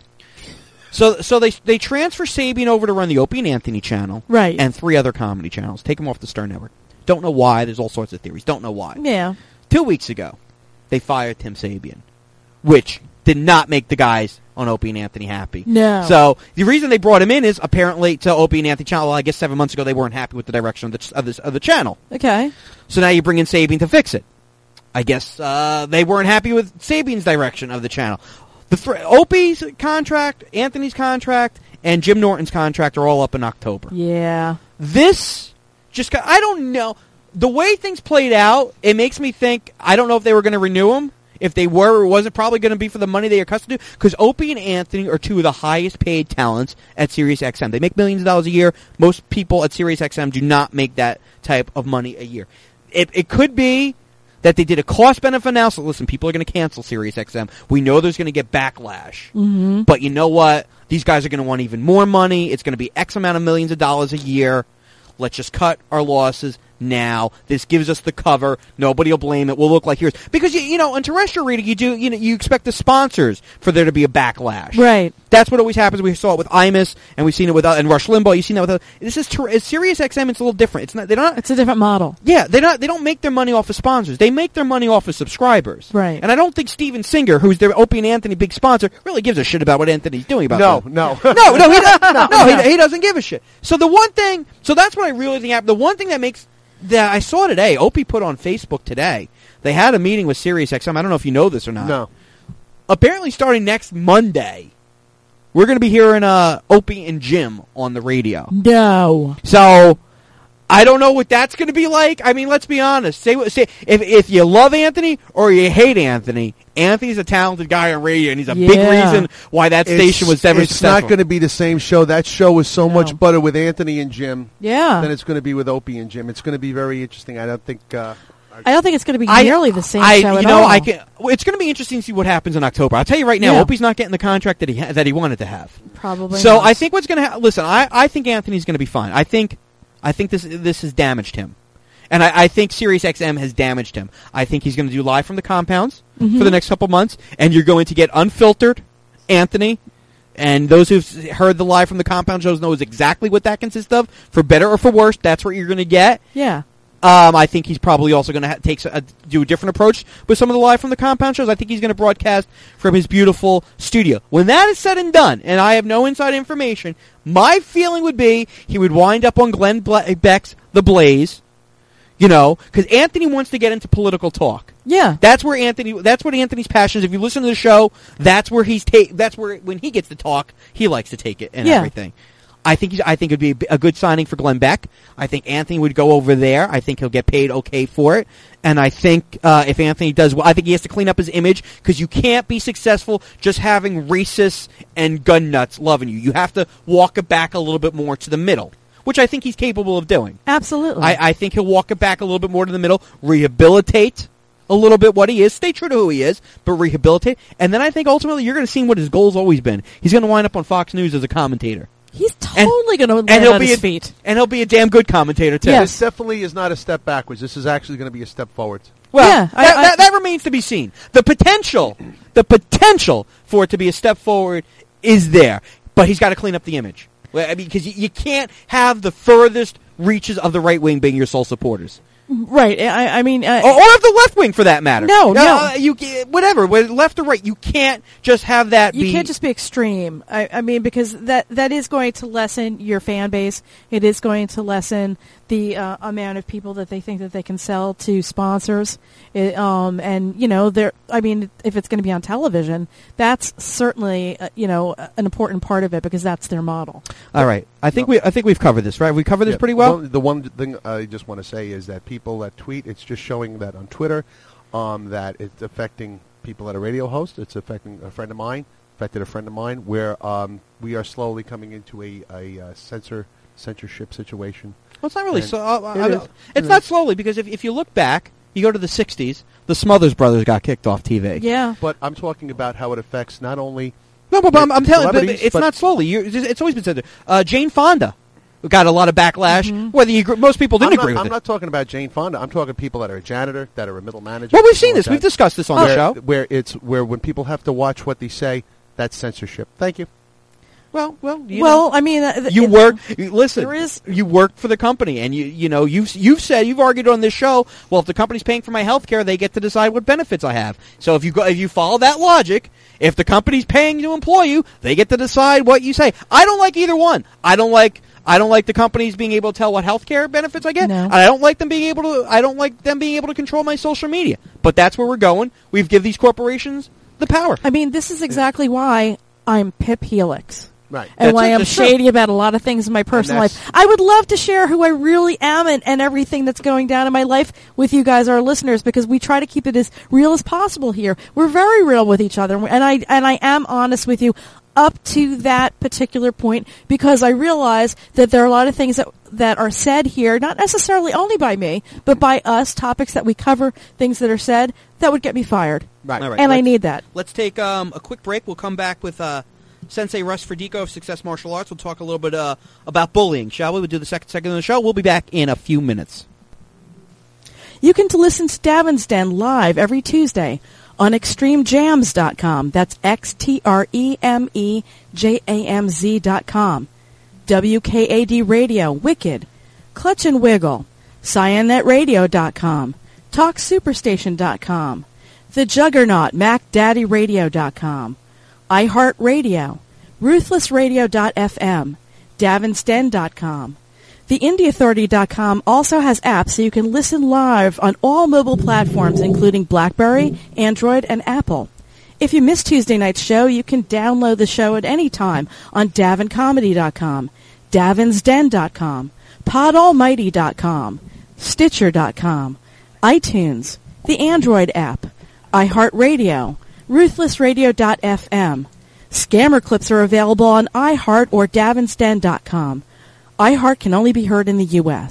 [SPEAKER 1] So so they they transfer Sabian over to run the Opie and Anthony channel.
[SPEAKER 2] Right.
[SPEAKER 1] And three other comedy channels. Take him off the Stern Network. Don't know why. There's all sorts of theories. Don't know why.
[SPEAKER 2] Yeah.
[SPEAKER 1] Two weeks ago, they fired Tim Sabian, which did not make the guys on Opie and Anthony happy.
[SPEAKER 2] No.
[SPEAKER 1] So the reason they brought him in is apparently to Opie and Anthony channel. Well, I guess seven months ago they weren't happy with the direction of the, of, the, of the channel.
[SPEAKER 2] Okay.
[SPEAKER 1] So now you bring in Sabian to fix it. I guess uh, they weren't happy with Sabian's direction of the channel. The th- Opie's contract, Anthony's contract, and Jim Norton's contract are all up in October.
[SPEAKER 2] Yeah.
[SPEAKER 1] This just got, I don't know. The way things played out, it makes me think, I don't know if they were going to renew him. If they were, it wasn't probably going to be for the money they are accustomed to. Because Opie and Anthony are two of the highest paid talents at Sirius X M. They make millions of dollars a year. Most people at Sirius X M do not make that type of money a year. It, it could be that they did a cost-benefit analysis. Listen, people are going to cancel Sirius X M. We know there's going to get backlash.
[SPEAKER 2] Mm-hmm.
[SPEAKER 1] But you know what? These guys are going to want even more money. It's going to be X amount of millions of dollars a year. Let's just cut our losses now. This gives us the cover. Nobody will blame it. We'll look like heroes. Because, you, you know, on terrestrial radio, you do, you know, you expect the sponsors for there to be a backlash.
[SPEAKER 2] Right.
[SPEAKER 1] That's what always happens. We saw it with Imus, and we've seen it with, uh, and Rush Limbaugh. You've seen that with, uh, this is, ter- Sirius X M, it's a little different. It's not, they're not,
[SPEAKER 2] It's a different model.
[SPEAKER 1] yeah, they don't. They don't make their money off of sponsors. They make their money off of subscribers.
[SPEAKER 2] Right.
[SPEAKER 1] And I don't think Steven Singer, who's their Opie and Anthony big sponsor, really gives a shit about what Anthony's doing about
[SPEAKER 3] No,
[SPEAKER 1] that.
[SPEAKER 3] no.
[SPEAKER 1] no, no, he doesn't. No, no he, he doesn't give a shit. So the one thing, so that's what I really think happened. The one thing that makes that I saw today, Opie put on Facebook today. They had a meeting with Sirius X M. I don't know if you know this or not.
[SPEAKER 3] No.
[SPEAKER 1] Apparently, starting next Monday, we're going to be hearing uh, Opie and Jim on the radio.
[SPEAKER 2] No.
[SPEAKER 1] So I don't know what that's going to be like. I mean, let's be honest. Say what say if if you love Anthony or you hate Anthony, Anthony's a talented guy on radio, and he's a big
[SPEAKER 2] Yeah.
[SPEAKER 1] reason why that station was ever
[SPEAKER 3] It's
[SPEAKER 1] successful.
[SPEAKER 3] not going to be the same show. That show was so
[SPEAKER 2] No.
[SPEAKER 3] much better with Anthony and Jim
[SPEAKER 2] Yeah.
[SPEAKER 3] than it's going to be with Opie and Jim. It's going to be very interesting. I don't think. Uh,
[SPEAKER 2] I don't think it's going to be
[SPEAKER 1] I-
[SPEAKER 2] nearly the same
[SPEAKER 1] I,
[SPEAKER 2] show
[SPEAKER 1] you
[SPEAKER 2] at
[SPEAKER 1] know,
[SPEAKER 2] all.
[SPEAKER 1] I can. Well, it's going to be interesting to see what happens in October. I'll tell you right now,
[SPEAKER 2] Yeah.
[SPEAKER 1] Opie's not getting the contract that he ha- that he wanted to have.
[SPEAKER 2] Probably
[SPEAKER 1] So
[SPEAKER 2] not.
[SPEAKER 1] I think what's going to ha- listen. I, I think Anthony's going to be fine. I think I think this this has damaged him, and I, I think Sirius X M has damaged him. I think he's going to do live from the compounds
[SPEAKER 2] Mm-hmm.
[SPEAKER 1] for the next couple months, and you're going to get unfiltered Anthony. And those who've heard the live from the compound shows knows exactly what that consists of. For better or for worse, that's what you're going to get.
[SPEAKER 2] Yeah.
[SPEAKER 1] Um, I think he's probably also going to ha- take a, do a different approach with some of the live from the compound shows. I think he's going to broadcast from his beautiful studio. When that is said and done, and I have no inside information, my feeling would be he would wind up on Glenn Bla- Beck's The Blaze, you know, because Anthony wants to get into political talk.
[SPEAKER 2] Yeah.
[SPEAKER 1] That's where Anthony. That's what Anthony's passion is. If you listen to the show, that's where he's take. That's where when he gets to talk, he likes to take it and
[SPEAKER 2] Yeah.
[SPEAKER 1] everything. I think he's, I think it'd be a, b- a good signing for Glenn Beck. I think Anthony would go over there. I think he'll get paid okay for it. And I think uh, if Anthony does well, I think he has to clean up his image because you can't be successful just having racists and gun nuts loving you. You have to walk it back a little bit more to the middle, which I think he's capable of doing.
[SPEAKER 2] Absolutely.
[SPEAKER 1] I, I think he'll walk it back a little bit more to the middle, rehabilitate a little bit what he is, stay true to who he is, but rehabilitate. And then I think ultimately you're going to see what his goal's always been. He's going to wind up on Fox News as a commentator.
[SPEAKER 2] He's totally going to land
[SPEAKER 1] and he'll
[SPEAKER 2] on
[SPEAKER 1] be
[SPEAKER 2] his
[SPEAKER 1] a,
[SPEAKER 2] feet.
[SPEAKER 1] And he'll be a damn good commentator, too.
[SPEAKER 2] Yes.
[SPEAKER 3] This definitely is not a step backwards. This is actually going to be a step forwards.
[SPEAKER 1] Well,
[SPEAKER 2] Yeah,
[SPEAKER 1] that,
[SPEAKER 2] I- I-
[SPEAKER 1] that, that remains to be seen. The potential, the potential for it to be a step forward is there, but he's got to clean up the image. Well, I mean, because you, you can't have the furthest reaches of the right wing being your sole supporters.
[SPEAKER 2] Right. I, I mean, uh,
[SPEAKER 1] or, or of the left wing, for that matter.
[SPEAKER 2] No, no.
[SPEAKER 1] Uh, you ca- whatever, whether left or right, you can't just have that.
[SPEAKER 2] You
[SPEAKER 1] be...
[SPEAKER 2] can't just be extreme. I, I mean, because that that is going to lessen your fan base. It is going to lessen the uh, amount of people that they think that they can sell to sponsors. It, um, and you know, there. I mean, if it's going to be on television, that's certainly uh, you know an important part of it because that's their model.
[SPEAKER 1] All right. I think
[SPEAKER 3] No.
[SPEAKER 1] we I think we've covered this, right? We covered this
[SPEAKER 3] Yeah,
[SPEAKER 1] pretty well.
[SPEAKER 3] One, the one thing I just want to say is that people that tweet, it's just showing that on Twitter, um, that it's affecting people at a radio host. It's affecting a friend of mine, affected a friend of mine, where um, we are slowly coming into a, a uh, censor censorship situation.
[SPEAKER 1] Well, it's not really
[SPEAKER 3] And
[SPEAKER 1] so. Uh,
[SPEAKER 3] it
[SPEAKER 1] I-
[SPEAKER 3] is.
[SPEAKER 1] it's
[SPEAKER 3] It
[SPEAKER 1] not
[SPEAKER 3] is.
[SPEAKER 1] slowly because if if you look back, you go to the sixties, the Smothers Brothers got kicked off T V.
[SPEAKER 2] Yeah.
[SPEAKER 3] But I'm talking about how it affects not only
[SPEAKER 1] No, but, but I'm, I'm telling you,
[SPEAKER 3] celebrities,
[SPEAKER 1] it's
[SPEAKER 3] but-
[SPEAKER 1] not slowly. You're, it's it's always been said. Uh, Jane Fonda got a lot of backlash. Whether you agree, most people didn't
[SPEAKER 3] I'm not,
[SPEAKER 1] agree with
[SPEAKER 3] I'm
[SPEAKER 1] it.
[SPEAKER 3] not talking about Jane Fonda. I'm talking people that are a janitor, that are a middle manager.
[SPEAKER 1] Well, we've
[SPEAKER 3] something
[SPEAKER 1] seen this.
[SPEAKER 3] like
[SPEAKER 1] We've
[SPEAKER 3] that.
[SPEAKER 1] discussed this on
[SPEAKER 3] where,
[SPEAKER 1] the show.
[SPEAKER 3] Where it's where when people have to watch what they say, that's censorship. Thank you.
[SPEAKER 1] Well, well, you
[SPEAKER 2] well,
[SPEAKER 1] know,
[SPEAKER 2] I mean, uh, th-
[SPEAKER 1] you
[SPEAKER 2] it-
[SPEAKER 1] work. you- Listen,
[SPEAKER 2] there is-
[SPEAKER 1] you work for the company, and you you know you've you've said you've argued on this show. Well, if the company's paying for my health care, they get to decide what benefits I have. So if you go if you follow that logic, if the company's paying to employ you, they get to decide what you say. I don't like either one. I don't like. I don't like the companies being able to tell what health care benefits I get.
[SPEAKER 2] No.
[SPEAKER 1] And I don't like them being able to. I don't like them being able to control my social media. But that's where we're going. We've give these corporations the power.
[SPEAKER 2] I mean, this is exactly why I'm Pip Helix.
[SPEAKER 3] Right.
[SPEAKER 2] And
[SPEAKER 1] That's
[SPEAKER 2] why
[SPEAKER 1] it,
[SPEAKER 2] I'm
[SPEAKER 1] that's true.
[SPEAKER 2] shady about a lot of things in my personal
[SPEAKER 3] that's-
[SPEAKER 2] life. I would love to share who I really am and, and everything that's going down in my life with you guys, our listeners, because we try to keep it as real as possible here. We're very real with each other, and I and I am honest with you up to that particular point because I realize that there are a lot of things that that are said here, not necessarily only by me, but by us, topics that we cover, things that are said, that would get me fired.
[SPEAKER 3] Right.
[SPEAKER 1] All right.
[SPEAKER 2] And I
[SPEAKER 1] let's-
[SPEAKER 2] need that.
[SPEAKER 1] Let's take um, a quick break. We'll come back with uh, Sensei Russ Ferdico of Success Martial Arts. We'll talk a little bit uh, about bullying, shall we? We'll do the second segment of the show. We'll be back in a few minutes.
[SPEAKER 2] You can listen to Davin's Den live every Tuesday on extreme jams dot com. That's X T R E M E J A M Z dot com. W K A D Radio, Wicked, Clutch and Wiggle, Cyanet Radio dot com, Talk Superstation dot com, The Juggernaut, Mac Daddy Radio dot com, iHeartRadio, Ruthless Radio dot f m, Davins Den dot com. The Indie Authority dot com also has apps so you can listen live on all mobile platforms, including BlackBerry, Android, and Apple. If you missed Tuesday night's show, you can download the show at any time on Davin Comedy dot com, Davins Den dot com, Pod Almighty dot com, Stitcher dot com, iTunes, the Android app, iHeartRadio, Ruthless Radio dot f m. Scammer clips are available on iHeart or Davins Den dot com. iHeart can only be heard in the U S